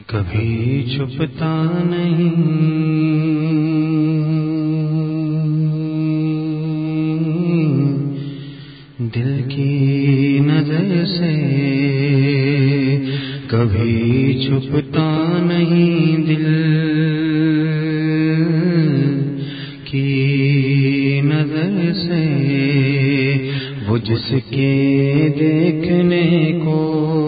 کبھی چھپتا نہیں دل کی نظر سے، کبھی چھپتا نہیں دل کی نظر سے، وہ جس کے دیکھنے کو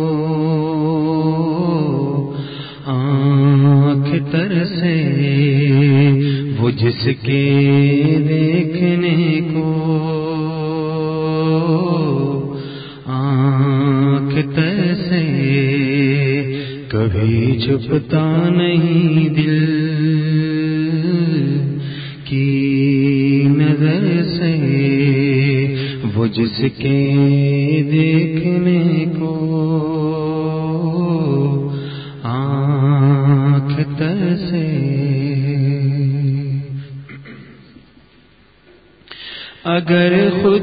آنکھ ترسے، وہ جس کے دیکھنے کو آنکھ ترسے، کبھی چھپتا نہیں دل کی نظر سے، وہ جس کے دیکھنے کو آنکھ ترسے۔ اگر خود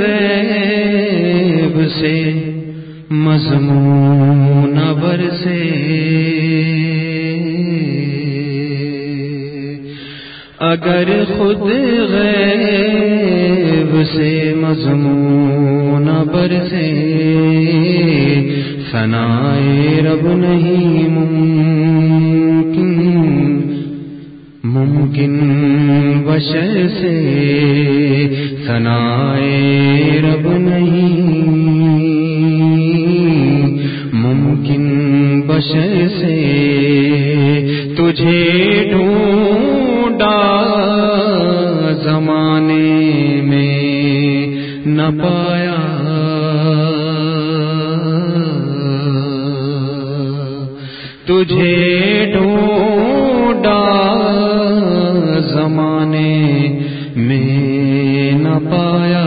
غیب سے مضمون برسے، اگر خود غیب سے مضمون برسے، ثنائے رب نہیں ممکن بشر سے، ثنائے رب نہیں ممکن بشر سے، تجھے ڈھونڈا زمانے میں نہ پایا، تجھے ڈھونڈا زمانے میں نہ پایا،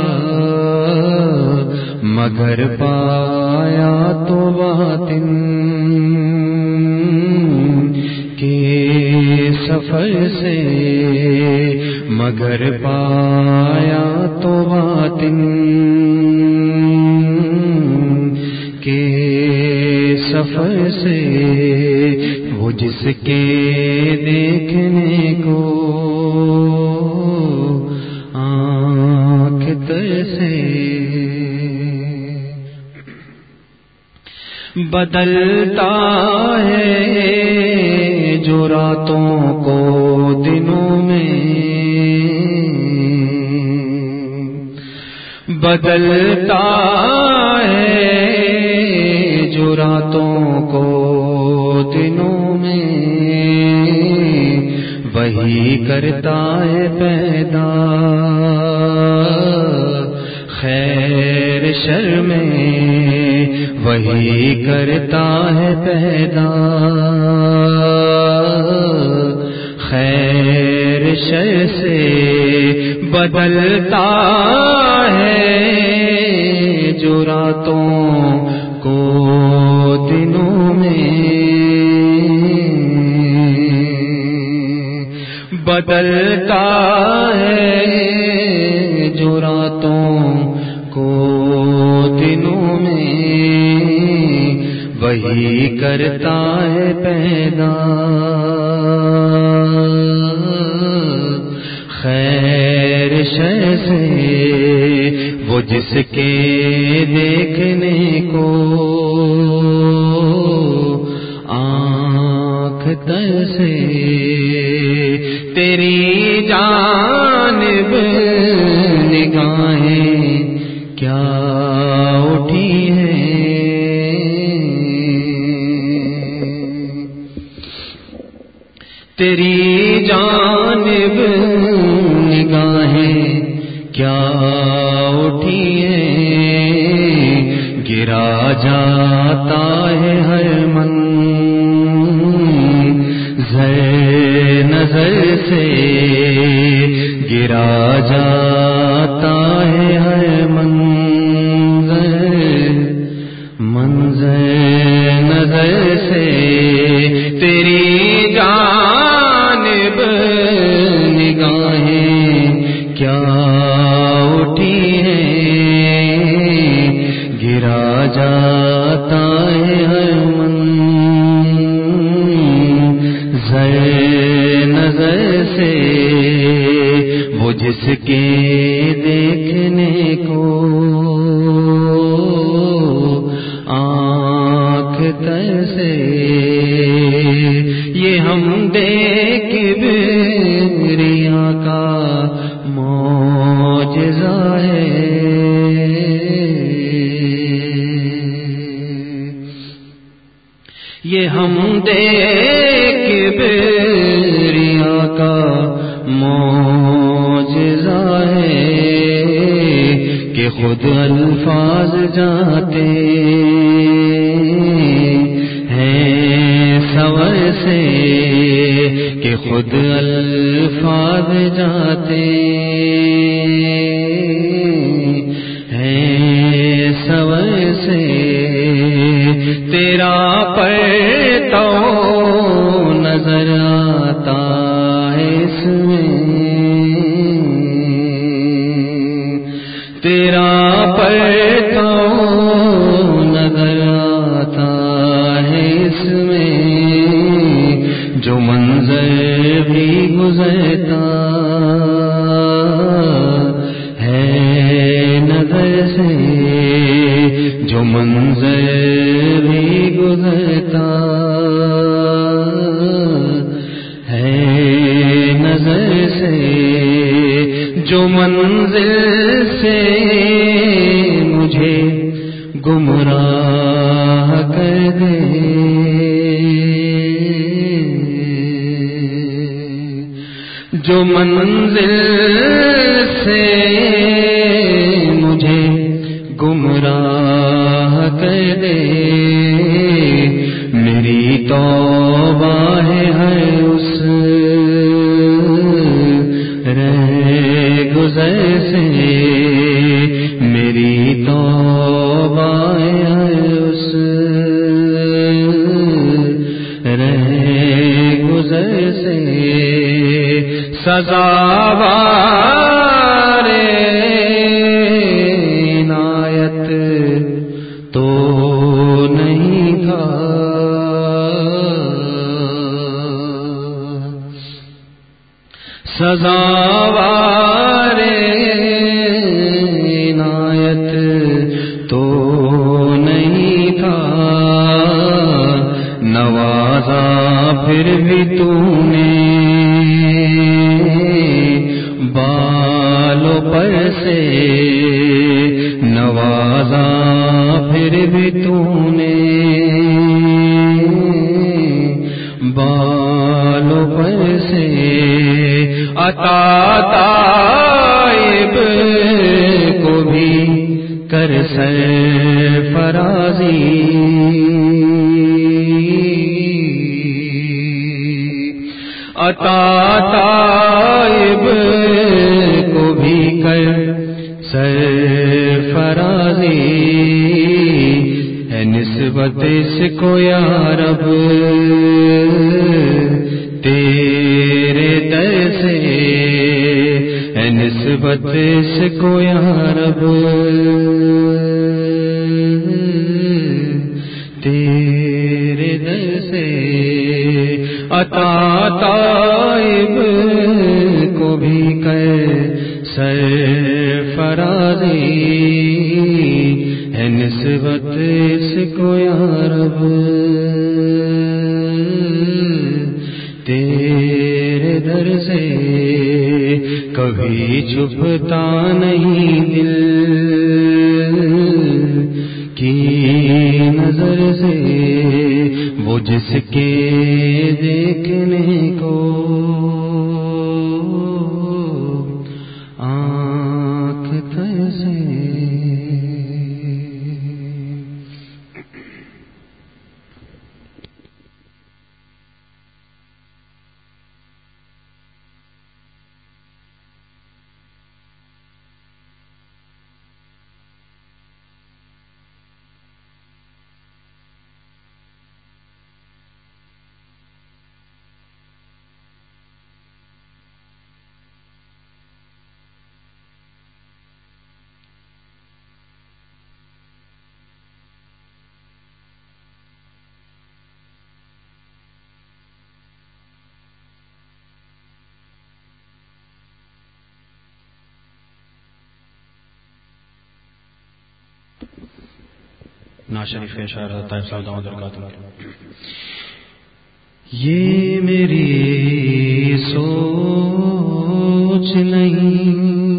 مگر پایا تو باطن کے سفر سے، مگر پایا تو باطن کے سفر سے، وہ جس کے دیکھنے کو آنکھ ترسے۔ بدلتا ہے جو راتوں کو دنوں میں، بدلتا ہے جو راتوں کو دنوں میں، وہی کرتا ہے پیدا خیر شر میں، وہی کرتا ہے پیدا خیر شر سے، بدلتا ہے جو راتوں کو دنوں میں، بدلتا ہے جو راتوں کو دنوں میں، وہی کرتا ہے پیدا خیر شر سے، وہ جس کے دیکھنے کو آنکھ ترسے، تیری جانب نگاہیں کیا اٹھی ہیں، تیری جانب نگاہیں کیا اٹھی ہیں، گرا جاتا ہے ہر منظر نظر سے، گرا جاتا ہے ہر منظر نظر سے، تیری جانب نگاہیں کیا اٹھی ہیں، گرا جاتا ہے ہر سے وہ جس کے دیکھنے کو آنکھ ترسے، یہ ہم دیکھ کبریا کا معجزہ ہے۔ یہ ہم دیکھ کبریا کا معجزہ ہے کہ خود الفاظ جاتے ہیں سور سے، کہ خود الفاظ جاتے ہیں سور سے، تیرا پرتو نظر آتا ہے اس میں، تیرا پرتو نظر آتا ہے اس میں، جو منظر بھی گزرتا ہے نظر سے، جو منظر بھی گزرتا ہے نظر سے، جو منزل سے مجھے گمراہ کر دے، جو منزل سے مجھے گمراہ کر دے، میری توبہ ہے ہر اس رہ گزر سے، میری توبہ ہے ہر اس رہ گزر سے، سزاوار عنایت تو نہیں تھا، سزاوار عنایت تو نہیں تھا، نوازا پھر بھی تو نے بالوں پر سے، نوازا پھر بھی تو نے بالوں پر سے، عطا تائب کو بھی کر سرفرازی، عطا تائب کو بھی کر سرفرازی، ہے نسبت اس کو یا رب تیرے در سے، ہے نسبت اس کو یا رب تیرے در سے، عطا تائب کو بھی کر سرفرازی، ہے نسبت اس کو یا رب تیرے در سے، کبھی چھپتا نہیں دل کی نظر سے، وہ جس کے دیکھنے کو آنکھ ترسے۔ ناشریف اشارہ طیب صاحب دعوت برکاتہ. یہ میری سوچ نہیں،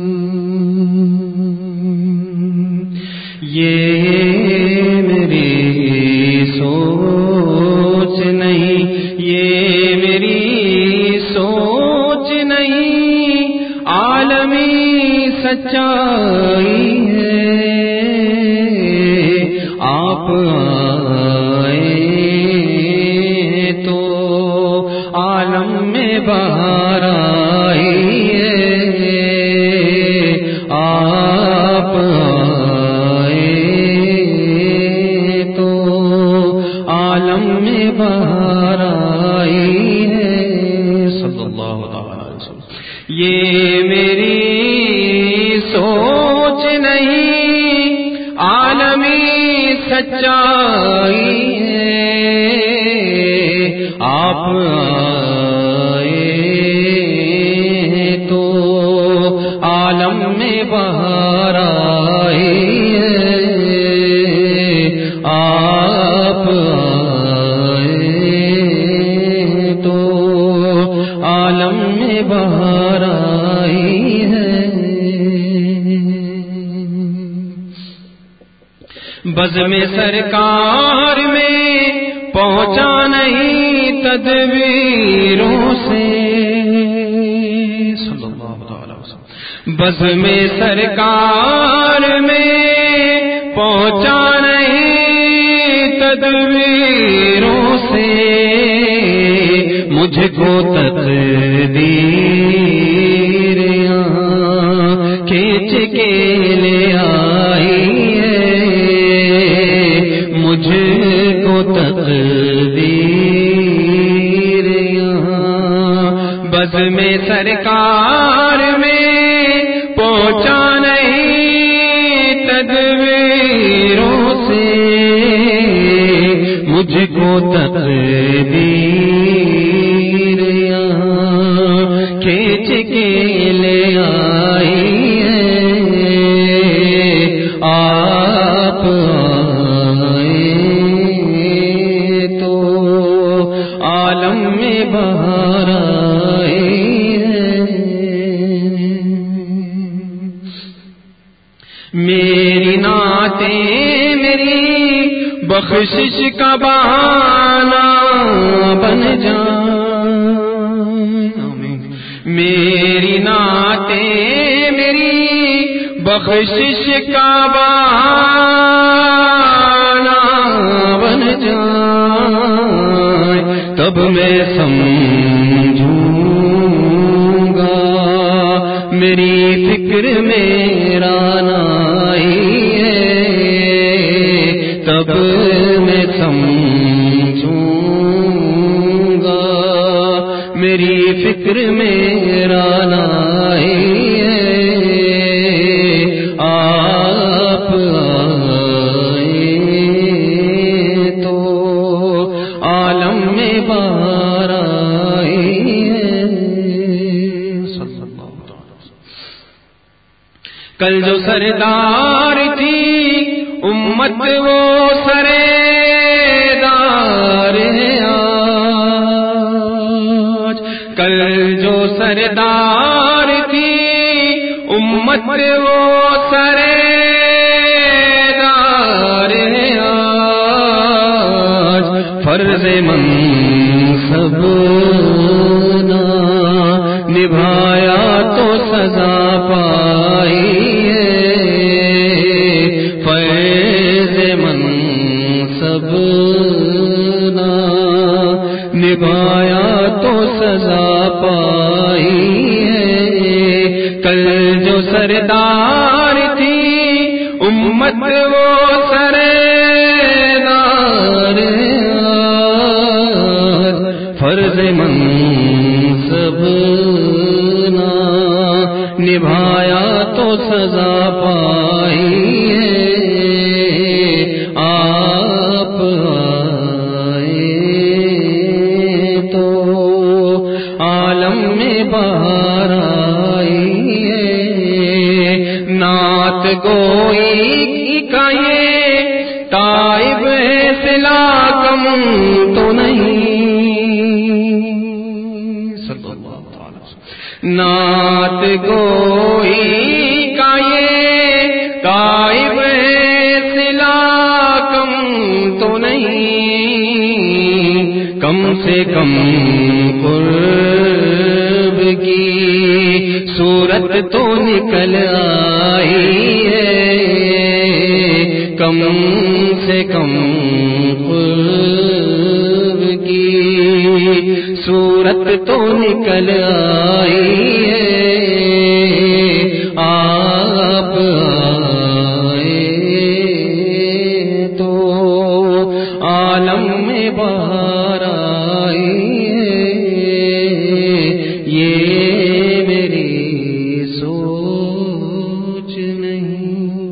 یہ میری سوچ نہیں، یہ میری سوچ نہیں، عالمی سچائی ہے. آپ آئے تو عالم میں بہار آئی ہے. آپ آئے تو عالم میں بہار آئی ہے. صلی اللہ علیہ وسلم. یہ میری سوچ نہیں، عالمی سچائی ہے. آپ آئے تو عالم میں بہار آئی ہے. آپ آئے تو عالم میں بہار آئی ہے. بزم سرکار میں پہنچا نہیں تدبیروں سے. صلی اللہ علیہ وسلم. بزم سرکار میں پہنچا نہیں تدبیروں سے. مجھ کو تقدیر یہاں کھینچ کے لے آئی ہے. مجھ کو تقدیر یہاں بزم سرکار میں پہنچا نہیں تدبیروں سے. مجھ کو تقدیر یہاں کھینچ کے لے آئی ہے. آپ عالم میں بہار آئی ہے. میری نعتیں میری بخشش کا بہانہ بن جائیں. میری نعتیں میری بخشش کا بہانہ بن جائیں. تب میں سمجھوں گا میری فکر میرا نائی ہے. تب میں سمجھوں گا میری فکر میرا نائی ہے. آپ بہار آئی ہے. کل جو سردار تھی امت وہ سردار ہے آج. کل جو سردار تھی امت وہ سردار ہے آج. فرض منصب نہ نبھایا تو سزا پائی ہے. فرض منصب نہ نبھایا تو سزا پائی ہے. کل جو سردار تھی امت وہ سردار فرض منصب نہ نبھایا تو سزا پائی ہے. آپ آئے تو عالم میں بہار آئی ہے. نعت گوئی کا یہ تائب سلا کم تو نہیں، صلی اللہ تعالی نعت گوئی کا یہ تائب سلا کم تو نہیں، کم سے کم قرب کی صورت تو نکل آئی ہے، کم سے کم قرب کی صورت تو نکل آئی ہے، آپ آئے تو عالم میں بہار آئی ہے، یہ میری سوچ نہیں۔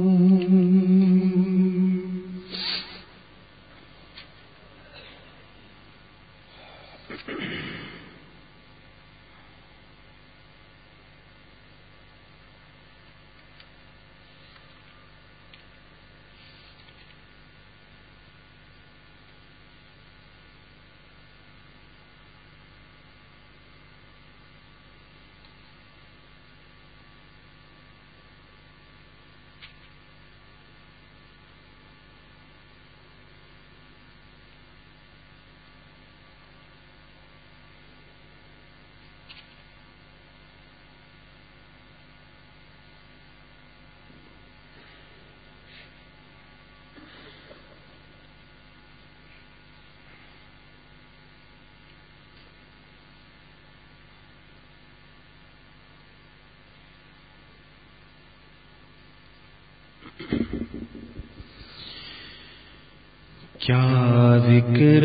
کیا ذکر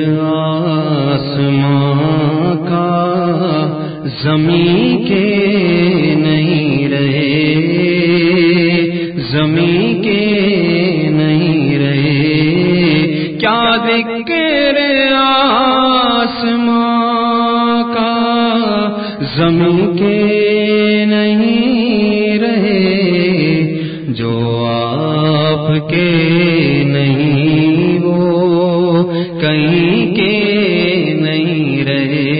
آسماں کا زمین کے نہیں رہے، زمین کے نہیں رہے، کیا ذکر آسماں کا زمین کے نہیں رہے، جو آپ کے نہیں کہیں کے نہیں رہے،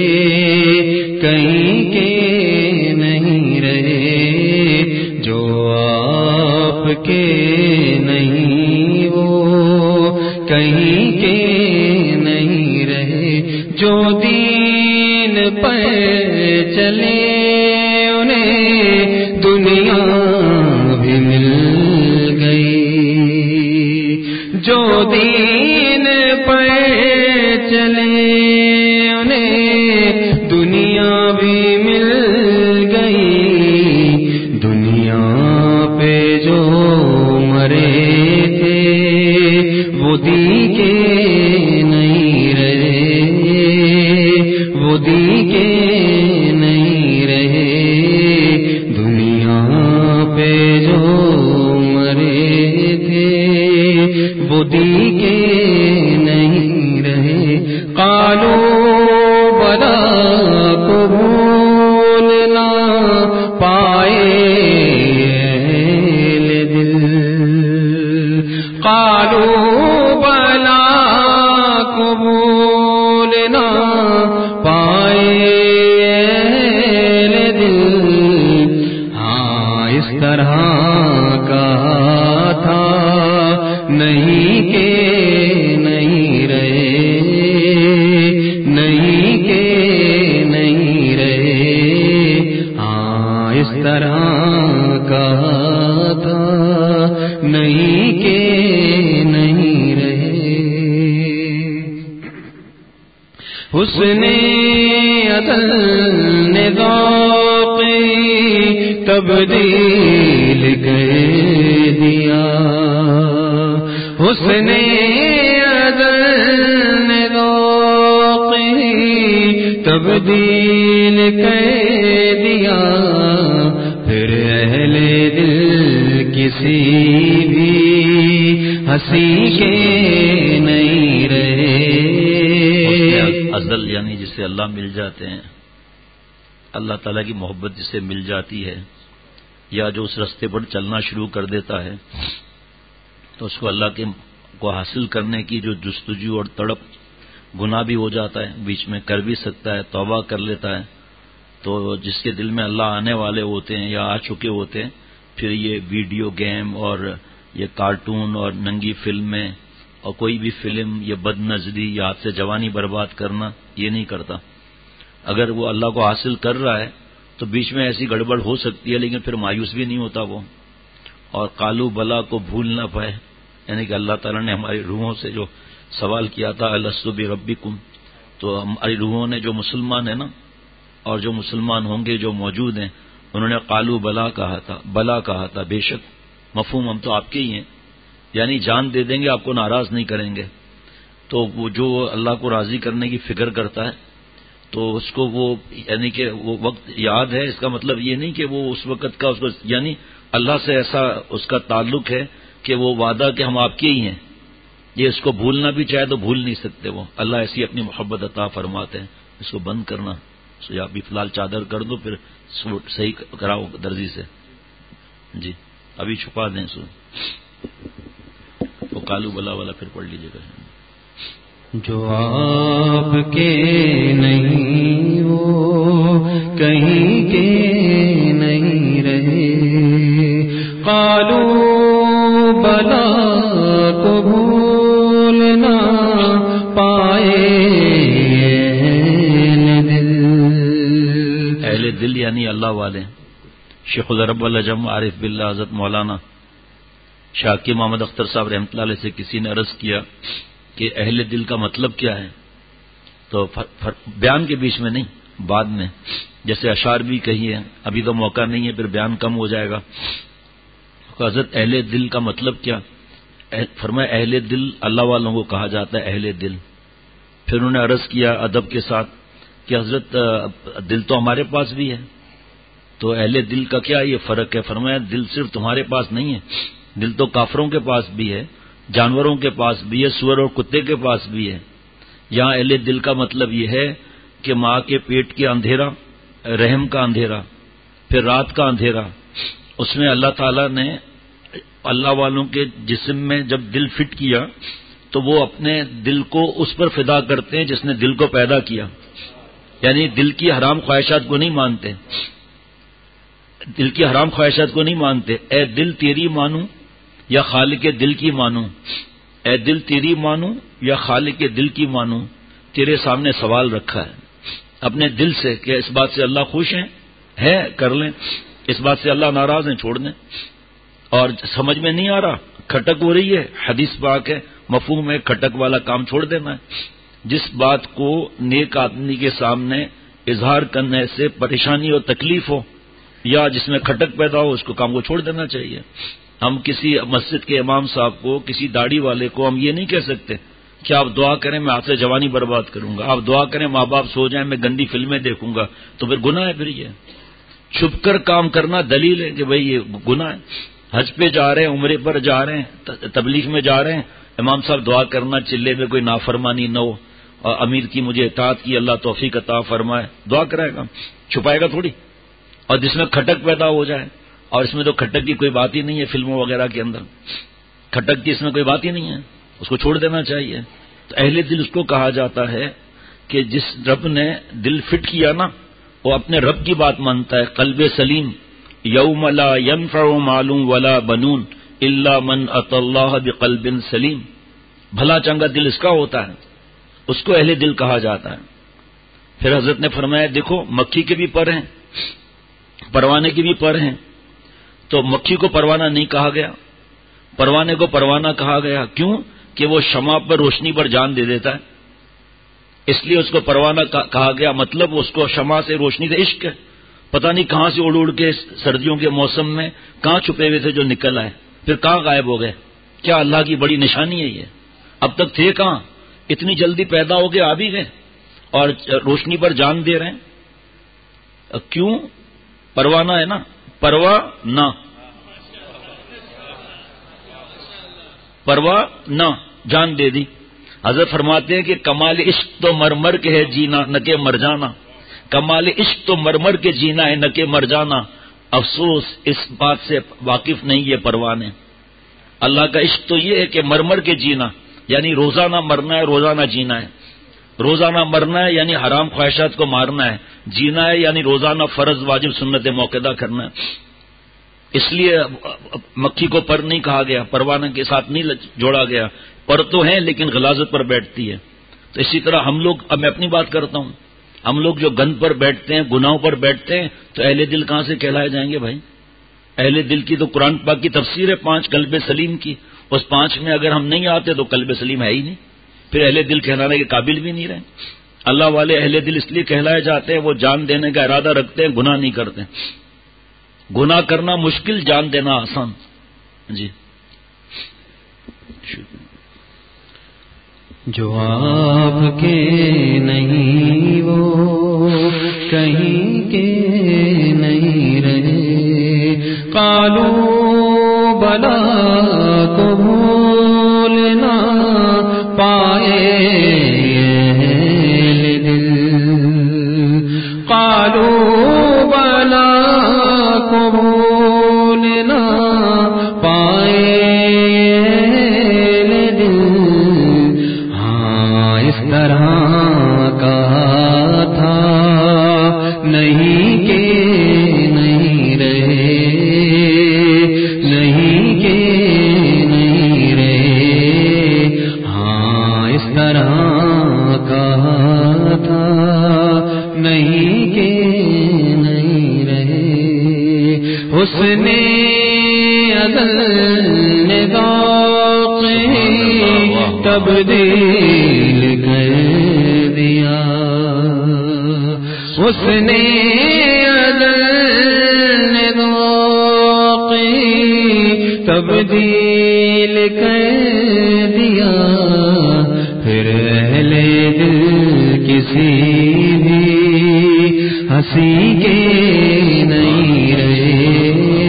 کہیں کے نہیں رہے، جو آپ کے نہیں وہ کہیں کے نہیں رہے، جو دین پر چلے انہیں دنیا بھی مل گئی، جو دین پر چلے انہیں دنیا بھی مل گئی، دنیا پہ جو مرے تھے وہ دی کے نہیں رہے، وہ دی کے نہیں رہے، دنیا پہ جو مرے تھے وہ دی کے نہیں رہے، قالوا بلا قبول نہ پائے اہل دل، قالوا بلا قبول نہ پائے اہل دل، ہاں اس طرح کہا تھا نہیں کہ نہیں رہے، نہیں کہ نہیں رہے، ہاں اس طرح کہا تھا نہیں کہ نہیں رہے، حسن عدل نے ذوق تبدیل کر دیا، حسن عدل نے ذوق تبدیل کر دیا، پھر اہل دل کسی بھی ہنسی کے نہیں رہے، ازل یعنی جسے اللہ مل جاتے ہیں، اللہ تعالیٰ کی محبت جسے مل جاتی ہے، یا جو اس راستے پر چلنا شروع کر دیتا ہے تو اس کو اللہ کے کو حاصل کرنے کی جو جستجو اور تڑپ، گناہ بھی ہو جاتا ہے، بیچ میں کر بھی سکتا ہے، توبہ کر لیتا ہے، تو جس کے دل میں اللہ آنے والے ہوتے ہیں یا آ چکے ہوتے ہیں، پھر یہ ویڈیو گیم اور یہ کارٹون اور ننگی فلمیں اور کوئی بھی فلم، یہ بد نظری یا ہاتھ سے جوانی برباد کرنا، یہ نہیں کرتا۔ اگر وہ اللہ کو حاصل کر رہا ہے تو بیچ میں ایسی گڑبڑ ہو سکتی ہے، لیکن پھر مایوس بھی نہیں ہوتا وہ، اور قالو بلا کو بھول نہ پائے، یعنی کہ اللہ تعالیٰ نے ہماری روحوں سے جو سوال کیا تھا الستو بربکم، تو ہماری روحوں نے جو مسلمان ہیں نا، اور جو مسلمان ہوں گے جو موجود ہیں، انہوں نے قالو بلا کہا تھا، بلا کہا تھا، بے شک مفہوم ہم تو آپ کے ہی ہیں، یعنی جان دے دیں گے، آپ کو ناراض نہیں کریں گے۔ تو وہ جو اللہ کو راضی کرنے کی فکر کرتا ہے تو اس کو وہ یعنی کہ وہ وقت یاد ہے، اس کا مطلب یہ نہیں کہ وہ اس وقت کا اس کو یعنی اللہ سے ایسا اس کا تعلق ہے کہ وہ وعدہ کہ ہم آپ کے ہی ہیں، یہ اس کو بھولنا بھی چاہے تو بھول نہیں سکتے وہ، اللہ ایسی اپنی محبت عطا فرماتے ہیں۔ اس کو بند کرنا، یا ابھی فی الحال چادر کر دو، پھر صحیح کراؤ درزی سے، جی ابھی چھپا دیں سو وہ کالو بلا والا پھر پڑھ لیجیے گا۔ جو آپ کے نہیں وہ کہیں کے نہیں رہے، قالو بلا کو بھول نہ پائے اہل دل یعنی اللہ والے۔ شیخ العرب العجم عارف باللہ حضرت مولانا شاکی محمد اختر صاحب رحمۃ اللہ علیہ سے کسی نے عرض کیا کہ اہل دل کا مطلب کیا ہے، تو بیان کے بیچ میں نہیں، بعد میں، جیسے اشعار بھی کہی ہے، ابھی تو موقع نہیں ہے، پھر بیان کم ہو جائے گا۔ تو حضرت اہل دل کا مطلب کیا؟ فرمایا اہل دل اللہ والوں کو کہا جاتا ہے اہل دل۔ پھر انہوں نے عرض کیا ادب کے ساتھ کہ حضرت دل تو ہمارے پاس بھی ہے، تو اہل دل کا کیا یہ فرق ہے؟ فرمایا دل صرف تمہارے پاس نہیں ہے، دل تو کافروں کے پاس بھی ہے، جانوروں کے پاس بھی ہے، سور اور کتے کے پاس بھی ہے۔ یہاں اہل دل کا مطلب یہ ہے کہ ماں کے پیٹ کے اندھیرا، رحم کا اندھیرا، پھر رات کا اندھیرا، اس میں اللہ تعالیٰ نے اللہ والوں کے جسم میں جب دل فٹ کیا تو وہ اپنے دل کو اس پر فدا کرتے ہیں جس نے دل کو پیدا کیا، یعنی دل کی حرام خواہشات کو نہیں مانتے، دل کی حرام خواہشات کو نہیں مانتے۔ اے دل تیری مانوں یا خالق دل کی مانوں، اے دل تیری مانوں یا خالق دل کی مانوں، تیرے سامنے سوال رکھا ہے اپنے دل سے کہ اس بات سے اللہ خوش ہے کر لیں، اس بات سے اللہ ناراض ہیں چھوڑ دیں، اور سمجھ میں نہیں آ رہا، کھٹک ہو رہی ہے، حدیث پاک ہے، مفہوم ہے، کھٹک والا کام چھوڑ دینا ہے۔ جس بات کو نیک آدمی کے سامنے اظہار کرنے سے پریشانی اور تکلیف ہو یا جس میں کھٹک پیدا ہو، اس کو کام کو چھوڑ دینا چاہیے۔ ہم کسی مسجد کے امام صاحب کو، کسی داڑھی والے کو ہم یہ نہیں کہہ سکتے کہ آپ دعا کریں میں آپ سے جوانی برباد کروں گا، آپ دعا کریں ماں باپ سو جائیں میں گندی فلمیں دیکھوں گا، تو پھر گناہ ہے۔ پھر یہ چھپ کر کام کرنا دلیل ہے کہ بھئی یہ گناہ ہے۔ حج پہ جا رہے ہیں، عمرے پر جا رہے ہیں، تبلیغ میں جا رہے ہیں، امام صاحب دعا کرنا چلے میں کوئی نافرمانی نہ ہو اور امیر کی مجھے اطاعت کی اللہ توفیق عطا فرمائے، دعا کرائے گا، چھپائے گا تھوڑی۔ اور جس میں کھٹک پیدا ہو جائے، اور اس میں تو کھٹک کی کوئی بات ہی نہیں ہے، فلموں وغیرہ کے اندر کھٹک کی اس میں کوئی بات ہی نہیں ہے، اس کو چھوڑ دینا چاہیے۔ تو اہل دل اس کو کہا جاتا ہے کہ جس رب نے دل فٹ کیا نا، وہ اپنے رب کی بات مانتا ہے، قلب سلیم، یوم لا ینفع مال ولا بنون الا من اتى اللہ بقلب سلیم، بھلا چنگا دل اس کا ہوتا ہے، اس کو اہل دل کہا جاتا ہے۔ پھر حضرت نے فرمایا دیکھو مکھی کے بھی پر ہیں، پروانے کے بھی پر ہیں، تو مکھی کو پروانہ نہیں کہا گیا، پروانے کو پروانہ کہا گیا، کیوں کہ وہ شمع پر روشنی پر جان دے دیتا ہے، اس لیے اس کو پروانہ کہا گیا۔ مطلب اس کو شمع سے روشنی سے عشق ہے، پتہ نہیں کہاں سے اڑ اڑ کے سردیوں کے موسم میں کہاں چھپے ہوئے تھے جو نکل آئے، پھر کہاں غائب ہو گئے۔ کیا اللہ کی بڑی نشانی ہے یہ، اب تک تھے کہاں، اتنی جلدی پیدا ہو گئے آ بھی گئے اور روشنی پر جان دے رہے ہیں۔ کیوں؟ پروانہ ہے نا، پروانہ، پروانہ جان دے دی۔ حضرت فرماتے ہیں کہ کمال عشق تو مرمر کے ہے جینا نہ کہ مر جانا، کمال عشق تو مرمر کے جینا ہے نہ کہ مر جانا، افسوس اس بات سے واقف نہیں یہ پروانے۔ اللہ کا عشق تو یہ ہے کہ مر مر کے جینا، یعنی روزانہ مرنا ہے، روزانہ جینا ہے. روزانہ مرنا ہے یعنی حرام خواہشات کو مارنا ہے، جینا ہے یعنی روزانہ فرض واجب سنت موقدہ کرنا ہے. اس لیے مکھی کو پر نہیں کہا گیا، پروانہ کے ساتھ نہیں جوڑا گیا. پر تو ہیں لیکن غلاظت پر بیٹھتی ہے. تو اسی طرح ہم لوگ، اب میں اپنی بات کرتا ہوں، ہم لوگ جو گند پر بیٹھتے ہیں، گناہوں پر بیٹھتے ہیں، تو اہل دل کہاں سے کہلائے جائیں گے بھائی؟ اہل دل کی تو قرآن پاک کی تفسیر ہے 5 قلب سلیم کی، اس 5 میں اگر ہم نہیں آتے تو قلب سلیم ہے ہی نہیں، پھر اہل دل کہلانے کے قابل بھی نہیں رہے. اللہ والے اہل دل اس لیے کہلائے جاتے ہیں وہ جان دینے کا ارادہ رکھتے ہیں، گناہ نہیں کرتے. گناہ کرنا مشکل، جان دینا آسان. جی جو آپ کے نہیں وہ کہیں کے نہیں رہے، قالوا بلا کو بھول نہ پائے دل، قالوا بلا کو بھول نہ پائے طرح کہا تھا نہیں کہ نہیں رہے، نہیں کہ نہیں رہے. ہاں اس طرح کہا تھا نہیں کہ نہیں رہے. اس نے ازل نے ذوق تبدیل کر دیا، اس نے ازل نے ذوق تبدیل کر دیا. پھر اہل دل کسی بھی ہنسی کے نہیں رہے،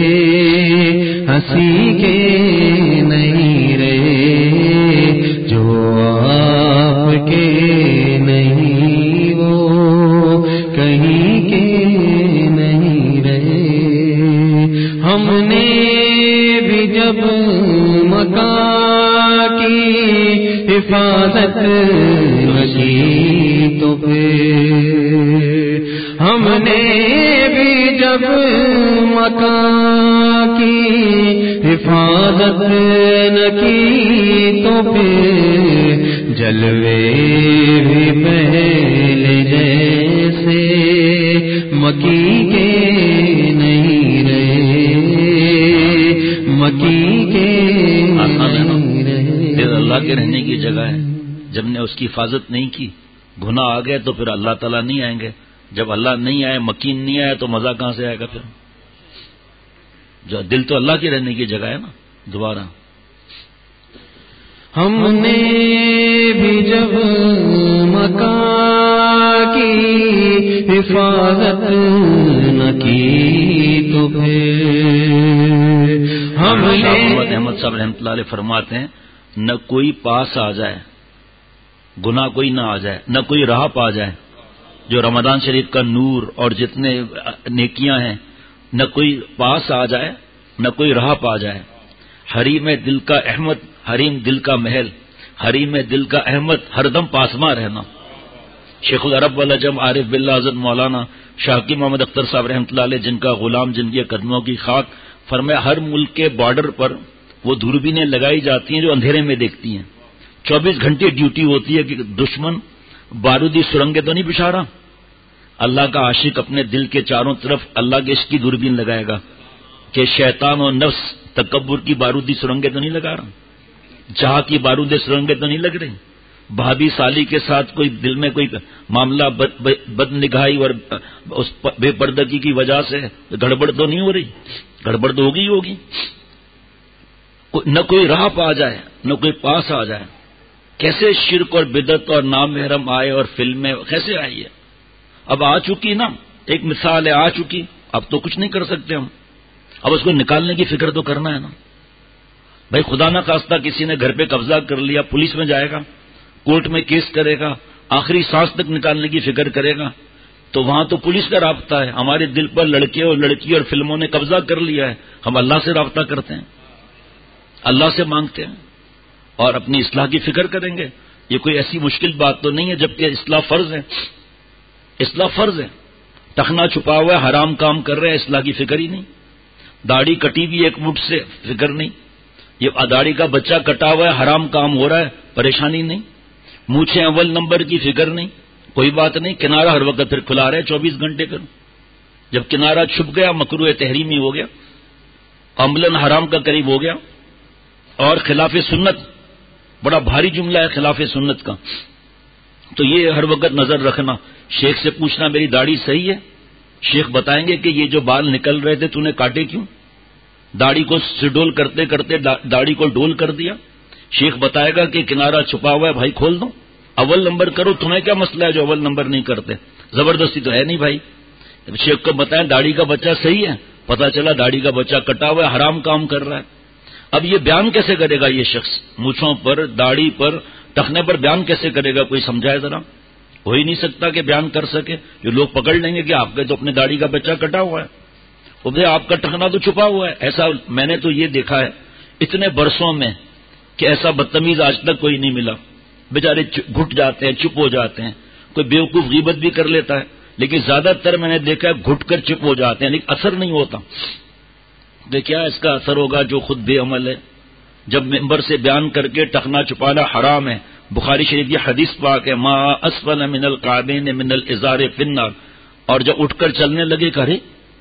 ہنسی کے نہیں رہے. جو آپ کے نہیں وہ کہیں کے نہیں رہے. ہم نے بھی جب مکان کی حفاظت کی تو پھر ہم نے بھی جب مکان کی حفاظت نہ کی تو پھر جلوے بھی پہلے جیسے مکی کے نہیں رہے، مکی کے نہیں رہے. پھر اللہ کے رہنے کی جگہ ہے، جب نے اس کی حفاظت نہیں کی، گناہ آ گئے تو پھر اللہ تعالیٰ نہیں آئیں گے. جب اللہ نہیں آئے، مکین نہیں آئے تو مزہ کہاں سے آئے گا؟ پھر جو دل تو اللہ کی رہنے کی جگہ ہے نا. دوبارہ ہم نے بھی جب مکان کی حفاظت نہ کی تو پھر ہم نے. محمد احمد صاحب رحمۃ اللہ علیہ فرماتے ہیں، نہ کوئی پاس آ جائے، گناہ کوئی نہ آ جائے، نہ کوئی راہ پا جائے. جو رمضان شریف کا نور اور جتنے نیکیاں ہیں، نہ کوئی پاس آ جائے، نہ کوئی راہ پا جائے. حریم دل کا احمد، حریم دل کا محل، حریم دل کا احمد ہر دم پاسماں رہنا. شیخ العرب والعجم عارف باللہ حضرت مولانا شاکی محمد اختر صاحب رحمۃ اللہ علیہ، جن کا غلام، جن کے قدموں کی خاک، فرمایا ہر ملک کے بارڈر پر وہ دوربینیں لگائی جاتی ہیں جو اندھیرے میں دیکھتی ہیں. 24 گھنٹے ڈیوٹی ہوتی ہے کہ دشمن بارودی سرنگیں تو نہیں بچھا رہا. اللہ کا عاشق اپنے دل کے چاروں طرف اللہ کے عشق کی دوربین لگائے گا کہ شیطان اور نفس تکبر کی بارودی سرنگیں تو نہیں لگا رہا، جہاں کی بارودی سرنگیں تو نہیں لگ رہی. بھابھی سالی کے ساتھ کوئی دل میں کوئی معاملہ بد نگاہی اور اس بے پردگی کی وجہ سے گڑبڑ تو نہیں ہو رہی؟ گڑبڑ تو ہوگی. نہ کوئی راہ پا جائے، نہ کوئی پاس آ جائے. کیسے شرک اور بدعت اور نامحرم آئے اور فلمیں کیسے آئی ہے؟ اب آ چکی نا، ایک مثال ہے، آ چکی، اب تو کچھ نہیں کر سکتے ہم. اب اس کو نکالنے کی فکر تو کرنا ہے نا بھائی. خدا نہ خواستہ کسی نے گھر پہ قبضہ کر لیا، پولیس میں جائے گا، کورٹ میں کیس کرے گا، آخری سانس تک نکالنے کی فکر کرے گا، تو وہاں تو پولیس کا رابطہ ہے. ہمارے دل پر لڑکے اور لڑکی اور فلموں نے قبضہ کر لیا ہے، ہم اللہ سے رابطہ کرتے ہیں. اللہ سے مانگتے ہیں اور اپنی اصلاح کی فکر کریں گے. یہ کوئی ایسی مشکل بات تو نہیں ہے، جبکہ اصلاح فرض ہے. اصلاح فرض ہے. ٹخنا چھپا ہوا ہے، حرام کام کر رہے ہیں، اصلاح کی فکر ہی نہیں. داڑھی کٹی ہوئی ایک مٹھ سے، فکر نہیں. یہ داڑھی کا بچہ کٹا ہوا ہے، حرام کام ہو رہا ہے، پریشانی نہیں. مونچھیں اول نمبر کی فکر نہیں، کوئی بات نہیں. کنارہ ہر وقت پھر کھلا رہے 24 گھنٹے کروں. جب کنارہ چھپ گیا مکروہ تحریمی ہو گیا، عملاً حرام کا قریب ہو گیا. اور خلاف سنت، بڑا بھاری جملہ ہے خلاف سنت کا. تو یہ ہر وقت نظر رکھنا. شیخ سے پوچھنا میری داڑھی صحیح ہے، شیخ بتائیں گے کہ یہ جو بال نکل رہے تھے تو نے کاٹے کیوں؟ داڑھی کو سڈول کرتے کرتے داڑھی کو ڈول کر دیا. شیخ بتائے گا کہ کنارہ چھپا ہوا ہے بھائی کھول دو، اول نمبر کرو. تمہیں کیا مسئلہ ہے جو اول نمبر نہیں کرتے؟ زبردستی تو ہے نہیں بھائی. شیخ کو بتائیں داڑھی کا بچہ صحیح ہے، پتا چلا داڑھی کا بچہ کٹا ہوا ہے، حرام کام کر رہا ہے. اب یہ بیان کیسے کرے گا یہ شخص؟ مونچھوں پر، داڑھی پر، ٹخنے پر بیان کیسے کرے گا؟ کوئی سمجھائے ذرا. ہو ہی نہیں سکتا کہ بیان کر سکے. جو لوگ پکڑ لیں گے کہ آپ کے تو اپنے داڑھی کا بچہ کٹا ہوا ہے، وہ آپ کا ٹخنا تو چھپا ہوا ہے. ایسا میں نے تو یہ دیکھا ہے اتنے برسوں میں کہ ایسا بدتمیز آج تک کوئی نہیں ملا. بیچارے گھٹ جاتے ہیں، چپ ہو جاتے ہیں. کوئی بیوقوف غیبت بھی کر لیتا ہے، لیکن زیادہ تر میں نے دیکھا ہے گھٹ کر چپ ہو جاتے ہیں، لیکن اثر نہیں ہوتا. کیا اس کا اثر ہوگا جو خود بے عمل ہے؟ جب ممبر سے بیان کر کے ٹخنا چھپانا حرام ہے، بخاری شریف کی حدیث پاک ہے ما اسفل من القعبین من الازار فی النار، اور جب اٹھ کر چلنے لگے کرے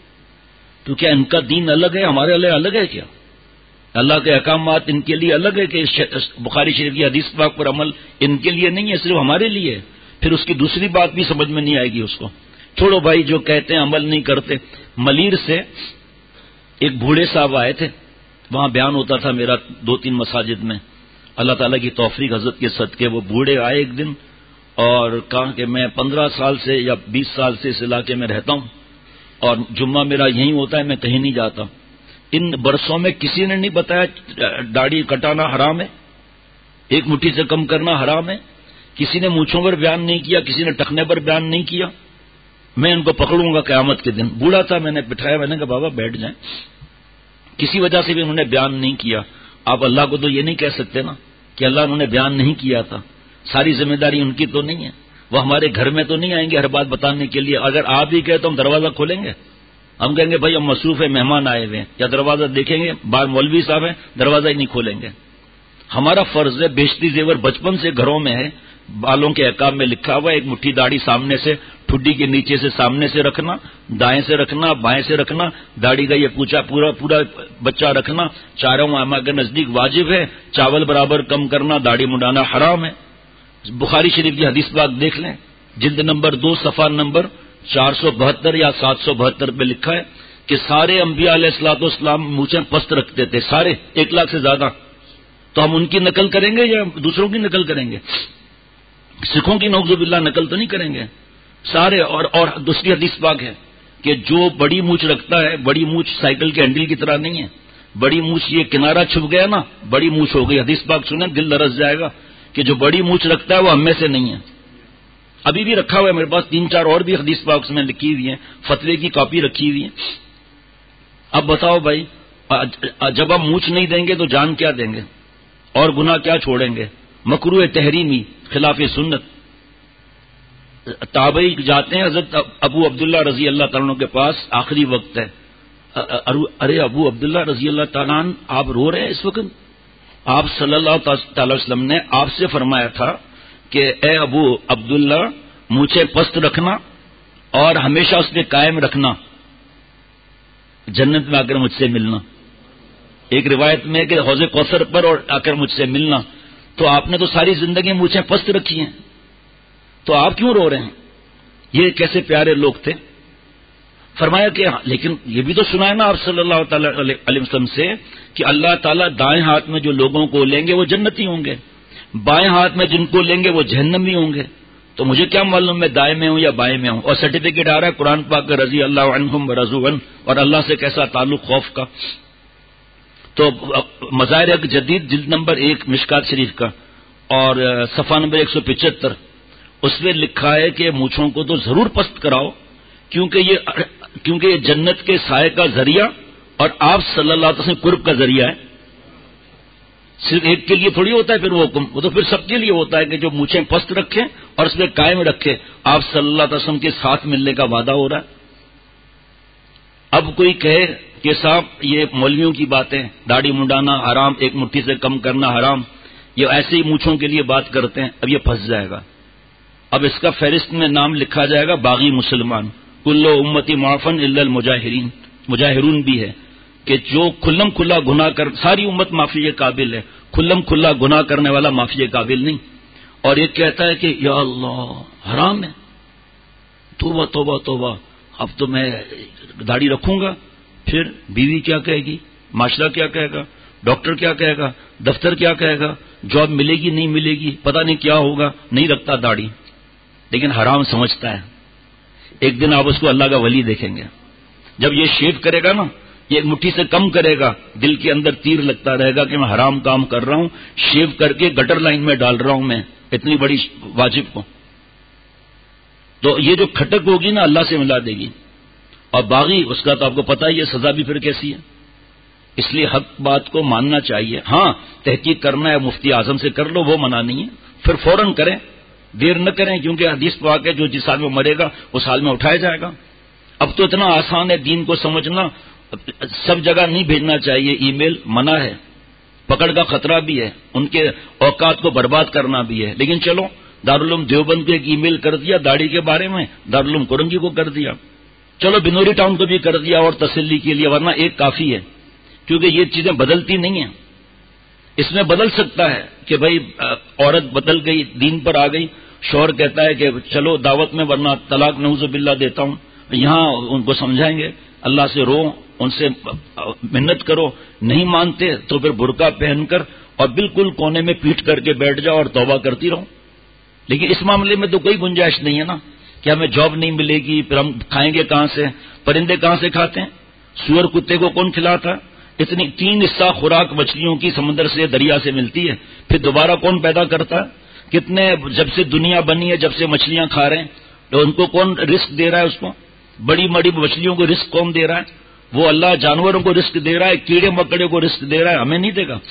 تو کیا ان کا دین الگ ہے، ہمارے لیے الگ ہے کیا؟ اللہ کے احکامات ان کے لیے الگ ہے کہ بخاری شریف کی حدیث پاک پر عمل ان کے لیے نہیں ہے، صرف ہمارے لیے ہے؟ پھر اس کی دوسری بات بھی سمجھ میں نہیں آئے گی اس کو. چھوڑو بھائی، جو کہتے ہیں عمل نہیں کرتے. ملیر سے ایک بوڑھے صاحب آئے تھے، وہاں بیان ہوتا تھا میرا 2-3 مساجد میں. اللہ تعالیٰ کی توفیق حضرت کے صدقے وہ بوڑھے آئے ایک دن اور کہا کہ میں 15 سال سے یا 20 سال سے اس علاقے میں رہتا ہوں اور جمعہ میرا یہیں ہوتا ہے، میں کہیں نہیں جاتا. ان برسوں میں کسی نے نہیں بتایا داڑھی کٹانا حرام ہے، ایک مٹھی سے کم کرنا حرام ہے. کسی نے مونچھوں پر بیان نہیں کیا، کسی نے ٹخنے پر بیان نہیں کیا. میں ان کو پکڑوں گا قیامت کے دن. بوڑھا تھا، میں نے بٹھایا، میں نے کہا بابا بیٹھ جائیں. کسی وجہ سے بھی انہوں نے بیان نہیں کیا. آپ اللہ کو تو یہ نہیں کہہ سکتے نا کہ اللہ انہوں نے بیان نہیں کیا تھا. ساری ذمہ داری ان کی تو نہیں ہے. وہ ہمارے گھر میں تو نہیں آئیں گے ہر بات بتانے کے لیے. اگر آپ ہی کہے تو ہم دروازہ کھولیں گے؟ ہم کہیں گے بھائی ہم مصروف ہیں، مہمان آئے ہوئے ہیں، یا دروازہ دیکھیں گے باہر مولوی صاحب ہیں، دروازہ ہی نہیں کھولیں گے. ہمارا فرض ہے. بیشتی زیور بچپن سے گھروں میں ہے، بالوں کے احکام میں لکھا ہوا ہے ایک مٹھی داڑھی سامنے سے، ٹھڈی کے نیچے سے سامنے سے رکھنا، دائیں سے رکھنا، بائیں سے رکھنا، داڑھی کا یہ پورا بچہ رکھنا. چاروں امام کے نزدیک واجب ہے. چاول برابر کم کرنا، داڑھی منڈانا حرام ہے. بخاری شریف کی حدیث پاک دیکھ لیں، جلد نمبر 2 صفحہ نمبر 472 یا 772 پہ لکھا ہے کہ سارے انبیاء علیہ الصلوۃ والسلام مونچھیں پست رکھتے تھے، سارے 1 لاکھ سے زیادہ. تو ہم ان کی نقل کریں گے یا دوسروں کی نقل کریں گے؟ سکھوں کی نعوذ باللہ نقل تو نہیں کریں گے سارے. اور دوسری حدیث پاک ہے کہ جو بڑی مونچھ رکھتا ہے، بڑی مونچھ سائیکل کے ہینڈل کی طرح نہیں ہے، بڑی مونچھ یہ کنارہ چھپ گیا نا، بڑی مونچھ ہو گئی. حدیث پاک سنیں دل لرز جائے گا کہ جو بڑی مونچھ رکھتا ہے وہ ہم میں سے نہیں ہے. ابھی بھی رکھا ہوا ہے میرے پاس 3-4 اور بھی حدیث پاک میں لکھی ہوئی ہیں، فتوے کی کاپی رکھی ہوئی ہے. اب بتاؤ بھائی، جب ہم مونچھ نہیں دیں گے تو جان کیا دیں گے اور گناہ کیا چھوڑیں گے؟ مکروہ تحریمی، خلاف سنت. تابعی جاتے ہیں حضرت ابو عبداللہ رضی اللہ تعالیٰ عنہ کے پاس، آخری وقت ہے. ارے ابو عبداللہ رضی اللہ تعالیٰ عنہ آپ رو رہے ہیں اس وقت؟ آپ صلی اللہ تعالی علیہ وسلم نے آپ سے فرمایا تھا کہ اے ابو عبداللہ مونچھیں پست رکھنا اور ہمیشہ اس پہ قائم رکھنا، جنت میں آ کر مجھ سے ملنا. ایک روایت میں کہ حوض کوثر پر اور آ کر مجھ سے ملنا. تو آپ نے تو ساری زندگی مونچھیں پست رکھی ہیں، تو آپ کیوں رو رہے ہیں؟ یہ کیسے پیارے لوگ تھے. فرمایا کہ لیکن یہ بھی تو سنا ہے نا آپ صلی اللہ تعالی علیہ وسلم سے کہ اللہ تعالیٰ دائیں ہاتھ میں جو لوگوں کو لیں گے وہ جنتی ہوں گے، بائیں ہاتھ میں جن کو لیں گے وہ جہنمی ہوں گے. تو مجھے کیا معلوم میں دائیں میں ہوں یا بائیں میں ہوں؟ اور سرٹیفکیٹ آ رہا ہے قرآن پاک کا رضی اللہ عنہم ورضوا عنہ، اور اللہ سے کیسا تعلق خوف کا. تو مظاہر جدید جلد نمبر 1 مشکات شریف کا اور صفحہ نمبر 175 اس میں لکھا ہے کہ مونچھوں کو تو ضرور پست کراؤ کیونکہ یہ جنت کے سائے کا ذریعہ اور آپ صلی اللہ علیہ وسلم قرب کا ذریعہ ہے. صرف ایک کے لیے تھوڑی ہوتا ہے پھر وہ حکم، وہ تو پھر سب کے لیے ہوتا ہے کہ جو مونچھیں پست رکھے اور اس میں قائم رکھے. آپ صلی اللہ علیہ وسلم کے ساتھ ملنے کا وعدہ ہو رہا ہے. اب کوئی کہے کہ صاحب یہ مولویوں کی باتیں، داڑھی منڈانا حرام، ایک مٹھی سے کم کرنا حرام، یہ ایسے ہی مونچھوں کے لیے بات کرتے ہیں. اب یہ پھنس جائے گا. اب اس کا فہرست میں نام لکھا جائے گا باغی مسلمان. کل امتی معافن الا المجاہرین، مجاہرون بھی ہے کہ جو کھلم کھلا گناہ کر، ساری امت معافی کے قابل ہے، کھلم کھلا گناہ کرنے والا معافی کے قابل نہیں. اور یہ کہتا ہے کہ یا اللہ حرام ہے، توبہ توبہ توبہ، اب تو میں داڑھی رکھوں گا. پھر بیوی کیا کہے گی، معاشرہ کیا کہے گا، ڈاکٹر کیا کہے گا، دفتر کیا کہے گا، جاب ملے گی نہیں ملے گی، پتہ نہیں کیا ہوگا. نہیں رکھتا داڑھی لیکن حرام سمجھتا ہے. ایک دن آپ اس کو اللہ کا ولی دیکھیں گے. جب یہ شیو کرے گا نا، یہ ایک مٹھی سے کم کرے گا، دل کے اندر تیر لگتا رہے گا کہ میں حرام کام کر رہا ہوں، شیو کر کے گٹر لائن میں ڈال رہا ہوں میں اتنی بڑی واجب کو. تو یہ جو کھٹک ہوگی نا اللہ سے ملا دے گی. اور باغی اس کا تو آپ کو پتہ ہی ہے سزا بھی پھر کیسی ہے. اس لیے حق بات کو ماننا چاہیے. ہاں تحقیق کرنا ہے، مفتی اعظم سے کر لو، وہ منع نہیں ہے. پھر فوراً کریں، دیر نہ کریں، کیونکہ حدیث پاک ہے جو جس حال میں مرے گا اس حال میں اٹھایا جائے گا. اب تو اتنا آسان ہے دین کو سمجھنا. سب جگہ نہیں بھیجنا چاہیے ای میل، منع ہے، پکڑ کا خطرہ بھی ہے، ان کے اوقات کو برباد کرنا بھی ہے. لیکن چلو دارالعلوم دیوبند کو ایک ای میل کر دیا داڑھی کے بارے میں، دارالعلوم کرنگی کو کر دیا، چلو بنوری ٹاؤن کو بھی کر دیا اور تسلی کے لیے، ورنہ ایک کافی ہے. کیونکہ یہ چیزیں بدلتی نہیں ہیں. اس میں بدل سکتا ہے کہ بھائی عورت بدل گئی، دین پر آ گئی، شوہر کہتا ہے کہ چلو دعوت میں ورنہ طلاق نعوذ باللہ دیتا ہوں. یہاں ان کو سمجھائیں گے، اللہ سے رو، ان سے محنت کرو. نہیں مانتے تو پھر برقع پہن کر اور بالکل کونے میں پیٹ کر کے بیٹھ جاؤ اور توبہ کرتی رہو. لیکن اس معاملے میں تو کوئی گنجائش نہیں ہے نا کہ ہمیں جاب نہیں ملے گی، پھر ہم کھائیں گے کہاں سے، پرندے کہاں سے کھاتے ہیں، سور کتے کو کون کھلاتا ہے. اتنی 3 حصہ خوراک مچھلیوں کی سمندر سے دریا سے ملتی ہے، پھر دوبارہ کون پیدا کرتا ہے. کتنے جب سے دنیا بنی ہے جب سے مچھلیاں کھا رہے ہیں، تو ان کو کون رزق دے رہا ہے، اس کو بڑی بڑی مچھلیوں کو رزق کون دے رہا ہے. وہ اللہ جانوروں کو رزق دے رہا ہے، کیڑے مکڑے کو رزق دے رہا ہے، ہمیں نہیں دے گا.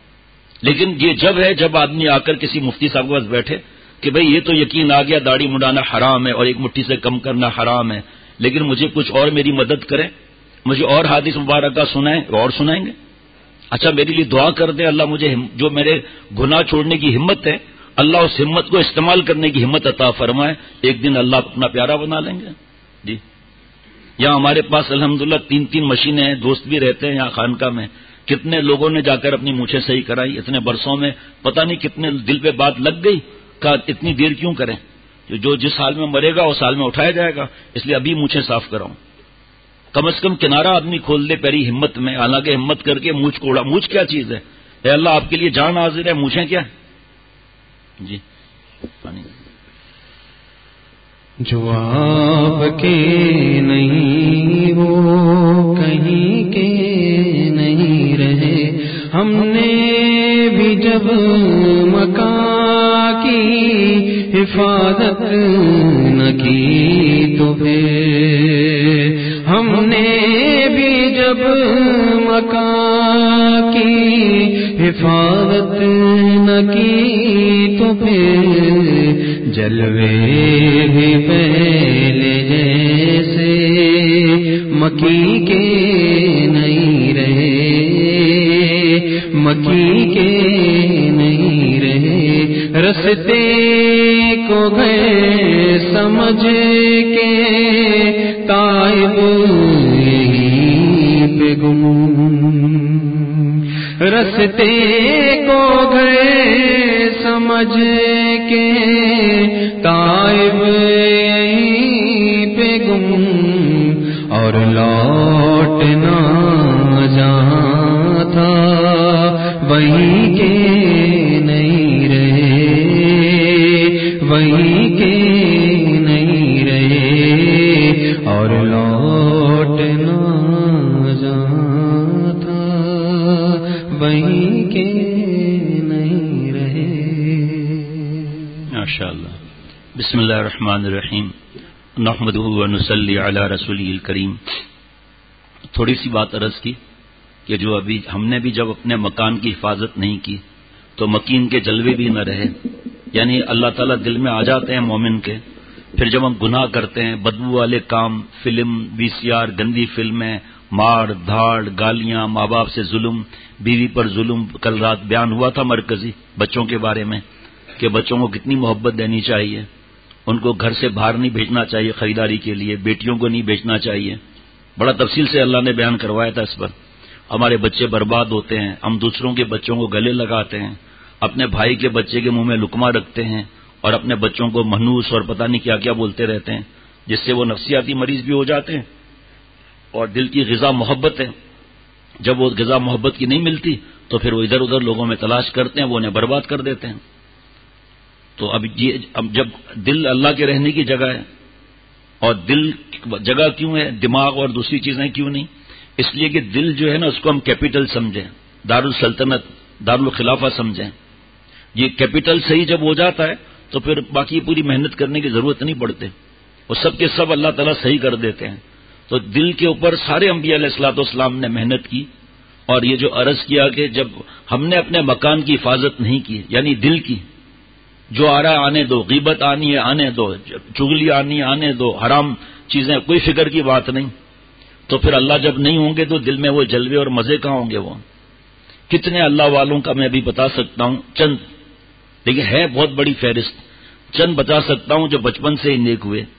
لیکن یہ جب ہے جب آدمی آ کر کسی مفتی صاحب کے پاس بیٹھے کہ بھئی یہ تو یقین آ گیا داڑھی منڈانا حرام ہے اور ایک مٹھی سے کم کرنا حرام ہے، لیکن مجھے کچھ اور میری مدد کریں، مجھے اور حدیث مبارکہ سنائیں، اور سنائیں گے. اچھا میرے لیے دعا کر دیں، اللہ مجھے جو میرے گناہ چھوڑنے کی ہمت ہے، اللہ اس ہمت کو استعمال کرنے کی ہمت عطا فرمائے. ایک دن اللہ اپنا پیارا بنا لیں گے. جی یہاں ہمارے پاس الحمدللہ 3 مشینیں ہیں، دوست بھی رہتے ہیں یہاں خانقاہ میں. کتنے لوگوں نے جا کر اپنی مونچھیں صحیح کرائی اتنے برسوں میں، پتہ نہیں کتنے دل پہ بات لگ گئی کہ اتنی دیر کیوں کریں، جو جس حال میں مرے گا اس حال میں اٹھایا جائے گا. اس لیے ابھی مونچھیں صاف کراؤں. کم از کم کنارہ آدمی کھول دے پیری ہمت میں، حالانکہ ہمت کر کے مونچھ کو اڑا. مونچھ کیا چیز ہے؟ اے اللہ آپ کے لیے جان حاضر ہے، مونچھیں کیا ہے؟ جی پانی جو آپ کے نہیں وہ کہیں کے نہیں رہے. ہم نے بھی جب مکان کی حفاظت نہ کی تو پھر ہم نے بھی جب مکان کی حفاظت نہ کی تو پھر جلوے بھی پہلے جیسے مکی کے نہیں رہے، مکی کے نہیں رہے. رستے کو گئے سمجھ کے تائب یہیں پہ گم، رستے کو گئے سمجھ کے تائب یہیں پہ گم. اور لوٹنا جہاں تھا وہیں کے نہیں رہے، وہیں کے نہیں رہے. اور لوٹنا جہاں تھا وہیں کے نہیں رہے. ماشاءاللہ. بسم اللہ الرحمن الرحیم. نحمدہ و نصلی علی رسولہ الکریم. تھوڑی سی بات عرض کی کہ جو ابھی ہم نے بھی جب اپنے مکان کی حفاظت نہیں کی تو مکین کے جلوے بھی نہ رہے. یعنی اللہ تعالیٰ دل میں آ جاتے ہیں مومن کے. پھر جب ہم گناہ کرتے ہیں، بدبو والے کام، فلم، VCR، گندی فلمیں، مار دھاڑ، گالیاں، ماں باپ سے ظلم، بیوی پر ظلم. کل رات بیان ہوا تھا مرکزی بچوں کے بارے میں کہ بچوں کو کتنی محبت دینی چاہیے، ان کو گھر سے باہر نہیں بھیجنا چاہیے خریداری کے لیے، بیٹیوں کو نہیں بیچنا چاہیے. بڑا تفصیل سے اللہ نے بیان کروایا تھا اس پر. ہمارے بچے برباد ہوتے ہیں، ہم دوسروں کے بچوں کو گلے لگاتے ہیں، اپنے بھائی کے بچے کے منہ میں لقمہ رکھتے ہیں اور اپنے بچوں کو منحوس اور پتہ نہیں کیا کیا بولتے رہتے ہیں، جس سے وہ نفسیاتی مریض بھی ہو جاتے ہیں. اور دل کی غذا محبت ہے، جب وہ غذا محبت کی نہیں ملتی تو پھر وہ ادھر ادھر لوگوں میں تلاش کرتے ہیں، وہ انہیں برباد کر دیتے ہیں. تو اب جب دل اللہ کے رہنے کی جگہ ہے، اور دل جگہ کیوں ہے، دماغ اور دوسری چیزیں کیوں نہیں؟ اس لیے کہ دل جو ہے نا اس کو ہم کیپٹل سمجھیں، دارالسلطنت، دارالخلافہ سمجھیں. یہ کیپٹل صحیح جب ہو جاتا ہے تو پھر باقی پوری محنت کرنے کی ضرورت نہیں پڑتے، وہ سب کے سب اللہ تعالیٰ صحیح کر دیتے ہیں. تو دل کے اوپر سارے انبیاء علیہ الصلوۃ والسلام نے محنت کی. اور یہ جو عرض کیا کہ جب ہم نے اپنے مکان کی حفاظت نہیں کی، یعنی دل کی، جو آ رہا ہے آنے دو، غیبت آنی ہے آنے دو، چغلی آنی ہے آنے دو، حرام چیزیں، کوئی فکر کی بات نہیں، تو پھر اللہ جب نہیں ہوں گے تو دل میں وہ جلوے اور مزے کہاں ہوں گے؟ وہ کتنے اللہ والوں کا میں ابھی بتا سکتا ہوں چند، لیکن ہے بہت بڑی فہرست. چند بتا سکتا ہوں جو بچپن سے ہی نیک ہوئے،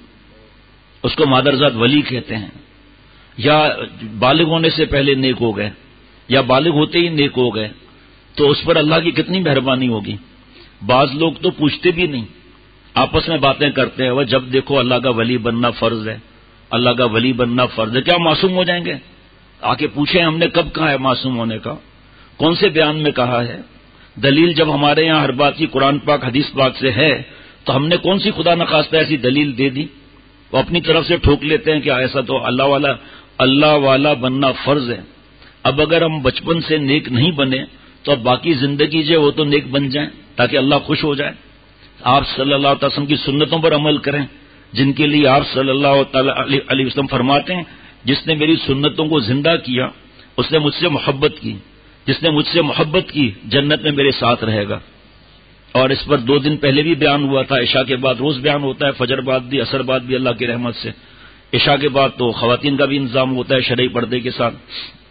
اس کو مادرزاد ولی کہتے ہیں، یا بالغ ہونے سے پہلے نیک ہو گئے، یا بالغ ہوتے ہی نیک ہو گئے. تو اس پر اللہ کی کتنی مہربانی ہوگی. بعض لوگ تو پوچھتے بھی نہیں، آپس میں باتیں کرتے ہیں، وہ جب دیکھو اللہ کا ولی بننا فرض ہے، اللہ کا ولی بننا فرض ہے. کیا معصوم ہو جائیں گے؟ آ کے پوچھیں ہم نے کب کہا ہے معصوم ہونے کا؟ کون سے بیان میں کہا ہے؟ دلیل جب ہمارے یہاں ہر بات کی قرآن پاک حدیث پاک سے ہے تو ہم نے کون سی خدا نخواستہ ایسی دلیل دے دی؟ وہ اپنی طرف سے ٹھوک لیتے ہیں کہ ایسا تو اللہ والا بننا فرض ہے. اب اگر ہم بچپن سے نیک نہیں بنے تو اب باقی زندگی جو وہ تو نیک بن جائیں تاکہ اللہ خوش ہو جائے. آپ صلی اللہ علیہ وسلم کی سنتوں پر عمل کریں، جن کے لیے آپ صلی اللہ تعالی علیہ وسلم فرماتے ہیں جس نے میری سنتوں کو زندہ کیا اس نے مجھ سے محبت کی، جس نے مجھ سے محبت کی جنت میں میرے ساتھ رہے گا. اور اس پر 2 دن پہلے بھی بیان ہوا تھا. عشاء کے بعد روز بیان ہوتا ہے، فجر بعد بھی، عصر بعد بھی اللہ کی رحمت سے. عشاء کے بعد تو خواتین کا بھی انتظام ہوتا ہے شرعی پردے کے ساتھ.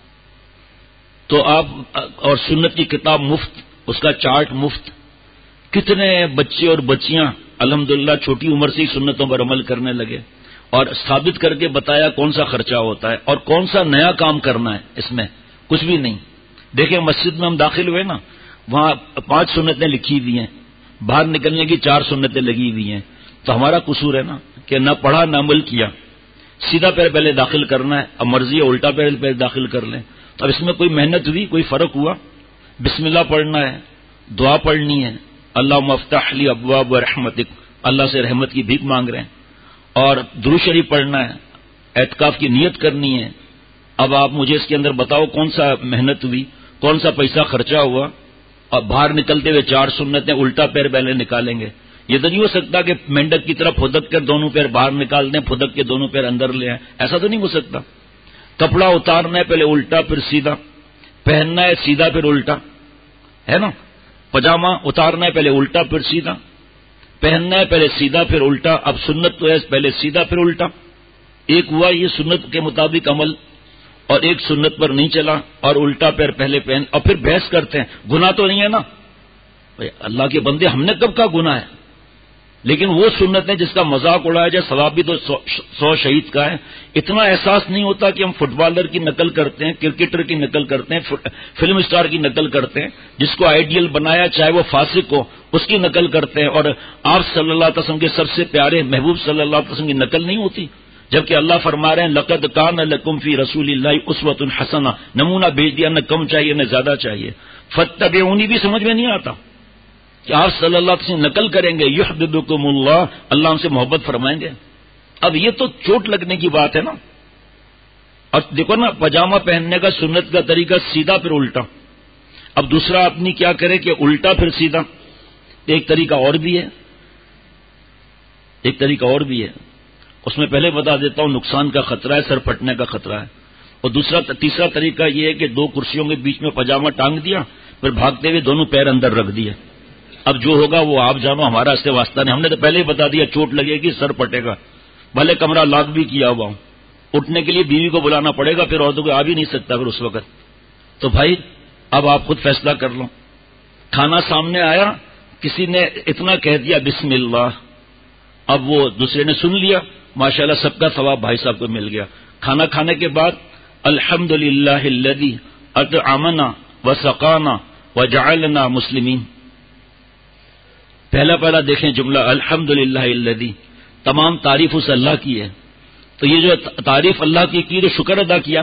تو آپ اور سنت کی کتاب مفت، اس کا چارٹ مفت. کتنے بچے اور بچیاں الحمدللہ چھوٹی عمر سے ہی سنتوں پر عمل کرنے لگے اور ثابت کر کے بتایا کون سا خرچہ ہوتا ہے اور کون سا نیا کام کرنا ہے. اس میں کچھ بھی نہیں. دیکھیں مسجد میں ہم داخل ہوئے نا، وہاں 5 سنتیں لکھی ہوئی ہیں، باہر نکلنے کی 4 سنتیں لگی ہوئی ہیں. تو ہمارا قصور ہے نا کہ نہ پڑھا نہ عمل کیا. سیدھا پیر پہلے داخل کرنا ہے، اب مرضی ہے الٹا پیر پہلے داخل کر لیں. تو اب اس میں کوئی محنت ہوئی، کوئی فرق ہوا؟ بسم اللہ پڑھنا ہے، دعا پڑھنی ہے، اللہم افتح لی ابواب رحمتک، اللہ سے رحمت کی بھیک مانگ رہے ہیں، اور درود شریف پڑھنا ہے، اعتکاف کی نیت کرنی ہے. اب آپ مجھے اس کے اندر بتاؤ کون سا محنت ہوئی، کون سا پیسہ خرچہ ہوا؟ اور باہر نکلتے ہوئے 4 سنتیں الٹا پیر پہلے نکالیں گے. یہ تو نہیں ہو سکتا کہ مینڈک کی طرح پھدک کر دونوں پیر باہر نکال دیں، پھدک کے دونوں پیر اندر لے آئیں. ایسا تو نہیں ہو سکتا. کپڑا اتارنا ہے پہلے الٹا پھر سیدھا، پہننا ہے سیدھا پھر الٹا، ہے نا. پجامہ اتارنا ہے پہلے الٹا پھر سیدھا، پہننا ہے پہلے سیدھا پھر الٹا. اب سنت تو ہے پہلے سیدھا پھر الٹا. ایک ہوا یہ سنت کے مطابق عمل، اور ایک سنت پر نہیں چلا اور الٹا پیر پہلے پہن، اور پھر بحث کرتے ہیں گناہ تو نہیں ہے نا. بھائی اللہ کے بندے ہم نے کب کہا گناہ ہے؟ لیکن وہ سنت ہے جس کا مذاق اڑایا جائے، ثواب بھی تو 100 شہید کا ہے. اتنا احساس نہیں ہوتا کہ ہم فٹ بالر کی نقل کرتے ہیں، کرکٹر کی نقل کرتے ہیں، فلم اسٹار کی نقل کرتے ہیں، جس کو آئیڈیل بنایا چاہے وہ فاسق ہو اس کی نقل کرتے ہیں، اور آپ صلی اللہ علیہ وسلم کے سب سے پیارے محبوب صلی اللہ علیہ وسلم کی نقل نہیں ہوتی. جبکہ اللہ فرما رہے ہیں لقد کان لکم فی رسول اللہ اسوۃ حسنہ، نمونہ بھیج دیا، نہ کم چاہیے نہ زیادہ چاہیے. فاتبعونی بھی سمجھ میں نہیں آتا کہ آپ صلی اللہ علیہ وسلم نقل کریں گے، یحببکم اللہ، اللہ ہم سے محبت فرمائیں گے. اب یہ تو چوٹ لگنے کی بات ہے نا. اور دیکھو نا پاجامہ پہننے کا سنت کا طریقہ سیدھا پھر الٹا. اب دوسرا آدمی کیا کرے کہ الٹا پھر سیدھا. ایک طریقہ اور بھی ہے، ایک طریقہ اور بھی ہے. اس میں پہلے بتا دیتا ہوں نقصان کا خطرہ ہے، سر پھٹنے کا خطرہ ہے. اور تیسرا طریقہ یہ ہے کہ 2 کرسیوں کے بیچ میں پاجامہ ٹانگ دیا، پھر بھاگتے ہوئے دونوں پیر اندر رکھ دیے. اب جو ہوگا وہ آپ جانو، ہمارا اس سے واسطہ نہیں. ہم نے تو پہلے ہی بتا دیا چوٹ لگے گی، سر پٹے گا، بھلے کمرہ لاک بھی کیا ہوا ہوں. اٹھنے کے لیے بیوی کو بلانا پڑے گا، پھر عورتوں کو آ بھی نہیں سکتا پھر اس وقت. تو بھائی اب آپ خود فیصلہ کر لو. کھانا سامنے آیا، کسی نے اتنا کہہ دیا بسم اللہ، اب وہ دوسرے نے سن لیا، ماشاءاللہ سب کا ثواب بھائی صاحب کو مل گیا. کھانا کھانے کے بعد الحمدللہ الذی اطعمنا وسقانا وجعلنا مسلمین. پہلا دیکھیں جملہ الحمدللہ الذی، تمام تعریف اس اللہ کی ہے. تو یہ جو تعریف اللہ کی تو شکر ادا کیا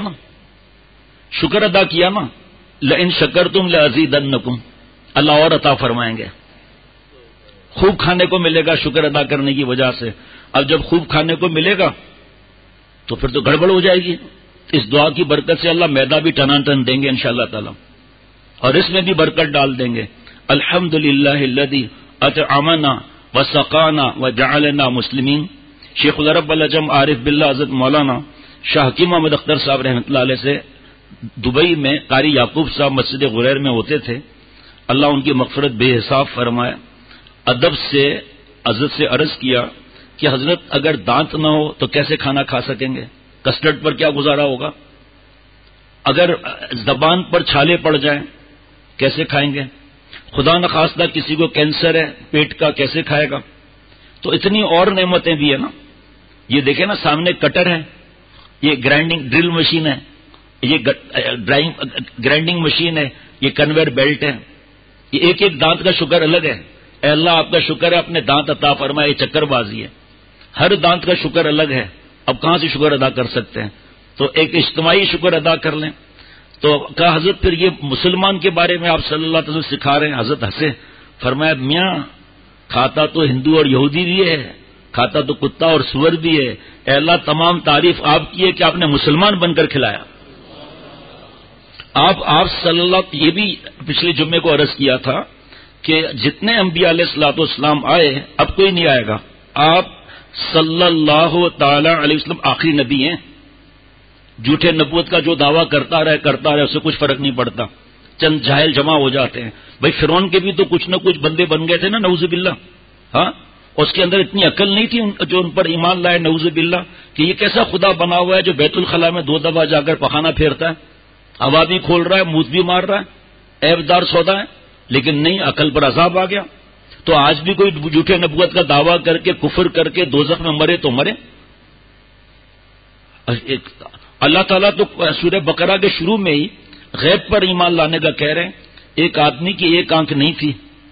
نا. لئن شکرتم لازیدنکم، اللہ اور عطا فرمائیں گے. خوب کھانے کو ملے گا شکر ادا کرنے کی وجہ سے. اب جب خوب کھانے کو ملے گا تو پھر تو گڑبڑ ہو جائے گی. اس دعا کی برکت سے اللہ میدا بھی ٹنا ٹن دیں گے انشاءاللہ تعالی، اور اس میں بھی برکت ڈال دیں گے. الحمدللہ الذی اطعمنا وسقانا وجعلنا مسلمین. شیخ العرب العجم عارف باللہ حضرت مولانا شاہ حکیم محمد اختر صاحب رحمۃ اللہ علیہ سے دبئی میں قاری یعقوب صاحب مسجد غریر میں ہوتے تھے. اللہ ان کی مغفرت بے حساب فرمائے. ادب سے حضرت سے عرض کیا کہ حضرت اگر دانت نہ ہو تو کیسے کھانا کھا سکیں گے؟ کسٹرڈ پر کیا گزارا ہوگا؟ اگر زبان پر چھالے پڑ جائیں کیسے کھائیں گے؟ خدا نخواستہ کسی کو کینسر ہے پیٹ کا، کیسے کھائے گا؟ تو اتنی اور نعمتیں بھی ہیں نا. یہ دیکھیں نا سامنے کٹر ہے، یہ گرائنڈنگ ڈرل مشین ہے، یہ گرائنڈنگ مشین ہے، یہ کنویئر بیلٹ ہے. یہ ایک ایک دانت کا شکر الگ ہے. اے اللہ آپ کا شکر ہے اپنے دانت عطا فرمائے. یہ چکر بازی ہے، ہر دانت کا شکر الگ ہے. اب کہاں سے شکر ادا کر سکتے ہیں؟ تو ایک اجتماعی شکر ادا کر لیں. تو کہا حضرت پھر یہ مسلمان کے بارے میں آپ صلی اللہ علیہ وسلم سکھا رہے ہیں؟ حضرت ہنسے، فرمایا میاں کھاتا تو ہندو اور یہودی بھی ہے، کھاتا تو کتا اور سور بھی ہے. اے اللہ تمام تعریف آپ کی ہے کہ آپ نے مسلمان بن کر کھلایا. آپ صلی اللہ، یہ بھی پچھلے جمعے کو عرض کیا تھا کہ جتنے انبیاء علیہ الصلوۃ والسلام آئے اب کوئی نہیں آئے گا. آپ صلی اللہ تعالی علیہ وسلم آخری نبی ہیں. جھوٹے نبوت کا جو دعویٰ کرتا رہے اس سے کچھ فرق نہیں پڑتا. چند جاہل جمع ہو جاتے ہیں. بھائی فرعون کے بھی تو کچھ نہ کچھ بندے بن گئے تھے نا نعوذ باللہ. ہاں، اس کے اندر اتنی عقل نہیں تھی جو ان پر ایمان لائے نعوذ باللہ، کہ یہ کیسا خدا بنا ہوا ہے جو بیت الخلاء میں 2 دفعہ جا کر پخانہ پھیرتا ہے، ہوا بھی کھول رہا ہے، موت بھی مار رہا ہے، عیب دار سودا ہے. لیکن نہیں، عقل پر عذاب آ گیا. تو آج بھی کوئی جھوٹے نبوت کا دعویٰ کر کے کفر کر کے دوزخ میں مرے تو مرے. اللہ تعالیٰ تو سورہ بقرہ کے شروع میں ہی غیب پر ایمان لانے کا کہہ رہے ہیں. ایک آدمی کی ایک آنکھ نہیں تھی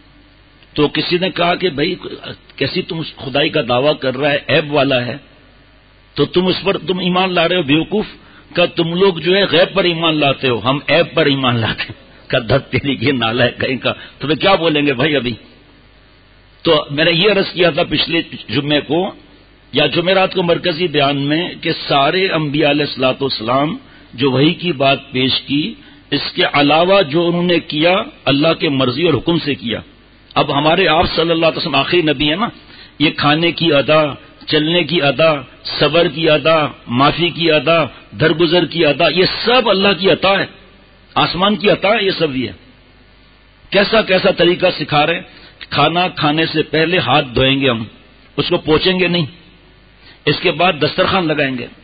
تو کسی نے کہا کہ بھائی کیسی تم خدائی کا دعویٰ کر رہا ہے، عیب والا ہے، تو تم اس پر تم ایمان لا رہے ہو بیوقوف. کہ تم لوگ جو ہے غیب پر ایمان لاتے ہو، ہم عیب پر ایمان لاتے ہیں. کہ دھت تیری کی نالا ہے کہیں کا، تمہیں کیا بولیں گے بھائی ابھی. تو میں نے یہ عرض کیا تھا پچھلے جمعے کو یا جمعرات کو مرکزی بیان میں کہ سارے انبیاء علیہ الصلوۃ والسلام جو وحی کی بات پیش کی، اس کے علاوہ جو انہوں نے کیا اللہ کے مرضی اور حکم سے کیا. اب ہمارے آپ صلی اللہ علیہ وسلم آخری نبی ہے نا. یہ کھانے کی ادا، چلنے کی ادا، صبر کی ادا، معافی کی ادا، درگزر کی ادا، یہ سب اللہ کی عطا ہے، آسمان کی عطا ہے. یہ سب یہ کیسا کیسا طریقہ سکھا رہے ہیں. کھانا کھانے سے پہلے ہاتھ دھوئیں گے، ہم اس کو پوچھیں گے نہیں. اس کے بعد دسترخوان لگائیں گے،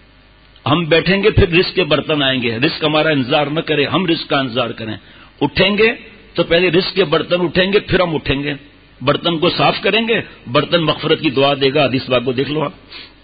ہم بیٹھیں گے، پھر رزق کے برتن آئیں گے. رزق ہمارا انتظار نہ کرے، ہم رزق کا انتظار کریں. اٹھیں گے تو پہلے رزق کے برتن اٹھیں گے، پھر ہم اٹھیں گے، برتن کو صاف کریں گے. برتن مغفرت کی دعا دے گا. حدیث بات کو دیکھ لو آپ،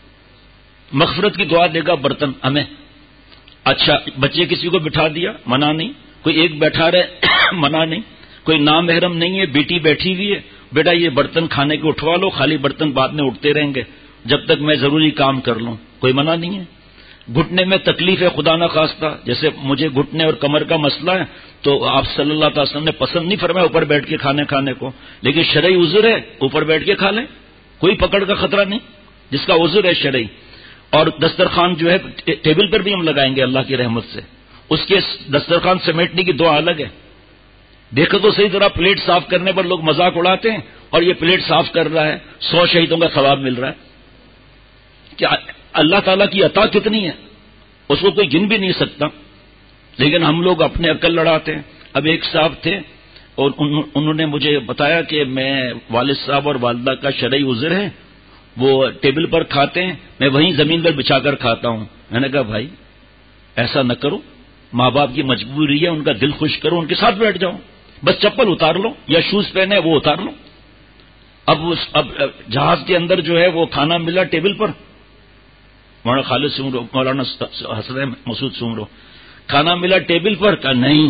مغفرت کی دعا دے گا برتن ہمیں. اچھا بچے کسی کو بٹھا دیا، منع نہیں. کوئی ایک بیٹھا رہے منع نہیں. کوئی نامحرم نہیں ہے، بیٹی بیٹھی ہوئی ہے، بیٹا یہ برتن کھانے کے اٹھوا لو، خالی برتن بعد میں اٹھتے رہیں گے جب تک میں ضروری کام کر لوں. کوئی منع نہیں ہے. گھٹنے میں تکلیف ہے خدا نہ خواستہ، جیسے مجھے گھٹنے اور کمر کا مسئلہ ہے، تو آپ صلی اللہ تعالی وسلم نے پسند نہیں فرمایا اوپر بیٹھ کے کھانے کو، لیکن شرعی عذر ہے اوپر بیٹھ کے کھا لیں، کوئی پکڑ کا خطرہ نہیں جس کا عذر ہے شرعی. اور دسترخوان جو ہے ٹیبل پر بھی ہم لگائیں گے اللہ کی رحمت سے. اس کے دسترخوان سمیٹنے کی دعا الگ ہے. دیکھو تو صحیح طرح پلیٹ صاف کرنے پر لوگ مذاق اڑاتے ہیں، اور یہ پلیٹ صاف کر رہا ہے 100 شہیدوں کا ثواب مل رہا ہے. کیا اللہ تعالیٰ کی عطا کتنی ہے. اس کو کوئی گن بھی نہیں سکتا، لیکن ہم لوگ اپنے عقل لڑاتے ہیں. اب ایک صاحب تھے اور انہوں نے مجھے بتایا کہ میں والد صاحب اور والدہ کا شرعی عذر ہے، وہ ٹیبل پر کھاتے ہیں، میں وہیں زمین پر بچھا کر کھاتا ہوں. میں نے کہا بھائی ایسا نہ کرو، ماں باپ کی مجبوری ہے، ان کا دل خوش کرو، ان کے ساتھ بیٹھ جاؤ، بس چپل اتار لو یا شوز پہنے وہ اتار لو. اب جہاز کے اندر جو ہے وہ کھانا ملا ٹیبل پر، مولانا خالد سمرو، مولانا حسن مسعود سمرو، کھانا ملا ٹیبل پر. کہا نہیں،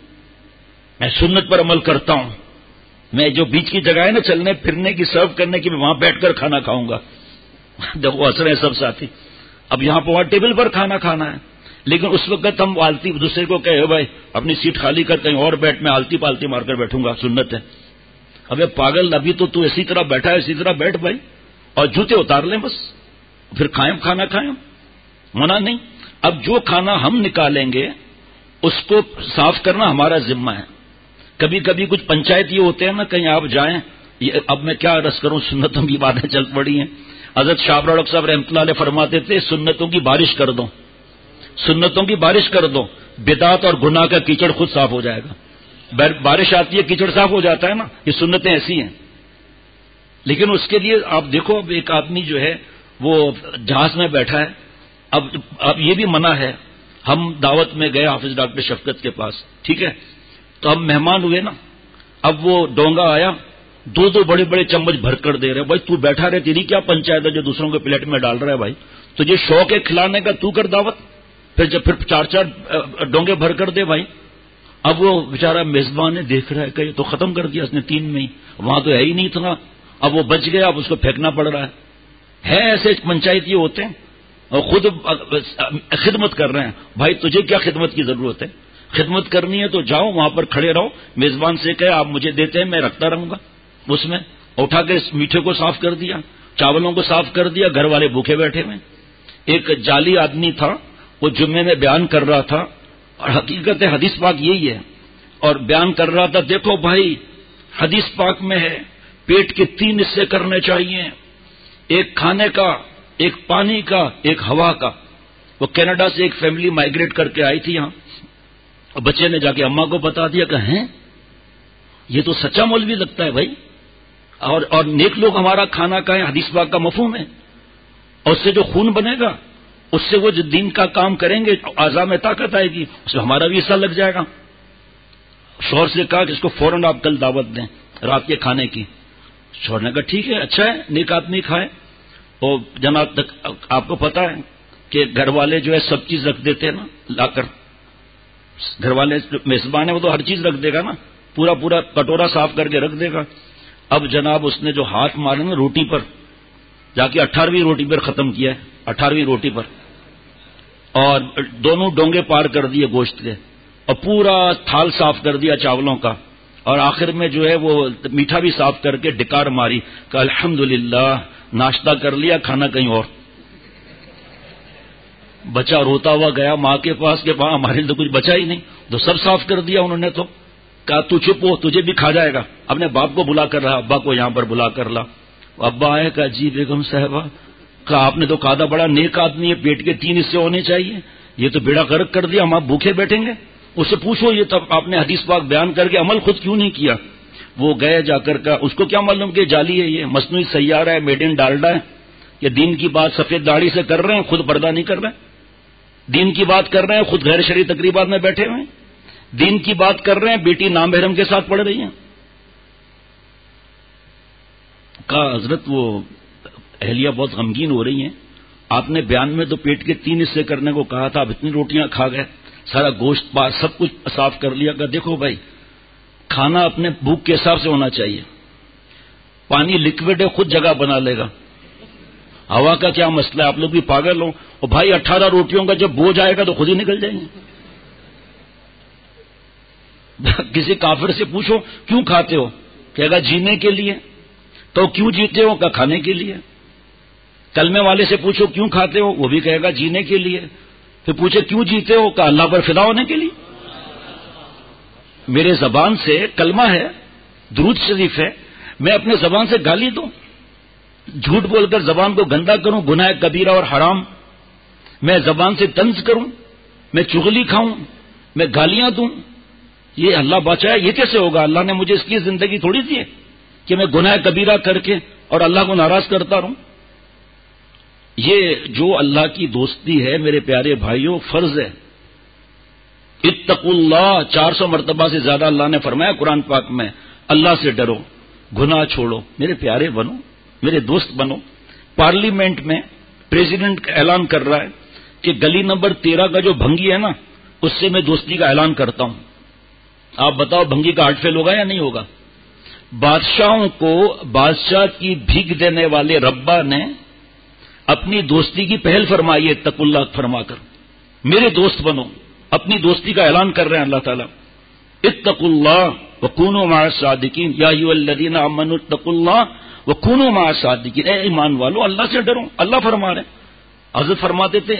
میں سنت پر عمل کرتا ہوں، میں جو بیچ کی جگہ ہے نا چلنے پھرنے کی، سرو کرنے کی، میں وہاں بیٹھ کر کھانا کھاؤں گا. دیکھو ہنس رہے ہیں سب ساتھی. اب یہاں پر وہاں ٹیبل پر کھانا کھانا ہے، لیکن اس وقت ہم آلتی دوسرے کو کہے بھائی اپنی سیٹ خالی کر کہیں اور بیٹھ، میں آلتی پالتی مار کر بیٹھوں گا، سنت ہے. ابے پاگل، ابھی تو اسی طرح بیٹھا ہے، اسی طرح بیٹھ بھائی، اور جوتے اتار لیں بس، پھر کھانا کھائیں، منع نہیں. اب جو کھانا ہم نکالیں گے اس کو صاف کرنا ہمارا ذمہ ہے. کبھی کبھی کچھ پنچایت یہ ہوتے ہیں نا، کہیں آپ جائیں، اب میں کیا عرض کروں، سنتوں کی باتیں چل پڑی ہیں. حضرت شاہ ابرار صاحب رحمۃ اللہ علیہ فرماتے تھے سنتوں کی بارش کر دو، سنتوں کی بارش کر دو، بدعت اور گناہ کا کیچڑ خود صاف ہو جائے گا. بارش آتی ہے کیچڑ صاف ہو جاتا ہے نا، یہ سنتیں ایسی ہیں. لیکن اس کے لیے آپ دیکھو، اب ایک آدمی جو ہے وہ جہاز میں بیٹھا ہے، اب یہ بھی منع ہے. ہم دعوت میں گئے حافظ ڈاکٹر شفقت کے پاس، ٹھیک ہے، تو ہم مہمان ہوئے نا. اب وہ ڈونگا آیا، دو بڑے بڑے چمچ بھر کر دے رہے. بھائی تو بیٹھا رہے، تیری کیا پنچایت ہے جو دوسروں کے پلیٹ میں ڈال رہا ہے؟ بھائی تجھے شوق ہے کھلانے کا، تو کر دعوت، پھر چار ڈونگے بھر کر دے بھائی. اب وہ بیچارہ میزبان نے دیکھ رہا ہے کہ تو ختم کر دیا اس نے 3 میں ہی، وہاں تو ہے ہی نہیں تھا. اب وہ بچ گیا، اب اس کو پھینکنا پڑ رہا ہے. ایسے پنچایت یہ ہوتے ہیں اور خود خدمت کر رہے ہیں. بھائی تجھے کیا خدمت کی ضرورت ہے؟ خدمت کرنی ہے تو جاؤ وہاں پر کھڑے رہو، میزبان سے کہے آپ مجھے دیتے ہیں میں رکھتا رہوں گا. اس میں اٹھا کے میٹھے کو صاف کر دیا، چاولوں کو صاف کر دیا، گھر والے بھوکے بیٹھے ہوئے. ایک جعلی آدمی تھا، وہ جمعے میں بیان کر رہا تھا، اور حقیقت حدیث پاک یہی ہے، اور بیان کر رہا تھا دیکھو بھائی حدیث پاک میں ہے پیٹ کے 3 حصے کرنے چاہیے، ایک کھانے کا، ایک پانی کا، ایک ہوا کا. وہ کینیڈا سے ایک فیملی مائگریٹ کر کے آئی تھی یہاں، اور بچے نے جا کے اماں کو بتا دیا کہ ہیں یہ تو سچا مولوی لگتا ہے بھائی، اور نیک لوگ ہمارا کھانا کھائیں، حدیث پاک کا مفہوم ہے، اور اس سے جو خون بنے گا اس سے وہ جو دین کا کام کریں گے اعضاء میں طاقت آئے گی، اس میں ہمارا بھی حصہ لگ جائے گا. شوہر سے کہا کہ اس کو فوراً آپ کل دعوت دیں رات کے کھانے کی. شوہر نے کہا ٹھیک ہے، اچھا ہے، نیک آدمی کھائے. اور جناب آپ کو پتا ہے کہ گھر والے جو ہے سب چیز رکھ دیتے ہیں نا لا کر، گھر والے میزبان ہے وہ تو ہر چیز رکھ دے گا نا، پورا کٹورا صاف کر کے رکھ دے گا. اب جناب اس نے جو ہاتھ مارے نا روٹی پر، جا کے 18ویں روٹی پر ختم کیا ہے، 18ویں روٹی پر، اور دونوں ڈونگے پار کر دیے گوشت کے، اور پورا تھال صاف کر دیا چاولوں کا، اور آخر میں جو ہے وہ میٹھا بھی صاف کر کے ڈکار ماری کہ الحمدللہ ناشتہ کر لیا، کھانا کہیں اور. بچہ روتا ہوا گیا ماں کے پاس کہ ماں ہمارے لیے تو کچھ بچا ہی نہیں، تو سب صاف کر دیا انہوں نے. تو کہا تو چپ ہو، تجھے بھی کھا جائے گا. اپنے باپ کو بلا کر رہا، ابا کو یہاں پر بلا کر لا. ابا آئے کہا جی بیگم صاحبہ، کہا آپ نے تو کہا تھا بڑا نیک آدمی ہے، پیٹ کے 3 حصے ہونے چاہیے، یہ تو بیڑا غرق کر دیا، ہم آپ بھوکے بیٹھیں گے. اس سے پوچھو یہ تب آپ نے حدیث پاک بیان کر کے عمل خود کیوں نہیں کیا؟ وہ گئے جا کر کا، اس کو کیا معلوم کہ جعلی ہے، یہ مصنوعی سیارہ ہے، میڈ ان ڈالڈا ہے. یہ دین کی بات سفید داڑھی سے کر رہے ہیں، خود پردہ نہیں کر رہے ہیں. دین کی بات کر رہے ہیں، خود غیر شرعی تقریبات میں بیٹھے ہوئے ہیں. دین کی بات کر رہے ہیں، بیٹی نامحرم کے ساتھ پڑھ رہی ہیں. کہا حضرت وہ اہلیہ بہت غمگین ہو رہی ہیں، آپ نے بیان میں تو پیٹ کے 3 حصے کرنے کو کہا تھا، اب اتنی روٹیاں کھا گئے، سارا گوشت پاس سب کچھ صاف کر لیا. کہ دیکھو بھائی کھانا اپنے بھوک کے حساب سے ہونا چاہیے، پانی لکوڈ ہے خود جگہ بنا لے گا، ہوا کا کیا مسئلہ ہے؟ آپ لوگ بھی پاگل ہو. اور بھائی 18 روٹیوں کا جب بوجھ آئے گا تو خود ہی نکل جائیں گے. کسی کافر سے پوچھو کیوں کھاتے ہو، کہے گا جینے کے لیے. تو کیوں جیتے ہو؟ کہ کھانے کے لیے. کلمے والے سے پوچھو کیوں کھاتے ہو، وہ بھی کہے گا جینے کے لیے. پھر پوچھے کیوں جیتے ہو؟ کہ اللہ پر فدا ہونے کے لیے. میرے زبان سے کلمہ ہے، درود شریف ہے، میں اپنے زبان سے گالی دوں، جھوٹ بول کر زبان کو گندا کروں، گناہ کبیرہ اور حرام. میں زبان سے طنز کروں، میں چغلی کھاؤں، میں گالیاں دوں؟ یہ اللہ بچائے، یہ کیسے ہوگا؟ اللہ نے مجھے اس لیے زندگی تھوڑی دی ہے کہ میں گناہ کبیرہ کر کے اور اللہ کو ناراض کرتا رہوں۔ یہ جو اللہ کی دوستی ہے میرے پیارے بھائیوں، فرض ہے۔ اتقوا اللہ 400 مرتبہ سے زیادہ اللہ نے فرمایا قرآن پاک میں، اللہ سے ڈرو، گناہ چھوڑو، میرے پیارے بنو، میرے دوست بنو۔ پارلیمنٹ میں پریزیڈنٹ اعلان کر رہا ہے کہ گلی نمبر 13 کا جو بھنگی ہے نا، اس سے میں دوستی کا اعلان کرتا ہوں۔ آپ بتاؤ بھنگی کا ہارٹ فیل ہوگا یا نہیں ہوگا؟ بادشاہوں کو بادشاہ کی بھیک دینے والے ربا نے اپنی دوستی کی پہل فرمائی ہے، اتقوا اللہ فرما کر، میرے دوست بنو، اپنی دوستی کا اعلان کر رہے ہیں اللہ تعالیٰ۔ اتقوا اللہ وکونوا مع الصادقین، یا ایھا الذین آمنوا اتقوا اللہ وکونوا مع الصادقین، اے ایمان والو اللہ سے ڈرو، اللہ فرما رہے ہیں۔ حضرت فرماتے تھے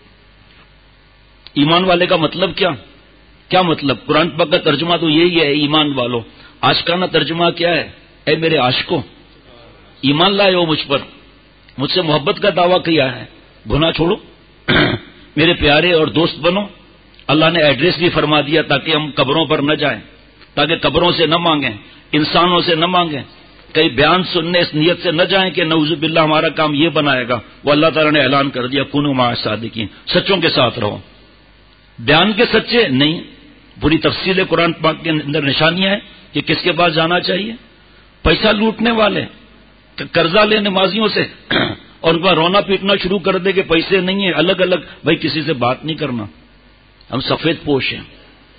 ایمان والے کا مطلب کیا مطلب؟ قرآن پاک کا ترجمہ تو یہی ہے، ایمان والو۔ عاشقانہ ترجمہ کیا ہے؟ اے میرے عاشقوں، ایمان لائے ہو مجھ پر، مجھ سے محبت کا دعویٰ کیا ہے، گناہ چھوڑو، میرے پیارے اور دوست بنو۔ اللہ نے ایڈریس بھی فرما دیا تاکہ ہم قبروں پر نہ جائیں، تاکہ قبروں سے نہ مانگیں، انسانوں سے نہ مانگیں، کئی بیان سننے اس نیت سے نہ جائیں کہ نعوذ باللہ ہمارا کام یہ بنائے گا۔ وہ اللہ تعالیٰ نے اعلان کر دیا کونوا مع الصادقین، سچوں کے ساتھ رہو۔ بیان کے سچے نہیں، پوری تفصیل قرآن پاک کے اندر نشانیاں ہیں کہ کس کے پاس جانا چاہیے۔ پیسہ لوٹنے والے قرضہ لے نمازیوں سے اور ان کا رونا پیٹنا شروع کر دے کہ پیسے نہیں ہیں، الگ الگ، بھائی کسی سے بات نہیں کرنا، ہم سفید پوش ہیں۔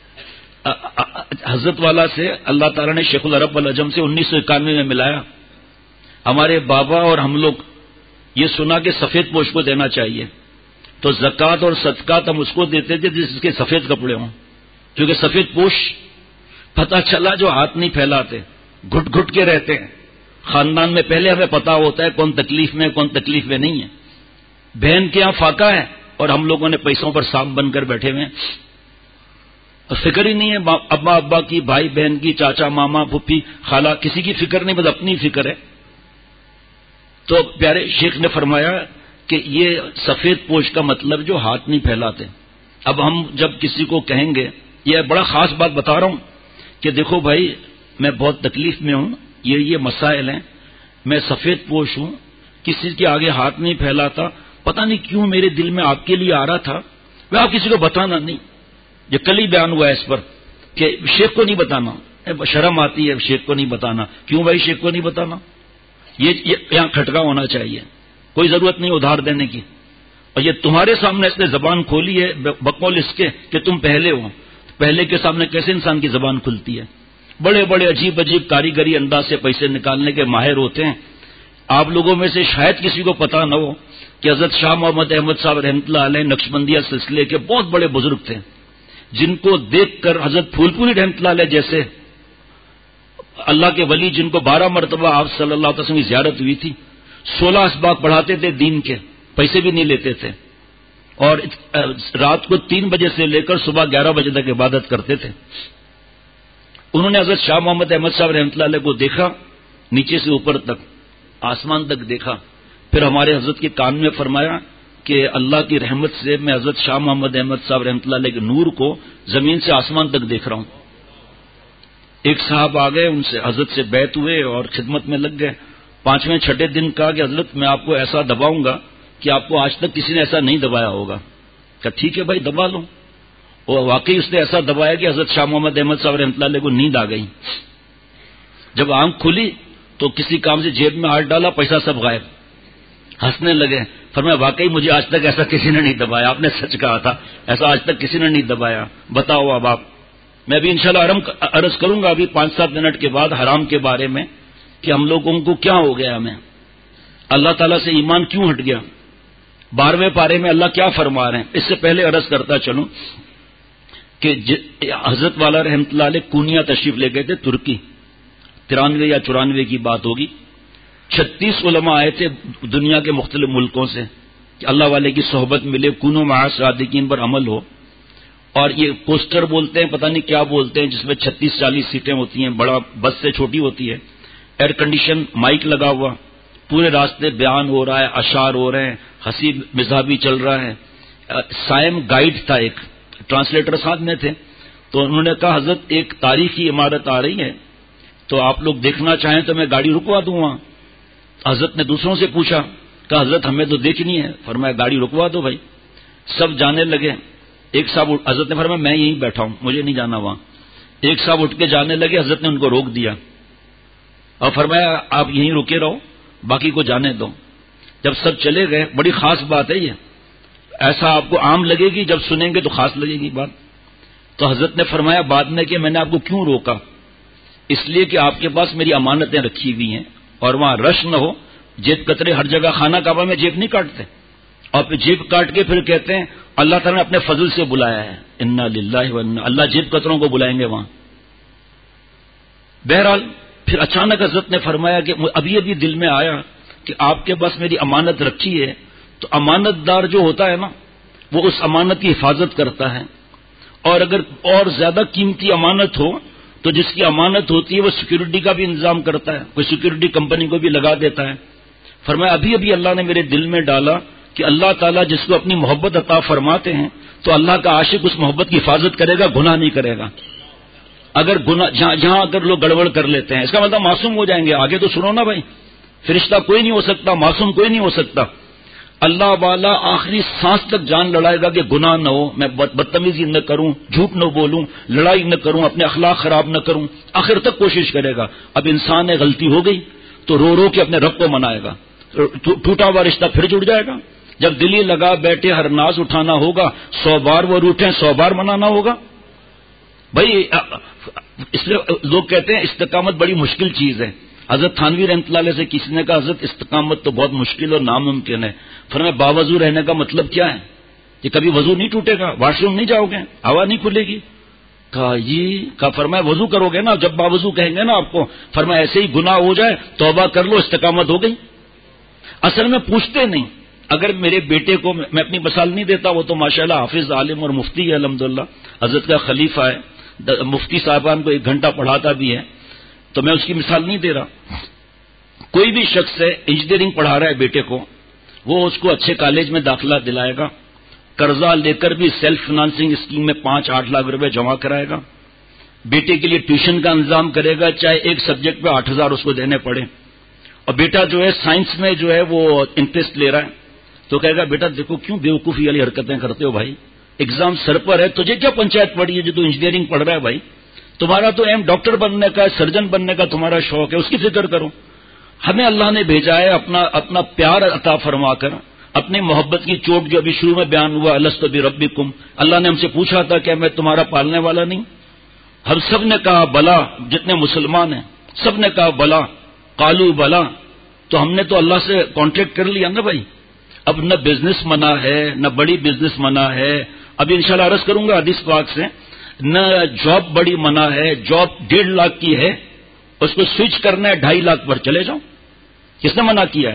حضرت والا سے اللہ تعالیٰ نے شیخ العرب والعجم سے 1991 میں ملایا۔ ہمارے بابا اور ہم لوگ یہ سنا کہ سفید پوش کو دینا چاہیے، تو زکوٰۃ اور صدقات ہم اس کو دیتے تھے جس کے سفید کپڑے ہوں، کیونکہ سفید پوش پتہ چلا جو ہاتھ نہیں پھیلاتے، گھٹ گھٹ کے رہتے ہیں۔ خاندان میں پہلے ہمیں پتا ہوتا ہے کون تکلیف میں کون تکلیف میں نہیں ہے۔ بہن کے یہاں فاقہ ہے اور ہم لوگوں نے پیسوں پر سانپ بن کر بیٹھے ہوئے ہیں، اور فکر ہی نہیں ہے ابا ابا کی، بھائی بہن کی، چاچا ماما پھپھی خالہ، کسی کی فکر نہیں، بس اپنی فکر ہے۔ تو پیارے شیخ نے فرمایا کہ یہ سفید پوش کا مطلب جو ہاتھ نہیں پھیلاتے۔ اب ہم جب کسی کو کہیں گے، یہ بڑا خاص بات بتا رہا ہوں کہ دیکھو بھائی میں بہت تکلیف میں ہوں، یہ مسائل ہیں، میں سفید پوش ہوں، کسی کے آگے ہاتھ نہیں پھیلاتا، پتہ نہیں کیوں میرے دل میں آپ کے لیے آ رہا تھا، میں آپ کسی کو بتانا نہیں۔ یہ کل ہی بیان ہوا ہے اس پر کہ شیخ کو نہیں بتانا، شرم آتی ہے شیخ کو نہیں بتانا۔ کیوں بھائی شیخ کو نہیں بتانا؟ یہ یہاں کھٹکا ہونا چاہیے، کوئی ضرورت نہیں ادھار دینے کی۔ اور یہ تمہارے سامنے اس نے زبان کھولی ہے بقول اس کے کہ تم پہلے ہو، پہلے کے سامنے کیسے انسان کی زبان کھلتی ہے؟ بڑے بڑے عجیب عجیب کاریگری انداز سے پیسے نکالنے کے ماہر ہوتے ہیں۔ آپ لوگوں میں سے شاید کسی کو پتا نہ ہو کہ حضرت شاہ محمد احمد صاحب رحمۃ اللہ علیہ نقشبندیہ سلسلے کے بہت بڑے بزرگ تھے، جن کو دیکھ کر حضرت پھول پوری رحمۃ اللہ علیہ جیسے اللہ کے ولی، جن کو 12 مرتبہ آپ صلی اللہ علیہ وسلم کی زیارت ہوئی تھی، 16 اسباق پڑھاتے تھے دین کے، پیسے بھی نہیں لیتے تھے، اور رات کو 3 بجے سے لے کر صبح 11 بجے تک عبادت کرتے تھے۔ انہوں نے حضرت شاہ محمد احمد صاحب رحمۃ اللہ علیہ کو دیکھا، نیچے سے اوپر تک، آسمان تک دیکھا، پھر ہمارے حضرت کے کان میں فرمایا کہ اللہ کی رحمت سے میں حضرت شاہ محمد احمد صاحب رحمۃ اللہ علیہ کے نور کو زمین سے آسمان تک دیکھ رہا ہوں۔ ایک صاحب آ گئے، ان سے حضرت سے بیعت ہوئے اور خدمت میں لگ گئے۔ 5ویں 6 دن کہا کہ حضرت میں آپ کو ایسا دباؤں گا کہ آپ کو آج تک کسی نے ایسا نہیں دبایا ہوگا۔ کہا ٹھیک ہے بھائی دبا لو، اور واقعی اس نے ایسا دبایا کہ حضرت شاہ محمد احمد صاحب رحمۃ اللہ علیہ کو نیند آ گئی۔ جب آنکھ کھلی تو کسی کام سے جیب میں ہاتھ ڈالا، پیسہ سب غائب، ہنسنے لگے۔ فرمایا واقعی مجھے آج تک ایسا کسی نے نہیں دبایا، آپ نے سچ کہا تھا، ایسا آج تک کسی نے نہیں دبایا۔ بتاؤ اب آپ، میں بھی انشاءاللہ عرض کروں گا ابھی 5-7 منٹ کے بعد حرام کے بارے میں کہ ہم لوگوں کو کیا ہو گیا، ہمیں اللہ تعالیٰ سے ایمان کیوں ہٹ گیا۔ 12ویں پارے میں اللہ کیا فرما رہے ہیں؟ اس سے پہلے عرض کرتا چلوں کہ حضرت والا رحمۃ اللہ علیہ کونیا تشریف لے گئے تھے ترکی، 93 یا 94 کی بات ہوگی۔ 36 علماء آئے تھے دنیا کے مختلف ملکوں سے کہ اللہ والے کی صحبت ملے، کونوا مع الصادقین پر عمل ہو۔ اور یہ پوسٹر بولتے ہیں، پتہ نہیں کیا بولتے ہیں، جس میں 36-40 سیٹیں ہوتی ہیں، بڑا بس سے چھوٹی ہوتی ہے، ایئر کنڈیشن، مائک لگا ہوا، پورے راستے بیان ہو رہا ہے، اشعار ہو رہے ہیں، ہنسی مزاح بھی چل رہا ہے۔ سائم گائیڈ تھا، ایک ٹرانسلیٹر ساتھ میں تھے، تو انہوں نے کہا حضرت ایک تاریخی عمارت آ رہی ہے تو آپ لوگ دیکھنا چاہیں تو میں گاڑی رکوا دوں وہاں. حضرت نے دوسروں سے پوچھا، کہا حضرت ہمیں تو دیکھنی ہے. فرمایا گاڑی رکوا دو بھائی. سب جانے لگے. ایک صاحب حضرت نے فرمایا میں یہیں بیٹھا ہوں، مجھے نہیں جانا وہاں. ایک صاحب اٹھ کے جانے لگے، حضرت نے ان کو روک دیا اور فرمایا آپ یہیں رکے رہو، باقی کو جانے دو. جب سب چلے گئے، بڑی خاص بات ہے یہ، ایسا آپ کو عام لگے گی، جب سنیں گے تو خاص لگے گی بات. تو حضرت نے فرمایا بعد میں کہ میں نے آپ کو کیوں روکا، اس لیے کہ آپ کے پاس میری امانتیں رکھی ہوئی ہیں اور وہاں رش نہ ہو. جیب کترے ہر جگہ، خانہ کعبہ میں جیب نہیں کاٹتے اور پھر جیب کاٹ کے پھر کہتے ہیں اللہ تعالیٰ نے اپنے فضل سے بلایا ہے، انا للہ و انا، اللہ جیب کتروں کو بلائیں گے وہاں. بہرحال پھر اچانک حضرت نے فرمایا کہ ابھی ابھی دل میں آیا کہ آپ کے پاس میری امانت رکھی ہے، تو امانت دار جو ہوتا ہے نا وہ اس امانت کی حفاظت کرتا ہے، اور اگر اور زیادہ قیمتی امانت ہو تو جس کی امانت ہوتی ہے وہ سیکورٹی کا بھی انتظام کرتا ہے، کوئی سیکورٹی کمپنی کو بھی لگا دیتا ہے. فرمایا ابھی ابھی اللہ نے میرے دل میں ڈالا کہ اللہ تعالیٰ جس کو اپنی محبت عطا فرماتے ہیں تو اللہ کا عاشق اس محبت کی حفاظت کرے گا، گناہ نہیں کرے گا. اگر گناہ جہاں اگر لوگ گڑبڑ کر لیتے ہیں اس کا مطلب معصوم ہو جائیں گے. آگے تو سنو نا بھائی، فرشتہ کوئی نہیں ہو سکتا، معصوم کوئی نہیں ہو سکتا. اللہ والا آخری سانس تک جان لڑائے گا کہ گناہ نہ ہو، میں بدتمیزی نہ کروں، جھوٹ نہ بولوں، لڑائی نہ کروں، اپنے اخلاق خراب نہ کروں، آخر تک کوشش کرے گا. اب انسان نے غلطی ہو گئی تو رو رو کے اپنے رب کو منائے گا، ٹوٹا ہوا رشتہ پھر جڑ جائے گا. جب دلی لگا بیٹھے ہر ناز اٹھانا ہوگا، 100 بار وہ روٹیں 100 بار منانا ہوگا. بھائی اس لیے لوگ کہتے ہیں استقامت بڑی مشکل چیز ہے. حضرت تھانوی رحمۃ اللہ علیہ سے کسی نے کہا حضرت استقامت تو بہت مشکل اور ناممکن ہے. فرمایا باوضو رہنے کا مطلب کیا ہے؟ کہ کبھی وضو نہیں ٹوٹے گا، واش روم نہیں جاؤ گے، ہوا نہیں کھلے گی. کہا فرمایا وضو کرو گے نا، جب باوضو کہیں گے نا آپ کو، فرمایا ایسے ہی گناہ ہو جائے توبہ کر لو، استقامت ہو گئی. اصل میں پوچھتے نہیں. اگر میرے بیٹے کو، میں اپنی مثال نہیں دیتا، وہ تو ماشاءاللہ حافظ عالم اور مفتی ہے الحمدللہ، حضرت کا خلیفہ ہے، مفتی صاحبان کو 1 گھنٹہ پڑھاتا بھی ہے، تو میں اس کی مثال نہیں دے رہا. کوئی بھی شخص ہے انجینئرنگ پڑھا رہا ہے بیٹے کو، وہ اس کو اچھے کالج میں داخلہ دلائے گا، قرضہ لے کر بھی سیلف فنانسنگ اسکیم میں 5-8 لاکھ روپے جمع کرائے گا، بیٹے کے لیے ٹیوشن کا انتظام کرے گا، چاہے ایک سبجیکٹ پہ 8,000 اس کو دینے پڑے. اور بیٹا جو ہے سائنس میں جو ہے وہ انٹرسٹ لے رہا ہے، تو کہے گا بیٹا دیکھو کیوں بیوقوفی والی حرکتیں کرتے ہو بھائی، ایگزام سر پر ہے، تجھے کیا پنچایت پڑی ہے جو تو انجینئرنگ پڑھ رہا ہے بھائی، تمہارا تو ایم ڈاکٹر بننے کا ہے، سرجن بننے کا تمہارا شوق ہے، اس کی فکر کرو. ہمیں اللہ نے بھیجا ہے اپنا پیار عطا فرما کر، اپنی محبت کی چوٹ جو ابھی شروع میں بیان ہوا، الست بربکم، اللہ نے ہم سے پوچھا تھا کہ میں تمہارا پالنے والا نہیں؟ ہم سب نے کہا بلا، جتنے مسلمان ہیں سب نے کہا بلا، قالو بلا. تو ہم نے تو اللہ سے کانٹریکٹ کر لیا نا بھائی. اب نہ بزنس منع ہے، نہ بڑی بزنس منع ہے، ابھی انشاءاللہ عرض کروں گا حدیث پاک سے، نہ جاب بڑی منع ہے، جاب 1.5 لاکھ کی ہے، اس کو سوئچ کرنا ہے 2.5 لاکھ پر، چلے جاؤ. کس نے منع کیا ہے؟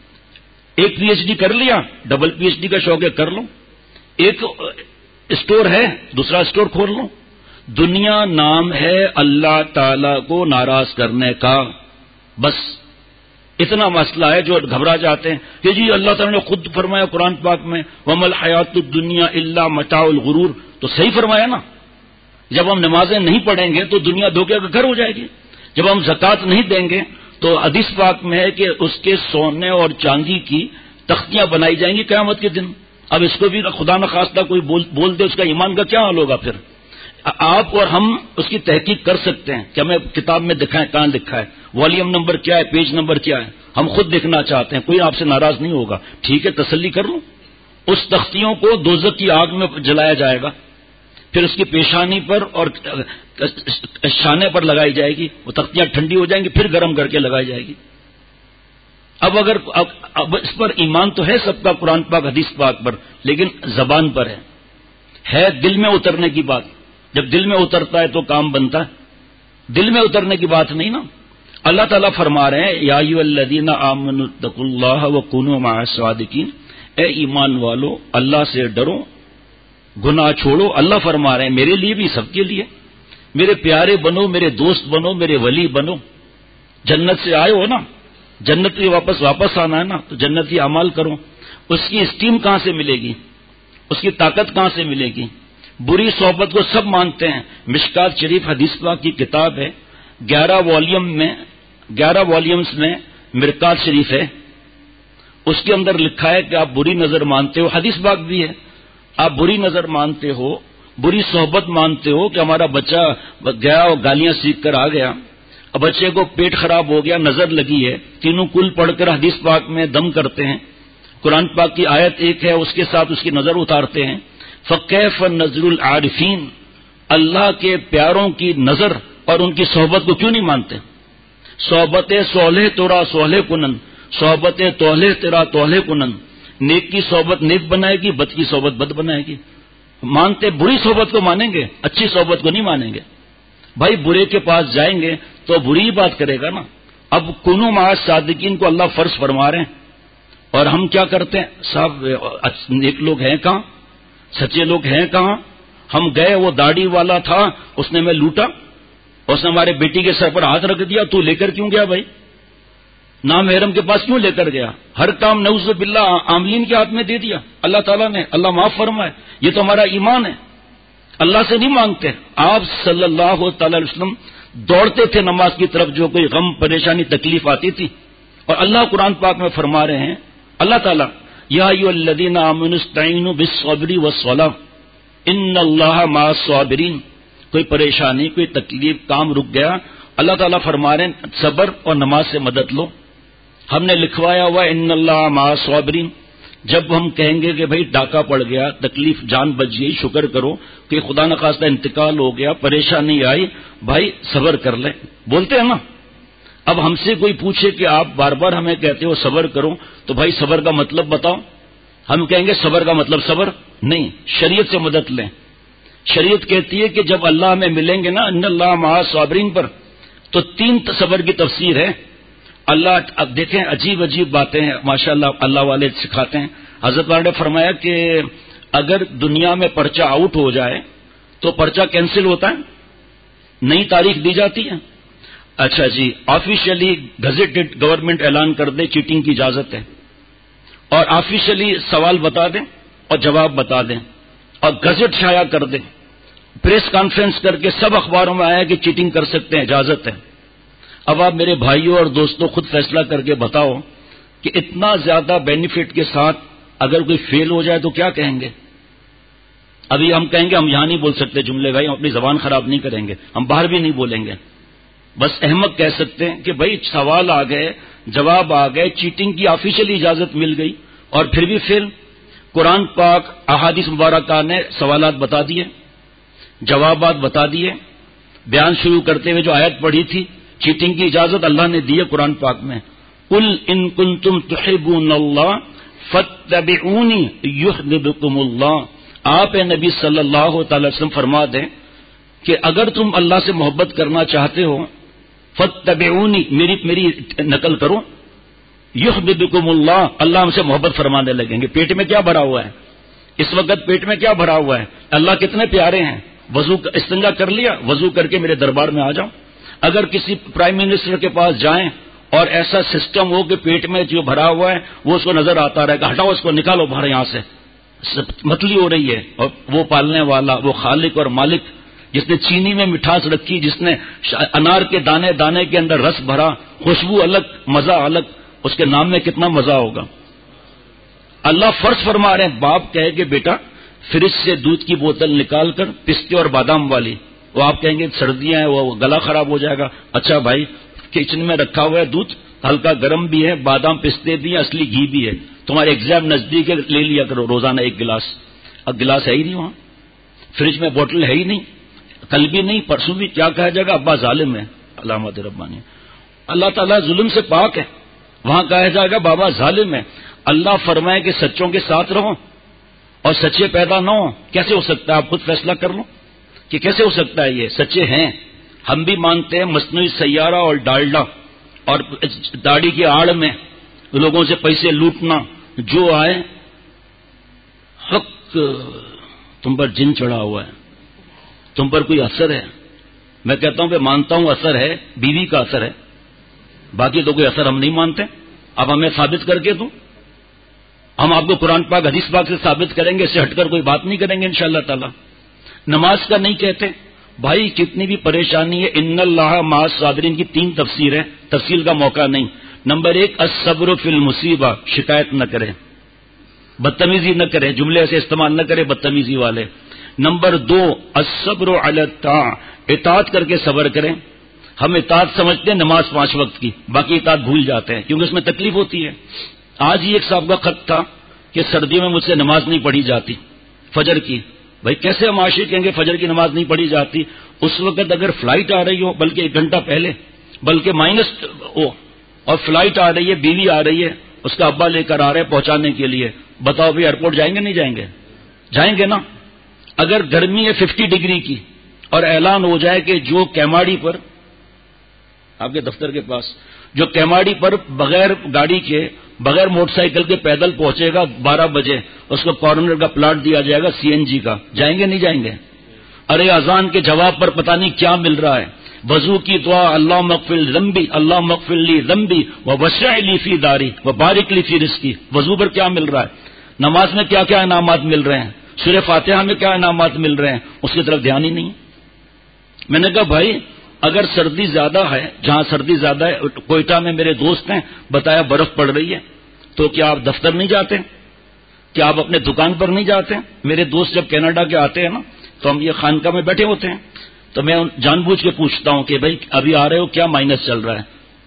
ایک پی ایچ ڈی کر لیا، ڈبل پی ایچ ڈی کا شوق ہے کر لو، ایک اسٹور ہے دوسرا اسٹور کھول لو. دنیا نام ہے اللہ تعالی کو ناراض کرنے کا، بس اتنا مسئلہ ہے. جو گھبرا جاتے ہیں کہ جی اللہ تعالیٰ نے خود فرمایا قرآن پاک میں وَمَا الْحَيَاةُ الدُّنْيَا إِلَّا مَتَاعُ الْغُرُورِ، تو صحیح فرمایا نا. جب ہم نمازیں نہیں پڑھیں گے تو دنیا دھوکے کا گھر ہو جائے گی. جب ہم زکوٰۃ نہیں دیں گے تو حدیث پاک میں ہے کہ اس کے سونے اور چاندی کی تختیاں بنائی جائیں گی قیامت کے دن. اب اس کو بھی خدا نخواستہ کوئی بول دے، اس کا ایمان کا کیا حال ہوگا پھر؟ آپ اور ہم اس کی تحقیق کر سکتے ہیں کہ ہمیں کتاب میں دکھائیں کہاں لکھا ہے، والیوم نمبر کیا ہے، پیج نمبر کیا ہے، ہم خود دیکھنا چاہتے ہیں. کوئی آپ سے ناراض نہیں ہوگا، ٹھیک ہے تسلی کر لوں. اس تختیوں کو دوزخ کی آگ میں جلایا جائے گا، پھر اس کی پیشانی پر اور شانے پر لگائی جائے گی، وہ تختیاں ٹھنڈی ہو جائیں گی، پھر گرم کر کے لگائی جائے گی. اب اس پر ایمان تو ہے سب کا قرآن پاک حدیث پاک پر، لیکن زبان پر ہے دل میں اترنے کی بات. جب دل میں اترتا ہے تو کام بنتا ہے، دل میں اترنے کی بات نہیں نا. اللہ تعالیٰ فرما رہے ہیں یا ایھا الذین آمنوا اتقوا اللہ وکونوا مع الصادقین، اے ایمان والو اللہ سے ڈرو، گناہ چھوڑو. اللہ فرما رہے ہیں میرے لیے بھی سب کے لیے، میرے پیارے بنو، میرے دوست بنو، میرے ولی بنو. جنت سے آئے ہو نا، جنت کی واپس آنا ہے نا، تو جنتی اعمال کرو. اس کی اسٹیم کہاں سے ملے گی؟ اس کی طاقت کہاں سے ملے گی؟ بری صحبت کو سب مانتے ہیں. مشکات شریف حدیث پاک کی کتاب ہے، 11 والیومز میں مرکات شریف ہے. اس کے اندر لکھا ہے کہ آپ بری نظر مانتے ہو، حدیث پاک بھی ہے، آپ بری نظر مانتے ہو، بری صحبت مانتے ہو کہ ہمارا بچہ گیا اور گالیاں سیکھ کر آ گیا، اب بچے کو پیٹ خراب ہو گیا، نظر لگی ہے، تینوں کل پڑھ کر حدیث پاک میں دم کرتے ہیں، قرآن پاک کی آیت ایک ہے اس کے ساتھ اس کی نظر اتارتے ہیں. فکیف نظر العارفین، اللہ کے پیاروں کی نظر اور ان کی صحبت کو کیوں نہیں مانتے؟ صحبت صالح تورا صالح کنن، صحبت توحلے تیرا توحلے کنن. نیک کی صحبت نیک بنائے گی، بد کی صحبت بد بنائے گی. مانتے بری صحبت کو مانیں گے، اچھی صحبت کو نہیں مانیں گے. بھائی برے کے پاس جائیں گے تو بری بات کرے گا نا. اب کنو مع صادقین کو اللہ فرض فرما رہے ہیں اور ہم کیا کرتے ہیں؟ صاحب نیک لوگ ہیں کہاں، سچے لوگ ہیں کہاں؟ ہم گئے، وہ داڑھی والا تھا، اس نے میں لوٹا، اس نے ہمارے بیٹی کے سر پر ہاتھ رکھ دیا، تو لے کر کیوں گیا بھائی؟ نامحرم کے پاس کیوں لے کر گیا؟ ہر کام نعوذ باللہ عاملین کے ہاتھ میں دے دیا اللہ تعالیٰ نے. اللہ معاف فرمائے. یہ تو ہمارا ایمان ہے. اللہ سے نہیں مانگتے. آپ صلی اللہ تعالی علیہ وسلم دوڑتے تھے نماز کی طرف جو کوئی غم پریشانی تکلیف آتی تھی، اور اللہ قرآن پاک میں فرما رہے ہیں اللہ تعالیٰ یا ایھا الذین آمنوا استعینوا بالصبر والصلاۃ ان اللہ مع الصابرین. کوئی پریشانی کوئی تکلیف کام رک گیا، اللہ تعالیٰ فرما رہے ہیں صبر اور نماز سے مدد لو. ہم نے لکھوایا ہوا ان اللہ مع الصابرین. جب ہم کہیں گے کہ بھائی ڈاکہ پڑ گیا، تکلیف جان بچ گئی، شکر کرو کہ خدا نخواستہ انتقال ہو گیا، پریشانی آئی، بھائی صبر کر لیں، بولتے ہیں نا. اب ہم سے کوئی پوچھے کہ آپ بار بار ہمیں کہتے ہو صبر کرو، تو بھائی صبر کا مطلب بتاؤ. ہم کہیں گے صبر کا مطلب صبر نہیں، شریعت سے مدد لیں. شریعت کہتی ہے کہ جب اللہ ہمیں ملیں گے نا ان اللہ مع الصابرین پر، تو 3 صبر کی تفسیر ہے. اللہ اب دیکھیں عجیب عجیب باتیں ہیں ماشاءاللہ اللہ والے سکھاتے ہیں. حضرت والے نے فرمایا کہ اگر دنیا میں پرچہ آؤٹ ہو جائے تو پرچہ کینسل ہوتا ہے، نئی تاریخ دی جاتی ہے. اچھا جی، آفیشیلی گزٹڈ گورنمنٹ اعلان کر دے چیٹنگ کی اجازت ہے، اور آفیشیلی سوال بتا دیں اور جواب بتا دیں اور گزٹ شائع کر دیں، پریس کانفرنس کر کے سب اخباروں میں آیا کہ چیٹنگ کر سکتے ہیں، اجازت ہے. اب آپ میرے بھائیوں اور دوستوں خود فیصلہ کر کے بتاؤ کہ اتنا زیادہ بینیفٹ کے ساتھ اگر کوئی فیل ہو جائے تو کیا کہیں گے؟ ابھی ہم کہیں گے ہم یہاں نہیں بول سکتے جملے بھائی، ہم اپنی زبان خراب نہیں کریں گے، ہم باہر بھی نہیں بولیں گے. بس احمق کہہ سکتے ہیں کہ بھائی سوال آ گئے، جواب آ گئے، چیٹنگ کی آفیشیلی اجازت مل گئی اور پھر بھی فیل. قرآن پاک احادیث مبارکہ نے سوالات بتا دیے، جوابات بتا دیے. بیان شروع کرتے ہوئے جو آیت پڑھی تھی چیٹنگ کی اجازت اللہ نے دی ہے قرآن پاک میں. قل ان کنتم تحبون اللہ فاتبعونی یحببکم اللہ. آپ نبی صلی اللہ تعالی وسلم فرما دیں کہ اگر تم اللہ سے محبت کرنا چاہتے ہو فاتبعونی، میری نقل کرو، یحببکم اللہ، اللہ ہم سے محبت فرمانے لگیں گے. پیٹ میں کیا بھرا ہوا ہے اس وقت؟ پیٹ میں کیا بھرا ہوا ہے؟ اللہ کتنے پیارے ہیں. وضو استنجا کر لیا، وضو کر کے میرے دربار میں آ جاؤ. اگر کسی پرائم منسٹر کے پاس جائیں اور ایسا سسٹم ہو کہ پیٹ میں جو بھرا ہوا ہے وہ اس کو نظر آتا رہے گا، ہٹاؤ اس کو، نکالو باہر یہاں سے، متلی ہو رہی ہے. اور وہ پالنے والا، وہ خالق اور مالک جس نے چینی میں مٹھاس رکھی، جس نے انار کے دانے دانے کے اندر رس بھرا، خوشبو الگ مزہ الگ، اس کے نام میں کتنا مزہ ہوگا. اللہ فرض فرما رہے ہیں، باپ کہے کہ بیٹا فریج سے دودھ کی بوتل نکال کر پستے اور بادام والی، وہ آپ کہیں گے سردیاں ہیں وہ گلا خراب ہو جائے گا. اچھا بھائی کچن میں رکھا ہوا ہے دودھ، ہلکا گرم بھی ہے، بادام پستے بھی ہیں، اصلی گھی بھی ہے. تمہارے ایگزام نزدیک ہے، لے لیا کرو روزانہ 1 گلاس. اب گلاس ہے ہی نہیں وہاں، فریج میں بوتل ہے ہی نہیں، کل بھی نہیں پرسوں بھی. کیا کہا جائے گا؟ ابا ظالم ہے. علامت ربانی. اللہ تعالیٰ ظلم سے پاک ہے، وہاں کہا جائے گا بابا ظالم ہے. اللہ فرمائے کہ سچوں کے ساتھ رہو اور سچے پیدا نہ ہو. کیسے ہو سکتا ہے؟ آپ خود فیصلہ کر لو کہ کیسے ہو سکتا ہے. یہ سچے ہیں، ہم بھی مانتے ہیں مصنوعی سیارہ اور ڈالڈا اور داڑھی کی آڑ میں لوگوں سے پیسے لوٹنا جو آئے. حق تم پر جن چڑھا ہوا ہے، تم پر کوئی اثر ہے. میں کہتا ہوں کہ مانتا ہوں اثر ہے، بیوی کا اثر ہے، باقی تو کوئی اثر ہم نہیں مانتے. اب ہمیں ثابت کر کے دوں. ہم آپ کو قرآن پاک حدیث پاک سے ثابت کریں گے، اس سے ہٹ کر کوئی بات نہیں کریں گے انشاءاللہ تعالی. نماز کا نہیں کہتے بھائی، کتنی بھی پریشانی ہے ان اللہ مع الصابرین کی 3 تفسیر ہے، تفصیل کا موقع نہیں. نمبر 1 الصبر فی المصیبہ، شکایت نہ کرے، بدتمیزی نہ کرے، جملے ایسے استعمال نہ کرے بدتمیزی والے. نمبر 2 الصبر علی الطاعہ، اطاعت کر کے صبر کریں. ہم اطاعت سمجھتے ہیں نماز 5 وقت کی، باقی اطاعت بھول جاتے ہیں کیونکہ اس میں تکلیف ہوتی ہے. آج ہی ایک صاحب کا خط تھا کہ سردیوں میں مجھ سے نماز نہیں پڑھی جاتی فجر کی. بھائی کیسے ہم عاشق کہیں گے فجر کی نماز نہیں پڑھی جاتی؟ اس وقت اگر فلائٹ آ رہی ہو، بلکہ 1 گھنٹہ پہلے، بلکہ مائنس ہو، اور فلائٹ آ رہی ہے، بیوی آ رہی ہے، اس کا ابا لے کر آ رہے ہیں پہنچانے کے لیے، بتاؤ بھی ایئرپورٹ جائیں گے نہیں جائیں گے؟ جائیں گے نا. اگر گرمی ہے 50 ڈگری کی اور اعلان ہو جائے کہ جو کیماڑی پر، آپ کے دفتر کے پاس، جو کیماڑی پر بغیر گاڑی کے، بغیر موٹر سائیکل کے پیدل پہنچے گا 12 بجے، اس کو کارنر کا پلاٹ دیا جائے گا CNG کا، جائیں گے نہیں جائیں گے؟ ارے اذان کے جواب پر پتہ نہیں کیا مل رہا ہے. وضو کی دعا اللہم اغفر ذنبی، اللہم اغفر لی ذنبی ووسع لی فی داری وبارک لی فی رزقی. وضو پر کیا مل رہا ہے؟ نماز میں کیا کیا انعامات مل رہے ہیں؟ سورہ فاتحہ میں کیا انعامات مل رہے ہیں؟ اس کی طرف دھیان ہی نہیں. میں نے کہا بھائی اگر سردی زیادہ ہے، جہاں سردی زیادہ ہے، کوئٹہ میں میرے دوست ہیں، بتایا برف پڑ رہی ہے، تو کیا آپ دفتر نہیں جاتے؟ کیا آپ اپنے دکان پر نہیں جاتے؟ میرے دوست جب کینیڈا کے آتے ہیں نا تو ہم یہ خانقاہ میں بیٹھے ہوتے ہیں، تو میں جان بوجھ کے پوچھتا ہوں کہ بھائی ابھی آ رہے ہو کیا؟ مائنس چل رہا ہے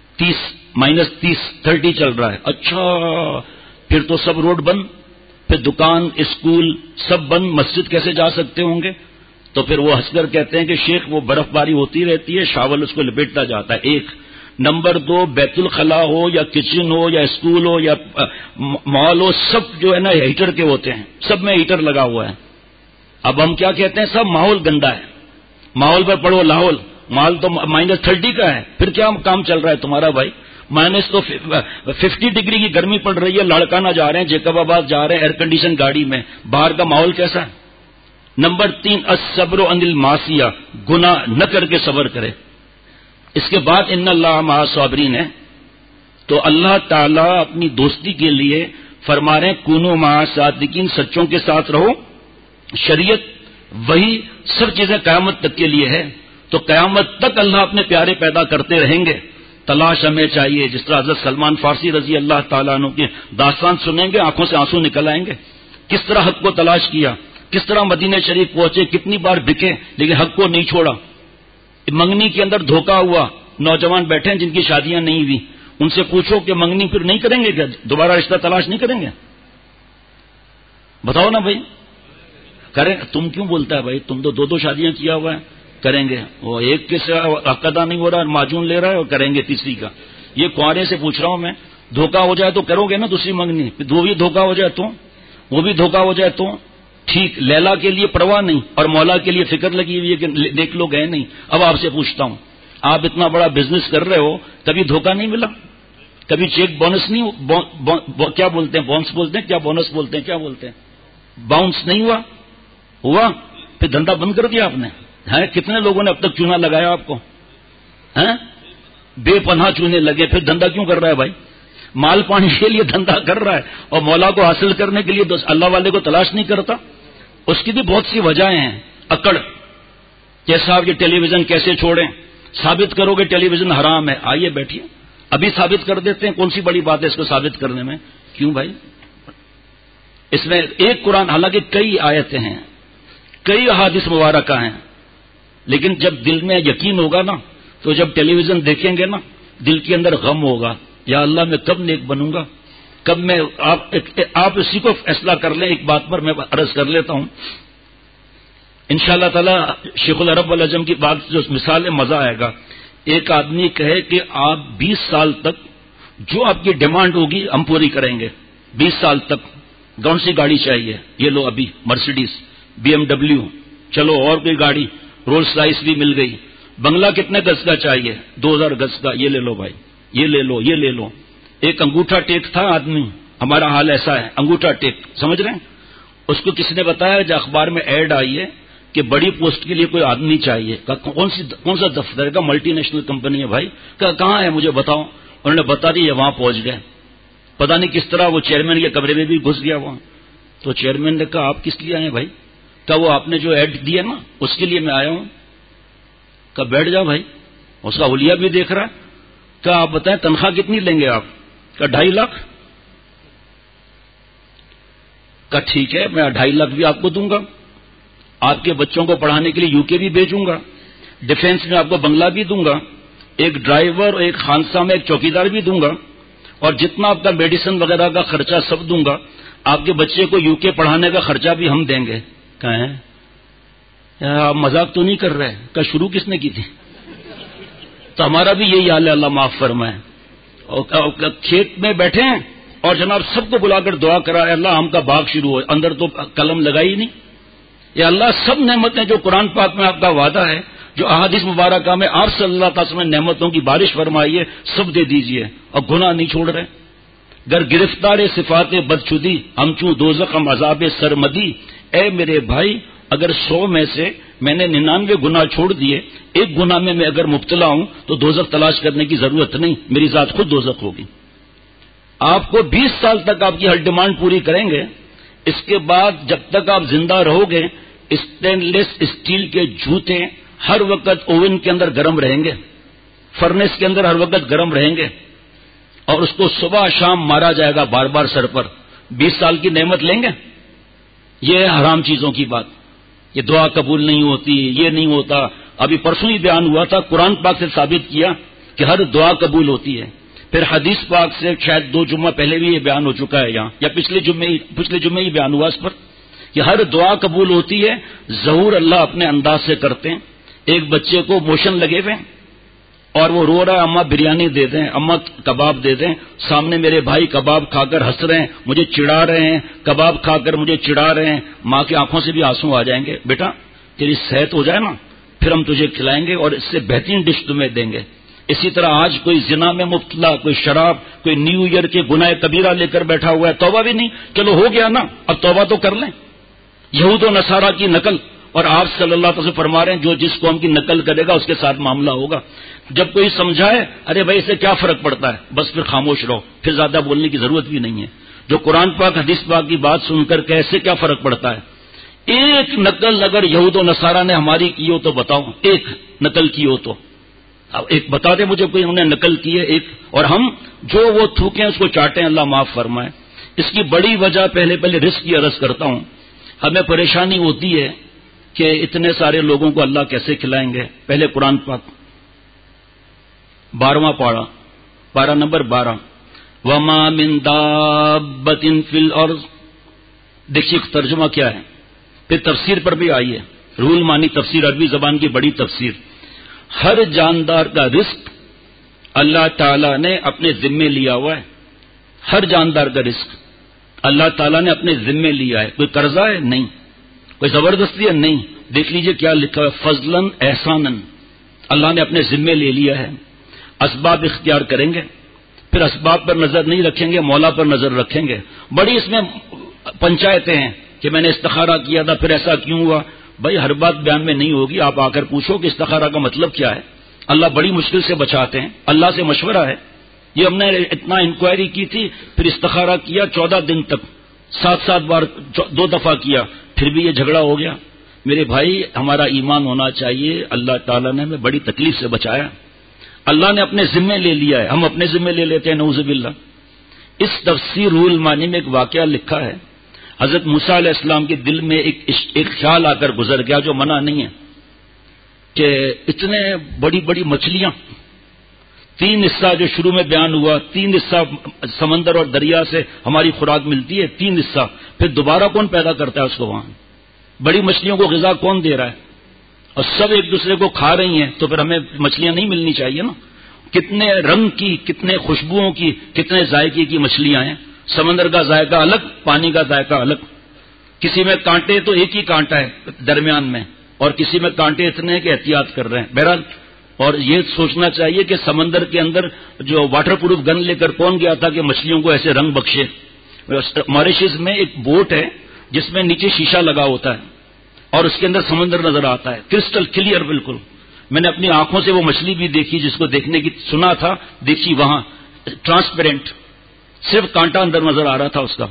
30 چل رہا ہے. اچھا پھر تو سب روڈ بند، پھر دکان اسکول سب بند، مسجد کیسے جا سکتے ہوں گے؟ تو پھر وہ ہنس کر کہتے ہیں کہ شیخ وہ برف باری ہوتی رہتی ہے، شاول اس کو لپیٹتا جاتا ہے. 1 نمبر 2 بیت الخلاء ہو یا کچن ہو یا اسکول ہو یا مال ہو، سب جو ہے نا ہیٹر کے ہوتے ہیں، سب میں ہیٹر لگا ہوا ہے. اب ہم کیا کہتے ہیں؟ سب ماحول گندا ہے، ماحول پر پڑھو لاہور، مال تو -30 کا ہے، پھر کیا کام چل رہا ہے تمہارا بھائی؟ مائنس تو 50 ڈگری کی گرمی پڑ رہی ہے، لاڑکانہ جا رہے ہیں، جیکب آباد جا رہے ہیں ایئر کنڈیشن گاڑی میں، باہر کا ماحول کیسا ہے؟ نمبر 3 الصبر عن المعصیہ، گناہ نہ کر کے صبر کرے. اس کے بعد ان اللہ مع الصابرین ہے، تو اللہ تعالیٰ اپنی دوستی کے لیے فرما رہے ہیں کونوا مع الصادقین، سچوں کے ساتھ رہو. شریعت وہی سب چیزیں قیامت تک کے لیے ہے، تو قیامت تک اللہ اپنے پیارے پیدا کرتے رہیں گے. تلاش ہمیں چاہیے، جس طرح حضرت سلمان فارسی رضی اللہ تعالیٰ عنہ کی داستان سنیں گے آنکھوں سے آنسو نکل آئیں گے. کس طرح حق کو تلاش کیا، کس طرح مدینہ شریف پہنچے، کتنی بار بکے لیکن حق کو نہیں چھوڑا. منگنی کے اندر دھوکہ ہوا، نوجوان بیٹھے ہیں جن کی شادیاں نہیں ہوئی، ان سے پوچھو کہ منگنی پھر نہیں کریں گے کیا؟ دوبارہ رشتہ تلاش نہیں کریں گے؟ بتاؤ نا بھائی. کریں. تم کیوں بولتا ہے بھائی؟ تم تو 2 شادیاں کیا ہوا ہے. کریں گے. وہ ایک کے سے حق ادا نہیں ہو رہا، معجون لے رہا ہے، اور کریں گے تیسری کا. یہ کنوارے سے پوچھ رہا ہوں میں، دھوکہ ہو جائے تو کرو گے نا دوسری منگنی، وہ بھی دھوکہ ہو جائے تو، وہ بھی دھوکہ ہو جائے تو ٹھیک. لیلا کے لیے پرواہ نہیں اور مولا کے لیے فکر لگی ہوئی ہے کہ دیکھ لو گئے نہیں. اب آپ سے پوچھتا ہوں، آپ اتنا بڑا بزنس کر رہے ہو، کبھی دھوکہ نہیں ملا؟ کبھی چیک بونس نہیں، کیا بولتے ہیں، بونس بولتے ہیں، کیا بونس بولتے ہیں، کیا بولتے ہیں، باؤنس نہیں ہوا؟ پھر دھندا بند کر دیا آپ نے. کتنے لوگوں نے اب تک چونا لگایا آپ کو؟ بے پناہ چونے لگے. پھر دھندا کیوں کر رہا ہے بھائی؟ مال پانی کے لیے دھندا کر رہا ہے اور مولا کو حاصل کرنے کے لیے اللہ والے کو تلاش نہیں کرتا. اس کی بھی بہت سی وجہیں ہیں. اکڑ کہ صاحب یہ ٹیلی ویژن کیسے چھوڑیں، ثابت کرو گے ٹیلی ویژن حرام ہے. آئیے بیٹھیے، ابھی ثابت کر دیتے ہیں. کون سی بڑی بات ہے اس کو ثابت کرنے میں؟ کیوں بھائی؟ اس میں ایک قرآن، حالانکہ کئی آیتیں ہیں، کئی احادیث مبارکہ ہیں، لیکن جب دل میں یقین ہوگا نا، تو جب ٹیلی ویژن دیکھیں گے نا، دل کے اندر غم ہوگا، یا اللہ میں کب نیک بنوں گا، کب میں. آپ اسی کو فیصلہ کر لیں. ایک بات پر میں عرض کر لیتا ہوں، انشاءاللہ تعالی شیخ العرب والعجم کی بات جو مثال ہے، مزہ آئے گا. ایک آدمی کہے کہ آپ 20 سال تک جو آپ کی ڈیمانڈ ہوگی ہم پوری کریں گے. 20 سال تک کون سی گاڑی چاہیے؟ یہ لو ابھی مرسیڈیز، BMW، چلو اور کوئی گاڑی، رولس رائس بھی مل گئی. بنگلہ کتنے گز کا چاہیے؟ 2000 گز کا. یہ لے لو بھائی، یہ لے لو، یہ لے لو. ایک انگوٹھا ٹیک تھا آدمی، ہمارا حال ایسا ہے، انگوٹھا ٹیک سمجھ رہے ہیں؟ اس کو کسی نے بتایا جو اخبار میں ایڈ آئی ہے کہ بڑی پوسٹ کے لیے کوئی آدمی چاہیے. کون سا دفتر کا؟ ملٹی نیشنل کمپنی ہے بھائی. کہاں ہے مجھے بتاؤ. انہوں نے بتا دی، وہاں پہنچ گئے. پتہ نہیں کس طرح وہ چیئرمین کے کمرے میں بھی گھس گیا وہاں. تو چیئرمین نے کہا آپ کس لیے آئے ہیں بھائی؟ کہا وہ آپ نے جو ایڈ دیا نا اس کے لیے میں آیا ہوں. کہا بیٹھ جاؤ بھائی. اس کا حلیہ بھی دیکھ رہا ہے. کہا آپ بتائیں تنخواہ کتنی لیں گے آپ؟ کہا 2.5 لاکھ. کہا ٹھیک ہے میں 2.5 لاکھ بھی آپ کو دوں گا, آپ کے بچوں کو پڑھانے کے لیے UK بھی بھیجوں گا, ڈیفینس میں آپ کو بنگلہ بھی دوں گا, ایک ڈرائیور اور ایک خانسا میں ایک چوکیدار بھی دوں گا, اور جتنا آپ کا میڈیسن وغیرہ کا خرچہ سب دوں گا. آپ کے بچے کو UK پڑھانے کا خرچہ بھی ہم دیں گے. کہیں آپ مذاق تو نہیں کر رہے؟ کہ شروع کس نے کی تھی؟ تو ہمارا بھی یہی حال ہے, اللہ معاف فرمائے. اور کھیت میں بیٹھے ہیں اور جناب سب کو بلا کر دعا کرا, اللہ ہم کا باغ شروع ہو. اندر تو قلم لگائی نہیں. یا اللہ سب نعمتیں جو قرآن پاک میں آپ کا وعدہ ہے, جو احادیث مبارکہ میں آپ صلی اللہ تعالی وسلم نے نعمتوں کی بارش فرمائی ہے, سب دے دیجئے. اور گناہ نہیں چھوڑ رہے. گر گرفتار صفات بدشدی ہم چوں دوزخ ہم عذاب سرمدی. اے میرے بھائی اگر 100 میں سے میں نے 99 گناہ چھوڑ دیے, ایک گناہ میں اگر مبتلا ہوں تو دوزخ تلاش کرنے کی ضرورت نہیں, میری ذات خود دوزخ ہوگی. آپ کو 20 سال تک آپ کی ہر ڈیمانڈ پوری کریں گے. اس کے بعد جب تک آپ زندہ رہو گے اسٹین لیس اسٹیل کے جوتے ہر وقت اوون کے اندر گرم رہیں گے, فرنس کے اندر ہر وقت گرم رہیں گے, اور اس کو صبح شام مارا جائے گا بار بار سر پر. 20 سال کی نعمت لیں گے؟ یہ ہے حرام چیزوں کی بات. یہ دعا قبول نہیں ہوتی, یہ نہیں ہوتا. ابھی پرسوں ہی بیان ہوا تھا, قرآن پاک سے ثابت کیا کہ ہر دعا قبول ہوتی ہے. پھر حدیث پاک سے شاید 2 جمعہ پہلے بھی یہ بیان ہو چکا ہے یہاں, یا پچھلے جمعے ہی بیان ہوا اس پر, کہ ہر دعا قبول ہوتی ہے. ظہور اللہ اپنے انداز سے کرتے ہیں. ایک بچے کو موشن لگے ہوئے اور وہ رو رہا ہے, اماں بریانی دے دیں, اماں کباب دے دیں. سامنے میرے بھائی کباب کھا کر ہنس رہے ہیں, مجھے چڑھا رہے ہیں, کباب کھا کر مجھے چڑھا رہے ہیں. ماں کی آنکھوں سے بھی آنسو آ جائیں گے, بیٹا تیری صحت ہو جائے نا پھر ہم تجھے کھلائیں گے اور اس سے بہترین ڈش تمہیں دیں گے. اسی طرح آج کوئی زنا میں مبتلا, کوئی شراب, کوئی نیو ایئر کے گناہ کبیرہ لے کر بیٹھا ہوا ہے, توبہ بھی نہیں. چلو ہو گیا نا, اب توبہ تو کر لیں. یہود و نصارہ کی نقل, اور آپ صلی اللہ تعالی سے فرما رہے ہیں جو جس قوم کی نقل کرے گا اس کے ساتھ معاملہ ہوگا. جب کوئی سمجھائے ارے بھائی اس سے کیا فرق پڑتا ہے, بس پھر خاموش رہو, پھر زیادہ بولنے کی ضرورت بھی نہیں ہے. جو قرآن پاک حدیث پاک کی بات سن کر کیسے کیا فرق پڑتا ہے. ایک نقل اگر یہود و نصارہ نے ہماری کی ہو تو بتاؤ, ایک نقل کی ہو تو اب ایک بتا دیں مجھے کوئی انہوں نے نقل کی ہے ایک, اور ہم جو وہ تھوکیں اس کو چاٹیں, اللہ معاف فرمائے. اس کی بڑی وجہ پہلے رزق کی عرض کرتا ہوں. ہمیں پریشانی ہوتی ہے کہ اتنے سارے لوگوں کو اللہ کیسے کھلائیں گے. پہلے قرآن پاک 12واں پارہ نمبر 12, وما من دابۃ فی الارض. دیکھیے ترجمہ کیا ہے, پھر تفسیر پر بھی آئی ہے. روح المعانی تفسیر, عربی زبان کی بڑی تفسیر. ہر جاندار کا رزق اللہ تعالیٰ نے اپنے ذمے لیا ہوا ہے. ہر جاندار کا رزق اللہ تعالیٰ نے اپنے ذمے لیا ہے. کوئی قرضہ ہے نہیں, کوئی زبردستی ہے نہیں. دیکھ لیجئے کیا لکھا ہے, فضلاً احساناً. اللہ نے اپنے ذمے لے لیا ہے. اسباب اختیار کریں گے, پھر اسباب پر نظر نہیں رکھیں گے, مولا پر نظر رکھیں گے. بڑی اس میں پنچایتیں ہیں کہ میں نے استخارہ کیا تھا پھر ایسا کیوں ہوا. بھائی ہر بات بیان میں نہیں ہوگی, آپ آ کر پوچھو کہ استخارہ کا مطلب کیا ہے. اللہ بڑی مشکل سے بچاتے ہیں, اللہ سے مشورہ ہے. یہ ہم نے اتنا انکوائری کی تھی, پھر استخارہ کیا 14 دن تک, 7 بار 2 دفعہ کیا, پھر بھی یہ جھگڑا ہو گیا. میرے بھائی ہمارا ایمان ہونا چاہیے, اللہ تعالیٰ نے ہمیں بڑی تکلیف سے بچایا. اللہ نے اپنے ذمے لے لیا ہے, ہم اپنے ذمے لے لیتے ہیں, نعوذ باللہ. اس تفسیر روح المعانی میں ایک واقعہ لکھا ہے. حضرت موسیٰ علیہ السلام کے دل میں ایک خیال آ کر گزر گیا جو منع نہیں ہے, کہ اتنے بڑی بڑی مچھلیاں, 3 حصہ جو شروع میں بیان ہوا, 3 حصہ سمندر اور دریا سے ہماری خوراک ملتی ہے, 3 حصہ پھر دوبارہ کون پیدا کرتا ہے اس کو وہاں. بڑی مچھلیوں کو غذا کون دے رہا ہے, اور سب ایک دوسرے کو کھا رہی ہیں, تو پھر ہمیں مچھلیاں نہیں ملنی چاہیے نا. کتنے رنگ کی, کتنے خوشبوؤں کی, کتنے ذائقے کی مچھلیاں ہیں. سمندر کا ذائقہ الگ, پانی کا ذائقہ الگ. کسی میں کانٹے تو ایک ہی کانٹا ہے درمیان میں, اور کسی میں کانٹے اتنے ہیں کہ احتیاط کر رہے ہیں. بہرحال اور یہ سوچنا چاہیے کہ سمندر کے اندر جو واٹر پروف گن لے کر کون گیا تھا کہ مچھلیوں کو ایسے رنگ بخشے. ماریشس میں ایک بوٹ ہے جس میں نیچے شیشہ لگا ہوتا ہے اور اس کے اندر سمندر نظر آتا ہے, کرسٹل کلیئر بالکل. میں نے اپنی آنکھوں سے وہ مچھلی بھی دیکھی جس کو دیکھنے کی سنا تھا, دیکھی وہاں ٹرانسپیرنٹ صرف کانٹا اندر نظر آ رہا تھا اس کا.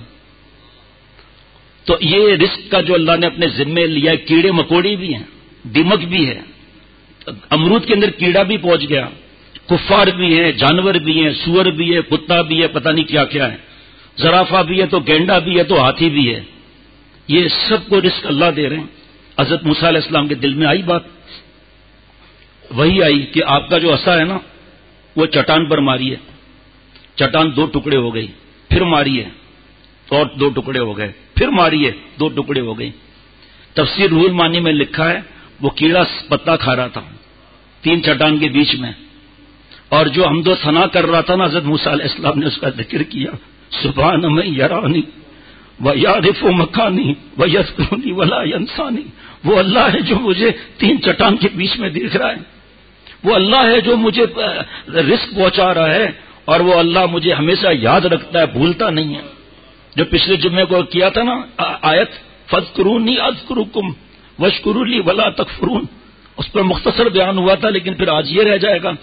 تو یہ رزق کا جو اللہ نے اپنے ذمے لیا، کیڑے مکوڑے بھی ہیں، دیمک بھی ہے، امرود کے اندر کیڑا بھی پہنچ گیا، کفار بھی ہیں، جانور بھی ہیں، سور بھی ہے، کتا بھی ہے، پتہ نہیں کیا کیا ہے، زرافہ بھی ہے، تو گینڈا بھی ہے، تو ہاتھی بھی ہے. یہ سب کو رزق اللہ دے رہے ہیں. حضرت موسیٰ علیہ السلام کے دل میں آئی بات، وہی آئی کہ آپ کا جو عصا ہے نا وہ چٹان پر ماری ہے، چٹان 2 ٹکڑے ہو گئی، پھر ماری ہے اور 2 ٹکڑے ہو گئے، پھر ماری ہے 2 ٹکڑے ہو گئی. تفسیر روح المعانی میں لکھا ہے وہ کیڑا پتا کھا رہا تھا 3 چٹان کے بیچ میں، اور جو حمد و ثنا کر رہا تھا نا حضرت موسیٰ علیہ السلام نے اس کا ذکر کیا، سبحان من یرانی ویعرف مکانی ویذکرنی ولا ینسانی. وہ اللہ ہے جو مجھے 3 چٹان کے بیچ میں دیکھ رہا ہے، وہ اللہ ہے جو مجھے رزق پہنچا رہا ہے، اور وہ اللہ مجھے ہمیشہ یاد رکھتا ہے، بھولتا نہیں ہے. جو پچھلے جمعے کو کیا تھا نا آیت فاذکرونی اذکرکم واشکروا لی ولا تکفرون، اس پر مختصر بیان ہوا تھا، لیکن پھر آج یہ رہ جائے گا.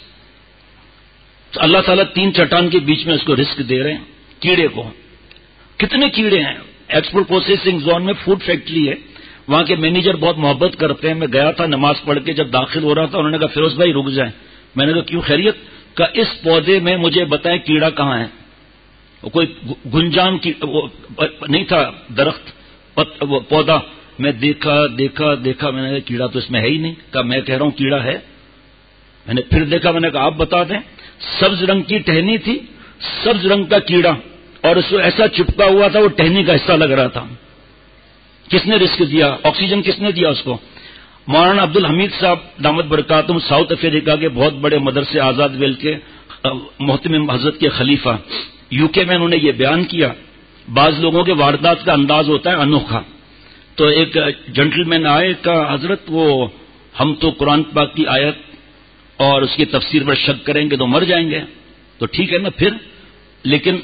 تو اللہ تعالیٰ 3 چٹان کے بیچ میں اس کو رزق دے رہے ہیں کیڑے کو. کتنے کیڑے ہیں. ایکسپورٹ پروسیسنگ زون میں فوڈ فیکٹری ہے، وہاں کے مینیجر بہت محبت کرتے ہیں. میں گیا تھا نماز پڑھ کے، جب داخل ہو رہا تھا انہوں نے کہا فیروز بھائی رک جائیں. میں نے کہا کیوں، خیریت؟ کہ اس پودے میں مجھے بتائیں کیڑا کہاں ہے. کوئی گنجان کی نہیں تھا درخت وہ پودا. میں دیکھا میں نے کہا کیڑا تو اس میں ہے ہی نہیں. کہا میں کہہ رہا ہوں کیڑا ہے. میں نے پھر دیکھا، میں نے کہا آپ بتا دیں. سبز رنگ کی ٹہنی تھی، سبز رنگ کا کیڑا، اور اس کو ایسا چپکا ہوا تھا وہ ٹہنی کا حصہ لگ رہا تھا. کس نے رزق دیا؟ آکسیجن کس نے دیا اس کو؟ مولانا عبد الحمید صاحب دامت برکاتہم ساؤتھ افریقہ کے بہت بڑے مدرسے آزاد ویل کے محتمم حضرت کے خلیفہ، یو کے میں انہوں نے یہ بیان کیا. بعض لوگوں کے واردات کا انداز ہوتا ہے انوکھا. تو ایک جنٹل مین آئے، کہا حضرت وہ ہم تو قرآن پاک کی آیت اور اس کی تفسیر پر شک کریں گے تو مر جائیں گے. تو ٹھیک ہے نا پھر، لیکن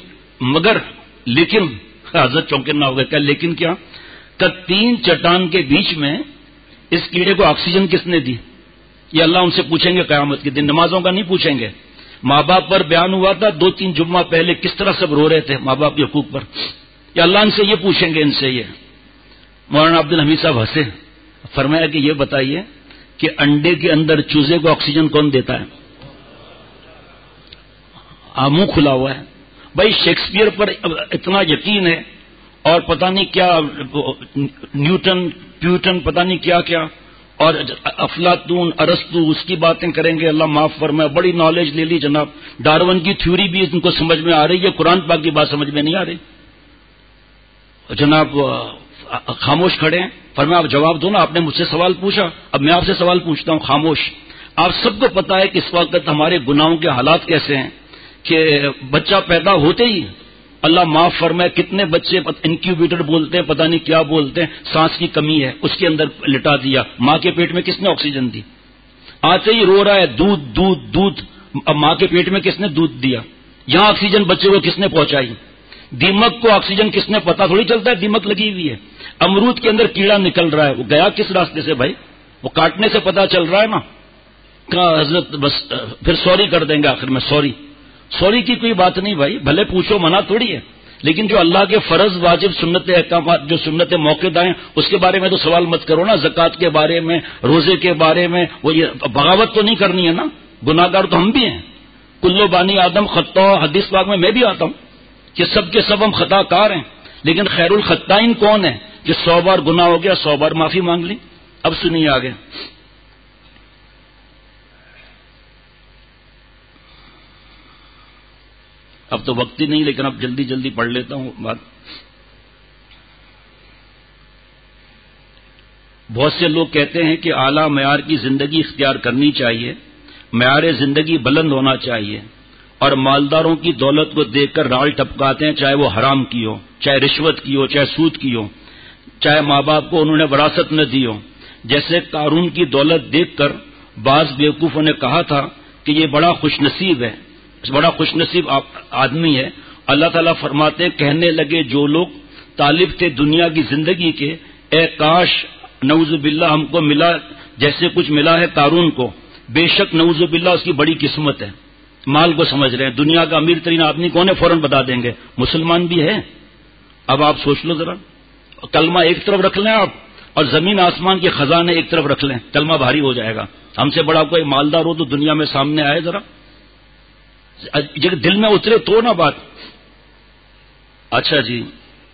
حضرت چونکے نہ ہو گئے. کہ لیکن کیا؟ کہ 3 چٹان کے بیچ میں اس کیڑے کو آکسیجن کس نے دی؟ یہ اللہ ان سے پوچھیں گے قیامت کے دن. نمازوں کا نہیں پوچھیں گے. ماں باپ پر بیان ہوا تھا 2-3 جمعہ پہلے کس طرح سب رو رہے تھے ماں باپ کے حقوق پر. یا اللہ ان سے یہ پوچھیں گے، ان سے یہ. مولانا عبد الحمید صاحب ہنسے، فرمایا کہ یہ بتائیے کہ انڈے کے اندر چوزے کو آکسیجن کون دیتا ہے؟ منہ کھلا ہوا ہے. بھائی شیکسپیئر پر اتنا یقین ہے، اور پتہ نہیں کیا نیوٹن پتہ نہیں کیا کیا، اور افلاطون ارسطو اس کی باتیں کریں گے، اللہ معاف فرمائے. بڑی نالج لے لی جناب. ڈارون کی تھیوری بھی ان کو سمجھ میں آ رہی ہے، قرآن پاک کی بات سمجھ میں نہیں آ رہی. جناب خاموش کھڑے ہیں. فرمایا آپ جواب دو نا، آپ نے مجھ سے سوال پوچھا، اب میں آپ سے سوال پوچھتا ہوں. خاموش. آپ سب کو پتا ہے کہ اس وقت ہمارے گناہوں کے حالات کیسے ہیں، کہ بچہ پیدا ہوتے ہی اللہ معاف فرمائے کتنے بچے انکیوبیٹر بولتے ہیں، پتہ نہیں کیا بولتے ہیں، سانس کی کمی ہے، اس کے اندر لٹا دیا. ماں کے پیٹ میں کس نے آکسیجن دی؟ آتے ہی رو رہا ہے دودھ. اب ماں کے پیٹ میں کس نے دودھ دیا؟ یہاں آکسیجن بچے کو کس نے پہنچائی؟ دیمک کو آکسیجن کس نے؟ پتا تھوڑی چلتا ہے دیمک لگی ہوئی ہے. امرود کے اندر کیڑا نکل رہا ہے، وہ گیا کس راستے سے بھائی؟ وہ کاٹنے سے پتا چل رہا ہے نا. کہا حضرت بس پھر سوری کر دیں گے آخر میں. سوری کی کوئی بات نہیں بھائی، بھلے پوچھو، منع تھوڑی ہے. لیکن جو اللہ کے فرض واجب سنت احکامات، جو سنت موقع ہیں، اس کے بارے میں تو سوال مت کرو نا. زکوٰۃ کے بارے میں، روزے کے بارے میں، وہ یہ بغاوت تو نہیں کرنی ہے نا. گناہگار تو ہم بھی ہیں. کلو بانی آدم خطا، حدیث پاک میں بھی آتا ہوں کہ سب کے سب ہم خطا کار ہیں. لیکن خیر الخطائین کون ہے؟ کہ 100 بار گناہ ہو گیا 100 بار معافی مانگ لی. اب سنیے آگے. اب تو وقت ہی نہیں، لیکن اب جلدی پڑھ لیتا ہوں بات. بہت سے لوگ کہتے ہیں کہ اعلیٰ معیار کی زندگی اختیار کرنی چاہیے، معیار زندگی بلند ہونا چاہیے، اور مالداروں کی دولت کو دیکھ کر رال ٹپکاتے ہیں، چاہے وہ حرام کی ہو، چاہے رشوت کی ہو، چاہے سود کی ہو، چاہے ماں باپ کو انہوں نے وراثت نہ دی ہو. جیسے قارون کی دولت دیکھ کر بعض بیوقوفوں نے کہا تھا کہ یہ بڑا خوش نصیب ہے، بڑا خوش نصیب آدمی ہے. اللہ تعالیٰ فرماتے ہیں کہنے لگے جو لوگ طالب تھے دنیا کی زندگی کے، اے کاش نعوذ باللہ ہم کو ملا جیسے کچھ ملا ہے قارون کو. بے شک نعوذ باللہ اس کی بڑی قسمت ہے. مال کو سمجھ رہے ہیں. دنیا کا امیر ترین آدمی کون ہے فوراً بتا دیں گے, مسلمان بھی ہے. اب آپ سوچ لو ذرا, کلمہ ایک طرف رکھ لیں آپ, اور زمین آسمان کے خزانے ایک طرف رکھ لیں, کلمہ بھاری ہو جائے گا. ہم سے بڑا کوئی مالدار ہو تو دنیا میں سامنے آئے ذرا, دل میں اترے تو نا بات. اچھا جی,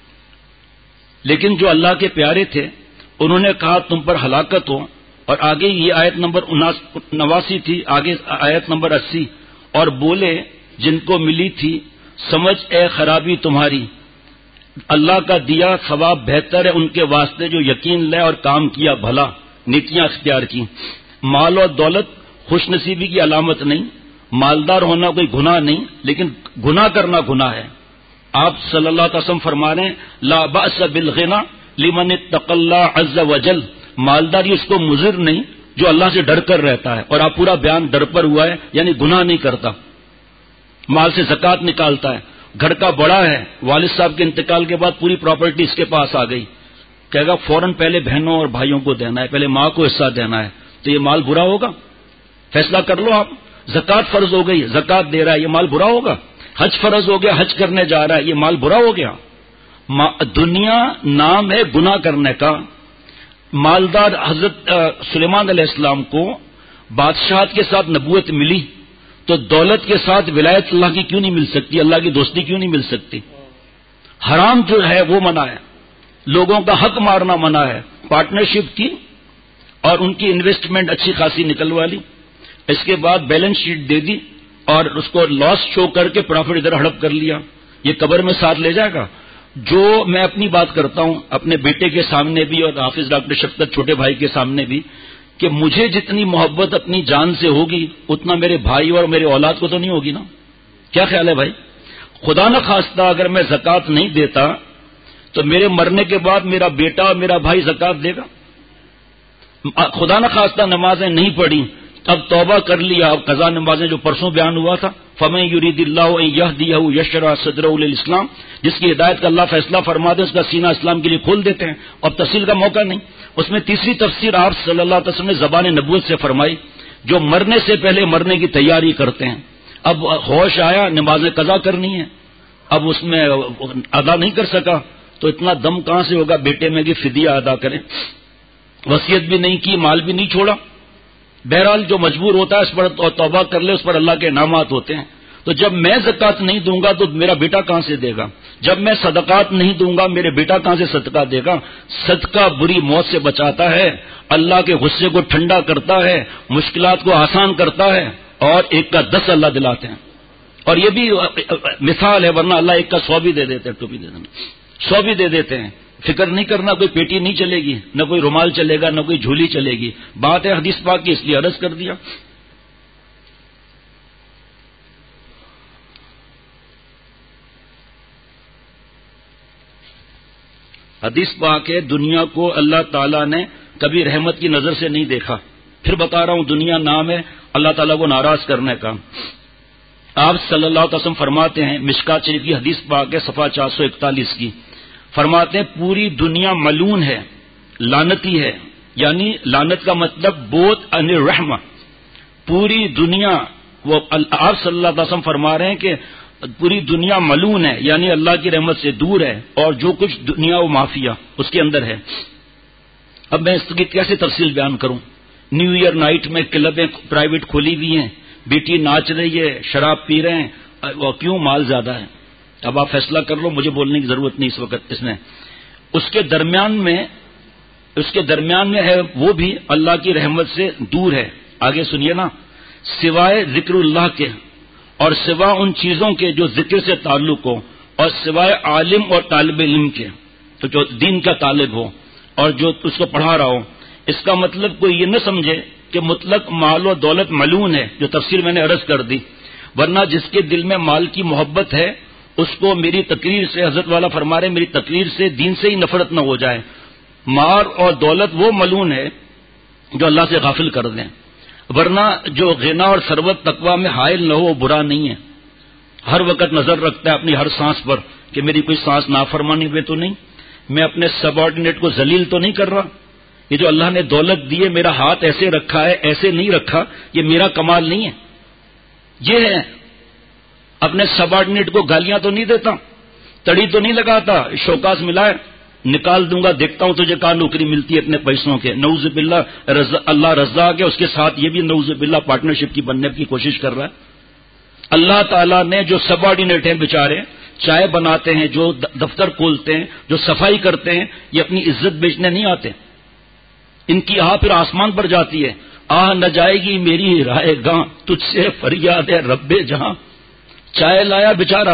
لیکن جو اللہ کے پیارے تھے انہوں نے کہا تم پر ہلاکت ہو, اور آگے یہ آیت نمبر 89 تھی, آگے آیت نمبر 80, اور بولے جن کو ملی تھی سمجھ اے خرابی تمہاری, اللہ کا دیا ثواب بہتر ہے ان کے واسطے جو یقین لے اور کام کیا بھلا, نیکیاں اختیار کی. مال اور دولت خوش نصیبی کی علامت نہیں, مالدار ہونا کوئی گناہ نہیں, لیکن گناہ کرنا گناہ ہے. آپ صلی اللہ علیہ وسلم فرما رہے ہیں لا بأس بالغنا لمن اتقى اللہ عز وجل, مالداری اس کو مضر نہیں جو اللہ سے ڈر کر رہتا ہے. اور آپ پورا بیان ڈر پر ہوا ہے, یعنی گناہ نہیں کرتا, مال سے زکوٰۃ نکالتا ہے. گھر کا بڑا ہے, والد صاحب کے انتقال کے بعد پوری پراپرٹی اس کے پاس آ گئی, کہے گا فوراً پہلے بہنوں اور بھائیوں کو دینا ہے, پہلے ماں کو حصہ دینا ہے, تو یہ مال برا ہوگا؟ فیصلہ کر لو آپ. زکوٰۃ فرض ہو گئی, زکوٰۃ دے رہا ہے, یہ مال برا ہوگا؟ حج فرض ہو گیا, حج کرنے جا رہا ہے, یہ مال برا ہو گیا؟ دنیا نام ہے گناہ کرنے کا. مالدار حضرت سلیمان علیہ السلام کو بادشاہت کے ساتھ نبوت ملی, تو دولت کے ساتھ ولایت اللہ کی کیوں نہیں مل سکتی, اللہ کی دوستی کیوں نہیں مل سکتی؟ حرام جو ہے وہ منع ہے, لوگوں کا حق مارنا منع ہے. پارٹنرشپ کی اور ان کی انویسٹمنٹ اچھی خاصی نکلوا لی, اس کے بعد بیلنس شیٹ دے دی اور اس کو لاس شو کر کے پروفٹ ادھر ہڑپ کر لیا. یہ قبر میں ساتھ لے جائے گا. جو میں اپنی بات کرتا ہوں اپنے بیٹے کے سامنے بھی اور حافظ ڈاکٹر شفقت چھوٹے بھائی کے سامنے بھی, کہ مجھے جتنی محبت اپنی جان سے ہوگی اتنا میرے بھائی اور میرے اولاد کو تو نہیں ہوگی نا. کیا خیال ہے بھائی؟ خدا نہ خواستہ اگر میں زکوٰۃ نہیں دیتا تو میرے مرنے کے بعد میرا بیٹا اور میرا بھائی زکوٰۃ دے گا؟ خدا نہ خواستہ نمازیں نہیں پڑھی, اب توبہ کر لیا, اب قضا نمازیں جو پرسوں بیان ہوا تھا, فَمَن يُرِيدِ اللَّهُ أَن يَهْدِيَهُ يَشْرَحْ صَدْرَهُ لِلْإِسْلَامِ, جس کی ہدایت کا اللہ فیصلہ فرما دے اس کا سینہ اسلام کے لیے کھول دیتے ہیں. اب تفصیل کا موقع نہیں. اس میں تیسری تفسیر آپ صلی اللہ علیہ وسلم نے زبان نبوت سے فرمائی, جو مرنے سے پہلے مرنے کی تیاری کرتے ہیں. اب ہوش آیا, نمازیں قضا کرنی ہے, اب اس میں ادا نہیں کر سکا, تو اتنا دم کہاں سے ہوگا بیٹے میں کہ فدیہ ادا کریں. وصیت بھی نہیں کی, مال بھی نہیں چھوڑا. بہرحال جو مجبور ہوتا ہے اس پر توبہ کر لے, اس پر اللہ کے انعامات ہوتے ہیں. تو جب میں زکوٰۃ نہیں دوں گا تو میرا بیٹا کہاں سے دے گا؟ جب میں صدقات نہیں دوں گا میرے بیٹا کہاں سے صدقہ دے گا؟ صدقہ بری موت سے بچاتا ہے, اللہ کے غصے کو ٹھنڈا کرتا ہے, مشکلات کو آسان کرتا ہے, اور ایک کا 10 اللہ دلاتے ہیں. اور یہ بھی مثال ہے, ورنہ اللہ ایک کا 100 بھی دے دیتے ہیں, ٹوپی دے دیتے 100 بھی دے دیتے ہیں. فکر نہیں کرنا, کوئی پیٹی نہیں چلے گی, نہ کوئی رومال چلے گا, نہ کوئی جھولی چلے گی. بات ہے حدیث پاک کی, اس لیے عرض کر دیا. حدیث پاک ہے دنیا کو اللہ تعالیٰ نے کبھی رحمت کی نظر سے نہیں دیکھا. پھر بتا رہا ہوں, دنیا نام ہے اللہ تعالیٰ کو ناراض کرنے کا. آپ صلی اللہ علیہ وسلم فرماتے ہیں, مشکات شریف کی حدیث پاک ہے صفحہ 441 کی, فرماتے ہیں پوری دنیا ملعون ہے, لعنتی ہے. یعنی لعنت کا مطلب بوت ان الرحمہ, پوری دنیا. وہ آپ صلی اللہ علیہ وسلم فرما رہے ہیں کہ پوری دنیا ملعون ہے, یعنی اللہ کی رحمت سے دور ہے, اور جو کچھ دنیا و مافیا اس کے اندر ہے. اب میں اس کی کیسے تفصیل بیان کروں؟ نیو ایئر نائٹ میں کلبیں پرائیویٹ کھولی ہوئی ہیں, بیٹی ناچ رہی ہے, شراب پی رہے ہیں, اور کیوں؟ مال زیادہ ہے. اب آپ فیصلہ کر لو, مجھے بولنے کی ضرورت نہیں اس وقت. اس میں اس کے درمیان میں ہے وہ بھی اللہ کی رحمت سے دور ہے. آگے سنیے نا, سوائے ذکر اللہ کے اور سوا ان چیزوں کے جو ذکر سے تعلق ہو, اور سوائے عالم اور طالب علم کے, تو جو دین کا طالب ہو اور جو اس کو پڑھا رہا ہو. اس کا مطلب کوئی یہ نہ سمجھے کہ مطلق مال و دولت ملعون ہے, جو تفسیر میں نے عرض کر دی. ورنہ جس کے دل میں مال کی محبت ہے اس کو میری تقریر سے, حضرت والا فرما رہے میری تقریر سے دین سے ہی نفرت نہ ہو جائے. مال اور دولت وہ ملعون ہے جو اللہ سے غافل کر دیں. ورنہ جو غنا اور ثروت تقویٰ میں حائل نہ ہو وہ برا نہیں ہے. ہر وقت نظر رکھتا ہے اپنی ہر سانس پر کہ میری کوئی سانس نافرمانی میں تو نہیں, میں اپنے سب آرڈینیٹ کو ذلیل تو نہیں کر رہا. یہ جو اللہ نے دولت دی ہے, میرا ہاتھ ایسے رکھا ہے, ایسے نہیں رکھا, یہ میرا کمال نہیں ہے. یہ ہے اپنے سبارڈینیٹ کو گالیاں تو نہیں دیتا, تڑی تو نہیں لگاتا, شوکاس ملا ہے نکال دوں گا, دیکھتا ہوں تجھے کہاں نوکری ملتی ہے اتنے پیسوں کے. نعوذ باللہ, اللہ رزاق ہے, اس کے ساتھ یہ بھی نعوذ باللہ پارٹنرشپ کی بننے کی کوشش کر رہا ہے. اللہ تعالیٰ نے جو سبارڈینیٹ ہیں بیچارے, چائے بناتے ہیں, جو دفتر کھولتے ہیں, جو صفائی کرتے ہیں, یہ اپنی عزت بیچنے نہیں آتے. ان کی پھر آسمان پر جاتی ہے, نہ جائے گی میری رائے گاں, تجھ سے فریاد ہے رب جہاں. چائے لایا بیچارہ,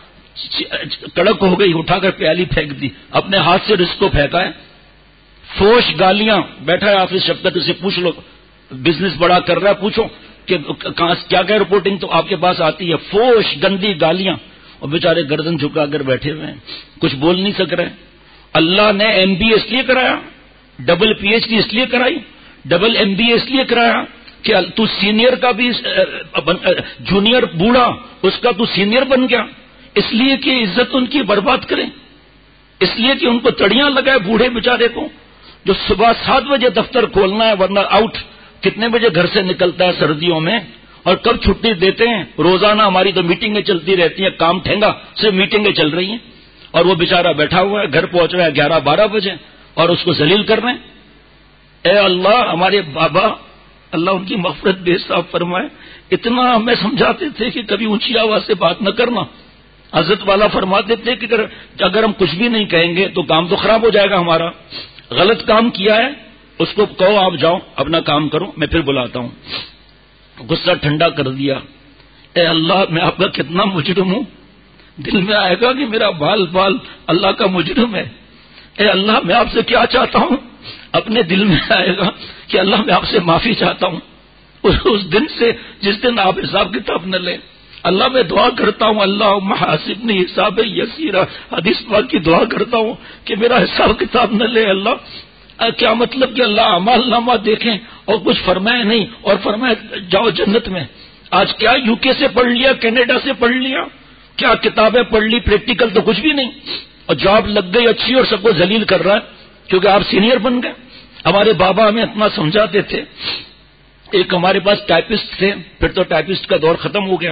کڑک ہو گئی, اٹھا کر پیالی پھینک دی, اپنے ہاتھ سے رزق کو پھینکا ہے. فوش گالیاں, بیٹھا ہے آفس شفقت, اسے پوچھ لو, بزنس بڑا کر رہا ہے, پوچھو کہ کیا رپورٹنگ تو آپ کے پاس آتی ہے. فوش گندی گالیاں, اور بیچارے گردن جھکا کر بیٹھے ہوئے ہیں, کچھ بول نہیں سک رہے. اللہ نے MBA اس لیے کرایا, ڈبل PhD اس لیے کرائی, ڈبل MBA اس لیے کرایا کہ تو سینئر کا بھی, جونیئر بوڑھا اس کا تو سینئر بن گیا, اس لیے کہ عزت ان کی برباد کریں, اس لیے کہ ان کو تڑیاں لگائے بوڑھے بیچارے کو, جو صبح 7 بجے دفتر کھولنا ہے ورنہ آؤٹ. کتنے بجے گھر سے نکلتا ہے سردیوں میں, اور کب چھٹی دیتے ہیں. روزانہ ہماری تو میٹنگیں چلتی رہتی ہیں, کام ٹھنگا, صرف میٹنگیں چل رہی ہیں, اور وہ بیچارہ بیٹھا ہوا ہے, گھر پہنچ رہا ہے 11-12 بجے, اور اس کو ذلیل کر رہے ہیں. اے اللہ, ہمارے بابا اللہ ان کی مغفرت بے حساب فرمائے, اتنا ہمیں سمجھاتے تھے کہ کبھی اونچی آواز سے بات نہ کرنا. حضرت والا فرماتے تھے کہ اگر ہم کچھ بھی نہیں کہیں گے تو کام تو خراب ہو جائے گا ہمارا. غلط کام کیا ہے اس کو کہو آپ جاؤ اپنا کام کرو, میں پھر بلاتا ہوں. غصہ ٹھنڈا کر دیا. اے اللہ, میں آپ کا کتنا مجرم ہوں. دل میں آئے گا کہ میرا بال اللہ کا مجرم ہے. اے اللہ, میں آپ سے کیا چاہتا ہوں. اپنے دل میں آئے گا کہ اللہ میں آپ سے معافی چاہتا ہوں اس دن سے جس دن آپ حساب کتاب نہ لیں. اللہ میں دعا کرتا ہوں, اللہ محاسبنی حساب یسیرا, حدیث پاک کی دعا کرتا ہوں کہ میرا حساب کتاب نہ لے. اللہ کیا مطلب کہ اللہ اعمال نامہ دیکھیں اور کچھ فرمائے نہیں, اور فرمائے جاؤ جنت میں. آج کیا UK سے پڑھ لیا, کینیڈا سے پڑھ لیا, کیا کتابیں پڑھ لی, پریکٹیکل تو کچھ بھی نہیں, اور جاب لگ گئی اچھی اور سب کو ذلیل کر رہا ہے کیونکہ آپ سینئر بن گئے. ہمارے بابا ہمیں اتنا سمجھاتے تھے. ایک ہمارے پاس ٹائپسٹ تھے, پھر تو ٹائپسٹ کا دور ختم ہو گیا.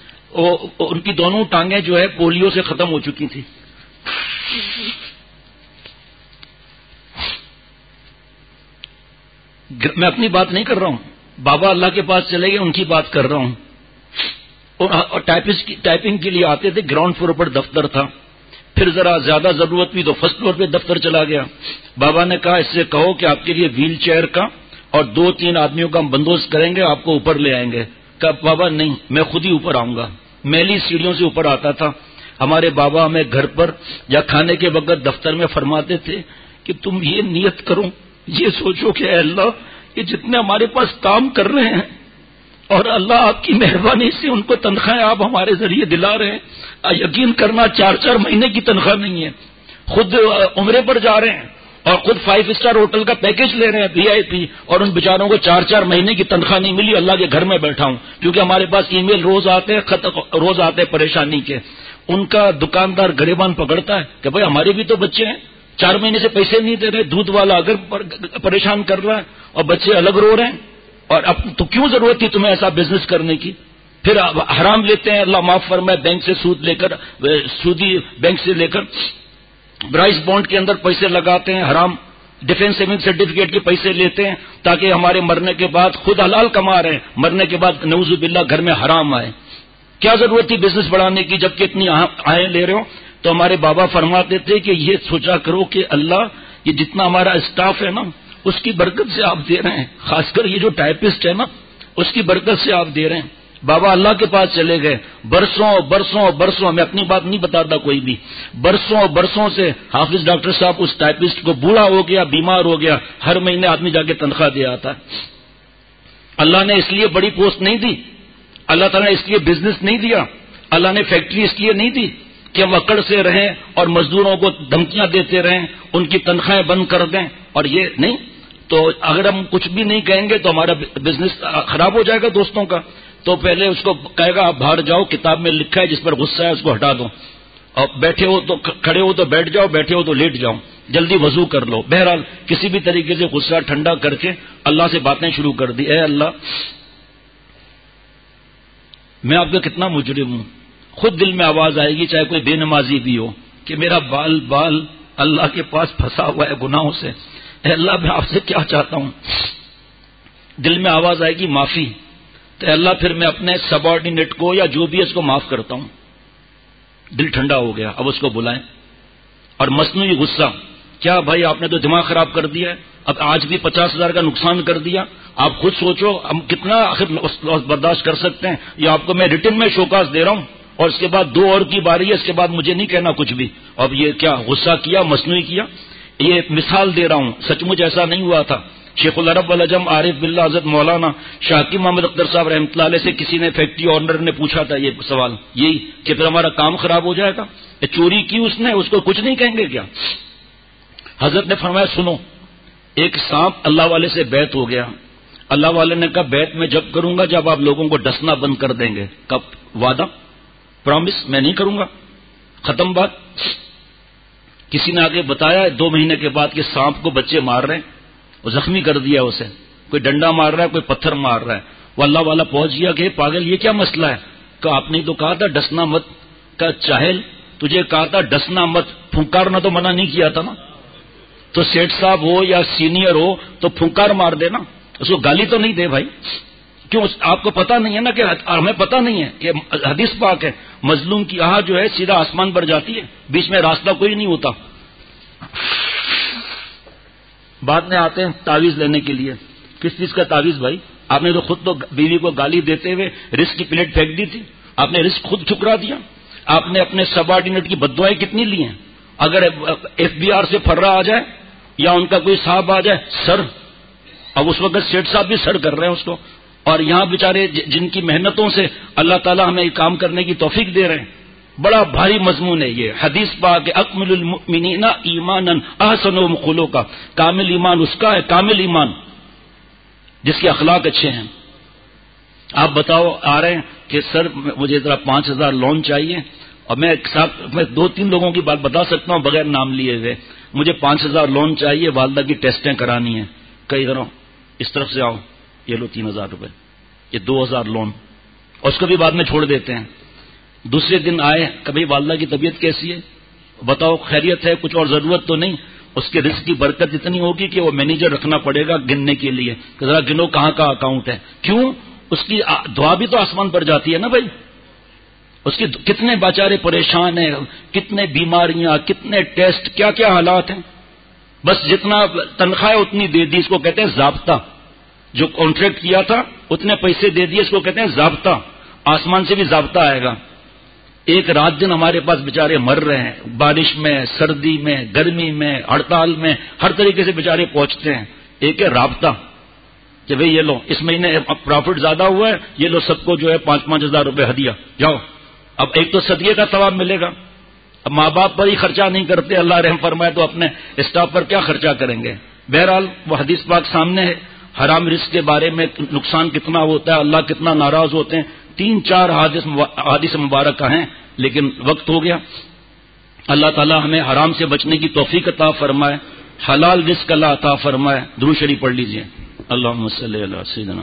ان کی دونوں ٹانگیں جو ہے پولیو سے ختم ہو چکی تھی. میں اپنی بات نہیں کر رہا ہوں, بابا اللہ کے پاس چلے گئے ان کی بات کر رہا ہوں. اور ٹائپنگ کے لیے آتے تھے, گراؤنڈ فلور پر دفتر تھا. پھر ذرا زیادہ ضرورت ہوئی تو فرسٹ فلور پہ دفتر چلا گیا. بابا نے کہا اس سے کہو کہ آپ کے لیے ویل چیئر کا اور 2-3 آدمیوں کا ہم بندوبست کریں گے, آپ کو اوپر لے آئیں گے. کہا بابا نہیں, میں خود ہی اوپر آؤں گا. میلی سیڑھیوں سے اوپر آتا تھا. ہمارے بابا ہمیں گھر پر یا کھانے کے وقت دفتر میں فرماتے تھے کہ تم یہ نیت کرو, یہ سوچو کہ اے اللہ, یہ جتنے ہمارے پاس کام کر رہے ہیں اور اللہ آپ کی مہربانی سے ان کو تنخواہیں آپ ہمارے ذریعے دلا رہے ہیں. یقین کرنا 4-4 مہینے کی تنخواہ نہیں ہے. خود عمرے پر جا رہے ہیں اور خود 5 اسٹار ہوٹل کا پیکج لے رہے ہیں VIP, اور ان بیچاروں کو 4-4 مہینے کی تنخواہ نہیں ملی. اللہ کے گھر میں بیٹھا ہوں کیونکہ ہمارے پاس ای میل روز آتے ہیں, خط روز آتے ہیں پریشانی کے. ان کا دکاندار گریبان پکڑتا ہے کہ بھائی ہمارے بھی تو بچے ہیں, 4 مہینے سے پیسے نہیں دے رہے. دودھ والا اگر پریشان کر رہا ہے اور بچے الگ رو رہے ہیں, اور اب تو کیوں ضرورت تھی تمہیں ایسا بزنس کرنے کی. پھر حرام لیتے ہیں, اللہ معاف فرمائے, بینک سے سود لے کر, سودی بینک سے لے کر برائز بانڈ کے اندر پیسے لگاتے ہیں, حرام ڈیفینس سیونگ سرٹیفکیٹ کے پیسے لیتے ہیں تاکہ ہمارے مرنے کے بعد خود حلال کما رہے ہیں, مرنے کے بعد نعوذ باللہ گھر میں حرام آئے. کیا ضرورت تھی بزنس بڑھانے کی جبکہ اتنی آئیں لے رہے ہو. تو ہمارے بابا فرماتے تھے کہ یہ سوچا کرو کہ اللہ یہ جتنا ہمارا اسٹاف ہے نا اس کی برکت سے آپ دے رہے ہیں, خاص کر یہ جو ٹائپسٹ ہے نا اس کی برکت سے آپ دے رہے ہیں. بابا اللہ کے پاس چلے گئے, برسوں, میں اپنی بات نہیں بتاتا کوئی بھی, برسوں سے حافظ ڈاکٹر صاحب اس ٹائپسٹ کو بوڑھا ہو گیا, بیمار ہو گیا, ہر مہینے آدمی جا کے تنخواہ دے آتا ہے. اللہ نے اس لیے بڑی پوسٹ نہیں دی, اللہ تعالیٰ نے اس لیے بزنس نہیں دیا, اللہ نے فیکٹری اس لیے نہیں دی کہ ہم اکڑ سے رہیں اور مزدوروں کو دھمکیاں دیتے رہیں, ان کی تنخواہیں بند کر دیں, اور یہ نہیں. تو اگر ہم کچھ بھی نہیں کہیں گے تو ہمارا بزنس خراب ہو جائے گا دوستوں کا. تو پہلے اس کو کہے گا آپ باہر جاؤ, کتاب میں لکھا ہے جس پر غصہ ہے اس کو ہٹا دو, اور بیٹھے ہو تو کھڑے ہو تو بیٹھ جاؤ, بیٹھے ہو تو لیٹ جاؤ, جلدی وضو کر لو. بہرحال کسی بھی طریقے سے غصہ ٹھنڈا کر کے اللہ سے باتیں شروع کر دی. اے اللہ, میں آپ کا کتنا مجرم ہوں, خود دل میں آواز آئے گی، چاہے کوئی بے نمازی بھی ہو، کہ میرا بال بال اللہ کے پاس پھنسا ہوا ہے گناہوں سے، اے اللہ میں آپ سے کیا چاہتا ہوں. دل میں آواز آئے گی معافی، تو اے اللہ پھر میں اپنے سب آرڈینیٹ کو یا جو بھی ہے اس کو معاف کرتا ہوں. دل ٹھنڈا ہو گیا، اب اس کو بلائیں. اور مصنوعی غصہ، کیا بھائی آپ نے تو دماغ خراب کر دیا ہے، اب آج بھی 50,000 کا نقصان کر دیا. آپ خود سوچو ہم کتنا آخر لوس برداشت کر سکتے ہیں. یہ آپ کو میں ریٹن میں شوکاز دے رہا ہوں، اور اس کے بعد 2 اور کی باری ہے، اس کے بعد مجھے نہیں کہنا کچھ بھی. اب یہ کیا غصہ کیا، مصنوعی کیا. یہ مثال دے رہا ہوں، سچ مچ ایسا نہیں ہوا تھا. شیخ العرب والعجم عارف باللہ حضرت مولانا شاکی محمد اختر صاحب رحمۃ اللہ علیہ سے کسی نے فیکٹری آنر نے پوچھا تھا یہ سوال، یہی کہ پھر ہمارا کام خراب ہو جائے گا. چوری کی اس نے، اس کو کچھ نہیں کہیں گے کیا؟ حضرت نے فرمایا سنو، ایک سانپ اللہ والے سے بیعت ہو گیا. اللہ والے نے کہا بیعت میں جب کروں گا جب آپ لوگوں کو ڈسنا بند کر دیں گے. کب؟ وعدہ، پرامس، میں نہیں کروں گا، ختم بات. کسی نے آگے بتایا 2 مہینے کے بعد کہ سانپ کو بچے مار رہے ہیں، وہ زخمی کر دیا اسے، کوئی ڈنڈا مار رہا ہے، کوئی پتھر مار رہا ہے. وہ اللہ والا پہنچ گیا کہ پاگل یہ کیا مسئلہ ہے؟ کہ آپ نے تو کہا تھا ڈسنا مت. کا چاہل تجھے کہا تھا ڈسنا مت، پھنکارنا تو منع نہیں کیا تھا نا. تو سیٹ صاحب ہو یا سینئر ہو تو پھنکار مار دے نا، اس کو گالی تو نہیں دے بھائی. کیوں؟ آپ کو پتا نہیں ہے نا، کہ ہمیں پتا نہیں ہے کہ حدیث پاک ہے مظلوم کی آہ جو ہے سیدھا آسمان پر جاتی ہے، بیچ میں راستہ کوئی نہیں ہوتا. بعد میں آتے ہیں تعویذ لینے کے لیے. کس چیز کا تعویذ بھائی؟ آپ نے تو خود تو بیوی کو گالی دیتے ہوئے رزق کی پلیٹ پھینک دی تھی، آپ نے رزق خود ٹھکرا دیا. آپ نے اپنے سب آرڈینیٹ کی بددعائیں کتنی لی ہیں. اگر FBR سے فرا آ جائے یا ان کا کوئی صاحب آ جائے سر، اب اس وقت سیٹ صاحب بھی سر کر رہے ہیں اس کو. اور یہاں بیچارے جن کی محنتوں سے اللہ تعالیٰ ہمیں یہ کام کرنے کی توفیق دے رہے ہیں. بڑا بھاری مضمون ہے یہ. حدیث پاک کہ اکمل المؤمنین ایمانا احسنهم خلقا، کامل ایمان اس کا ہے، کامل ایمان جس کے اخلاق اچھے ہیں. آپ بتاؤ آ رہے ہیں کہ سر مجھے ذرا 5,000 لون چاہیے، اور میں 2-3 لوگوں کی بات بتا سکتا ہوں بغیر نام لیے ہوئے. مجھے 5,000 لون چاہیے، والدہ کی ٹیسٹیں کرانی ہیں. کئی طرح اس طرف سے آؤ، یہ لو 3,000 روپے، یہ 2,000 لون، اور اس کو بھی بعد میں چھوڑ دیتے ہیں. دوسرے دن آئے، کبھی والدہ کی طبیعت کیسی ہے، بتاؤ خیریت ہے، کچھ اور ضرورت تو نہیں. اس کے رزق کی برکت اتنی ہوگی کہ وہ مینیجر رکھنا پڑے گا گننے کے لیے کہ ذرا گنو کہاں کا اکاؤنٹ ہے. کیوں؟ اس کی دعا بھی تو آسمان پر جاتی ہے نا بھائی. اس کے کتنے بیچارے پریشان ہیں، کتنے بیماریاں، کتنے ٹیسٹ، کیا کیا حالات ہیں. بس جتنا تنخواہ اتنی دے دی، اس کو کہتے ہیں ضابطہ. جو کانٹریکٹ کیا تھا اتنے پیسے دے دیے، اس کو کہتے ہیں ضابطہ. آسمان سے بھی ضابطہ آئے گا. ایک رات دن ہمارے پاس بیچارے مر رہے ہیں، بارش میں، سردی میں، گرمی میں، ہڑتال میں، ہر طریقے سے بیچارے پہنچتے ہیں. ایک ہے رابطہ کہ بھئی یہ لو اس مہینے پروفٹ زیادہ ہوا ہے، یہ لو سب کو جو ہے 5-5 ہزار روپے ہدیہ، جاؤ. اب ایک تو صدقے کا ثواب ملے گا. اب ماں باپ پر ہی خرچہ نہیں کرتے، اللہ رحم فرمائے، تو اپنے اسٹاف پر کیا خرچہ کریں گے. بہرحال وہ حدیث پاک سامنے ہے. حرام رزق کے بارے میں نقصان کتنا ہوتا ہے، اللہ کتنا ناراض ہوتے ہیں. 3-4 حدیث مبارکہ ہیں، لیکن وقت ہو گیا. اللہ تعالی ہمیں حرام سے بچنے کی توفیق عطا فرمائے، حلال رزق اللہ عطا فرمائے. درود شریف پڑھ لیجئے. اللہم صلی علی سیدنا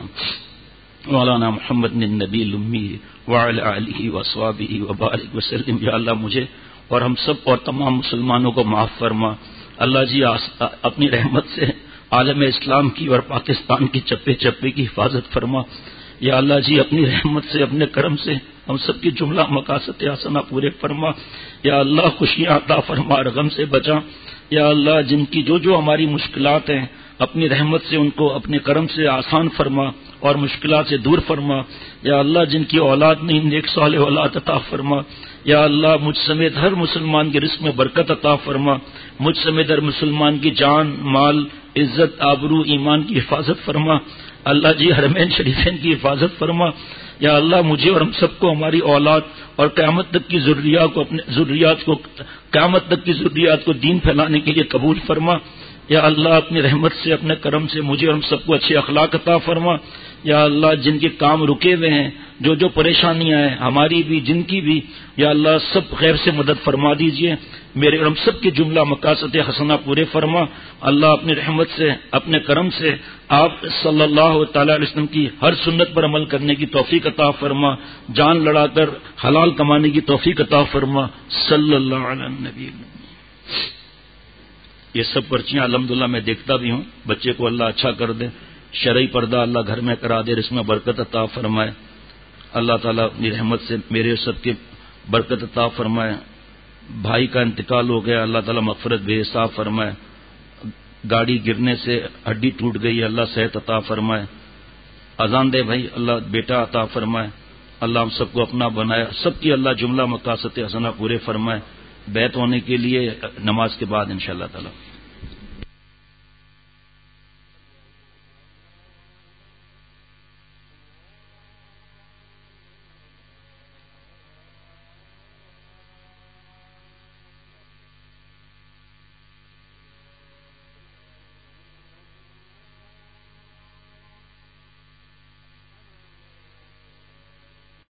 مولانا محمد النبی الامی وعلی آلہ واصحابہ وبارک وسلم. یا اللہ مجھے اور ہم سب اور تمام مسلمانوں کو معاف فرما. اللہ جی اپنی رحمت سے عالم اسلام کی اور پاکستان کی چپے چپے کی حفاظت فرما. یا اللہ جی اپنی رحمت سے، اپنے کرم سے ہم سب کی جملہ مقاصد حسنہ پورے فرما. یا اللہ خوشیاں عطا فرما اور غم سے بچا. یا اللہ جن کی جو ہماری مشکلات ہیں اپنی رحمت سے ان کو اپنے کرم سے آسان فرما اور مشکلات سے دور فرما. یا اللہ جن کی اولاد نہیں، نیک صالح اولاد عطا فرما. یا اللہ مجھ سمیت ہر مسلمان کے رزق میں برکت عطا فرما. مجھ سمیت ہر مسلمان کی جان، مال، عزت، آبرو، ایمان کی حفاظت فرما. اللہ جی حرمین شریفین کی حفاظت فرما. یا اللہ مجھے اور ہم سب کو، ہماری اولاد اور قیامت تک کی ضروریات کو دین پھیلانے کے لیے قبول فرما. یا اللہ اپنی رحمت سے، اپنے کرم سے مجھے اور ہم سب کو اچھے اخلاق عطا فرما. یا اللہ جن کے کام رکے ہوئے ہیں، جو جو پریشانیاں ہیں ہماری بھی جن کی بھی، یا اللہ سب خیر سے مدد فرما دیجئے، میرے ہم سب کے جملہ مقاصد حسنہ پورے فرما۔ اللہ اپنی رحمت سے اپنے کرم سے آپ صلی اللہ تعالی علیہ وسلم کی ہر سنت پر عمل کرنے کی توفیق عطا فرما، جان لڑا کر حلال کمانے کی توفیق عطا فرما، صلی اللہ علیہ نبی۔ یہ سب پرچیاں الحمدللہ میں دیکھتا بھی ہوں، بچے کو اللہ اچھا کر دے، شرعی پردہ اللہ گھر میں کرا دے، اس میں برکت عطا فرمائے، اللہ تعالیٰ اپنی رحمت سے میرے سب کے برکت عطا فرمائے۔ بھائی کا انتقال ہو گیا، اللہ تعالیٰ مغفرت بے حساب فرمائے۔ گاڑی گرنے سے ہڈی ٹوٹ گئی، اللہ صحت عطا فرمائے۔ اذان دے بھائی، اللہ بیٹا عطا فرمائے، اللہ ہم سب کو اپنا بنائے، سب کی اللہ جملہ مقاصد حسنہ پورے فرمائے۔ بیعت ہونے کے لیے نماز کے بعد انشاءاللہ تعالی۔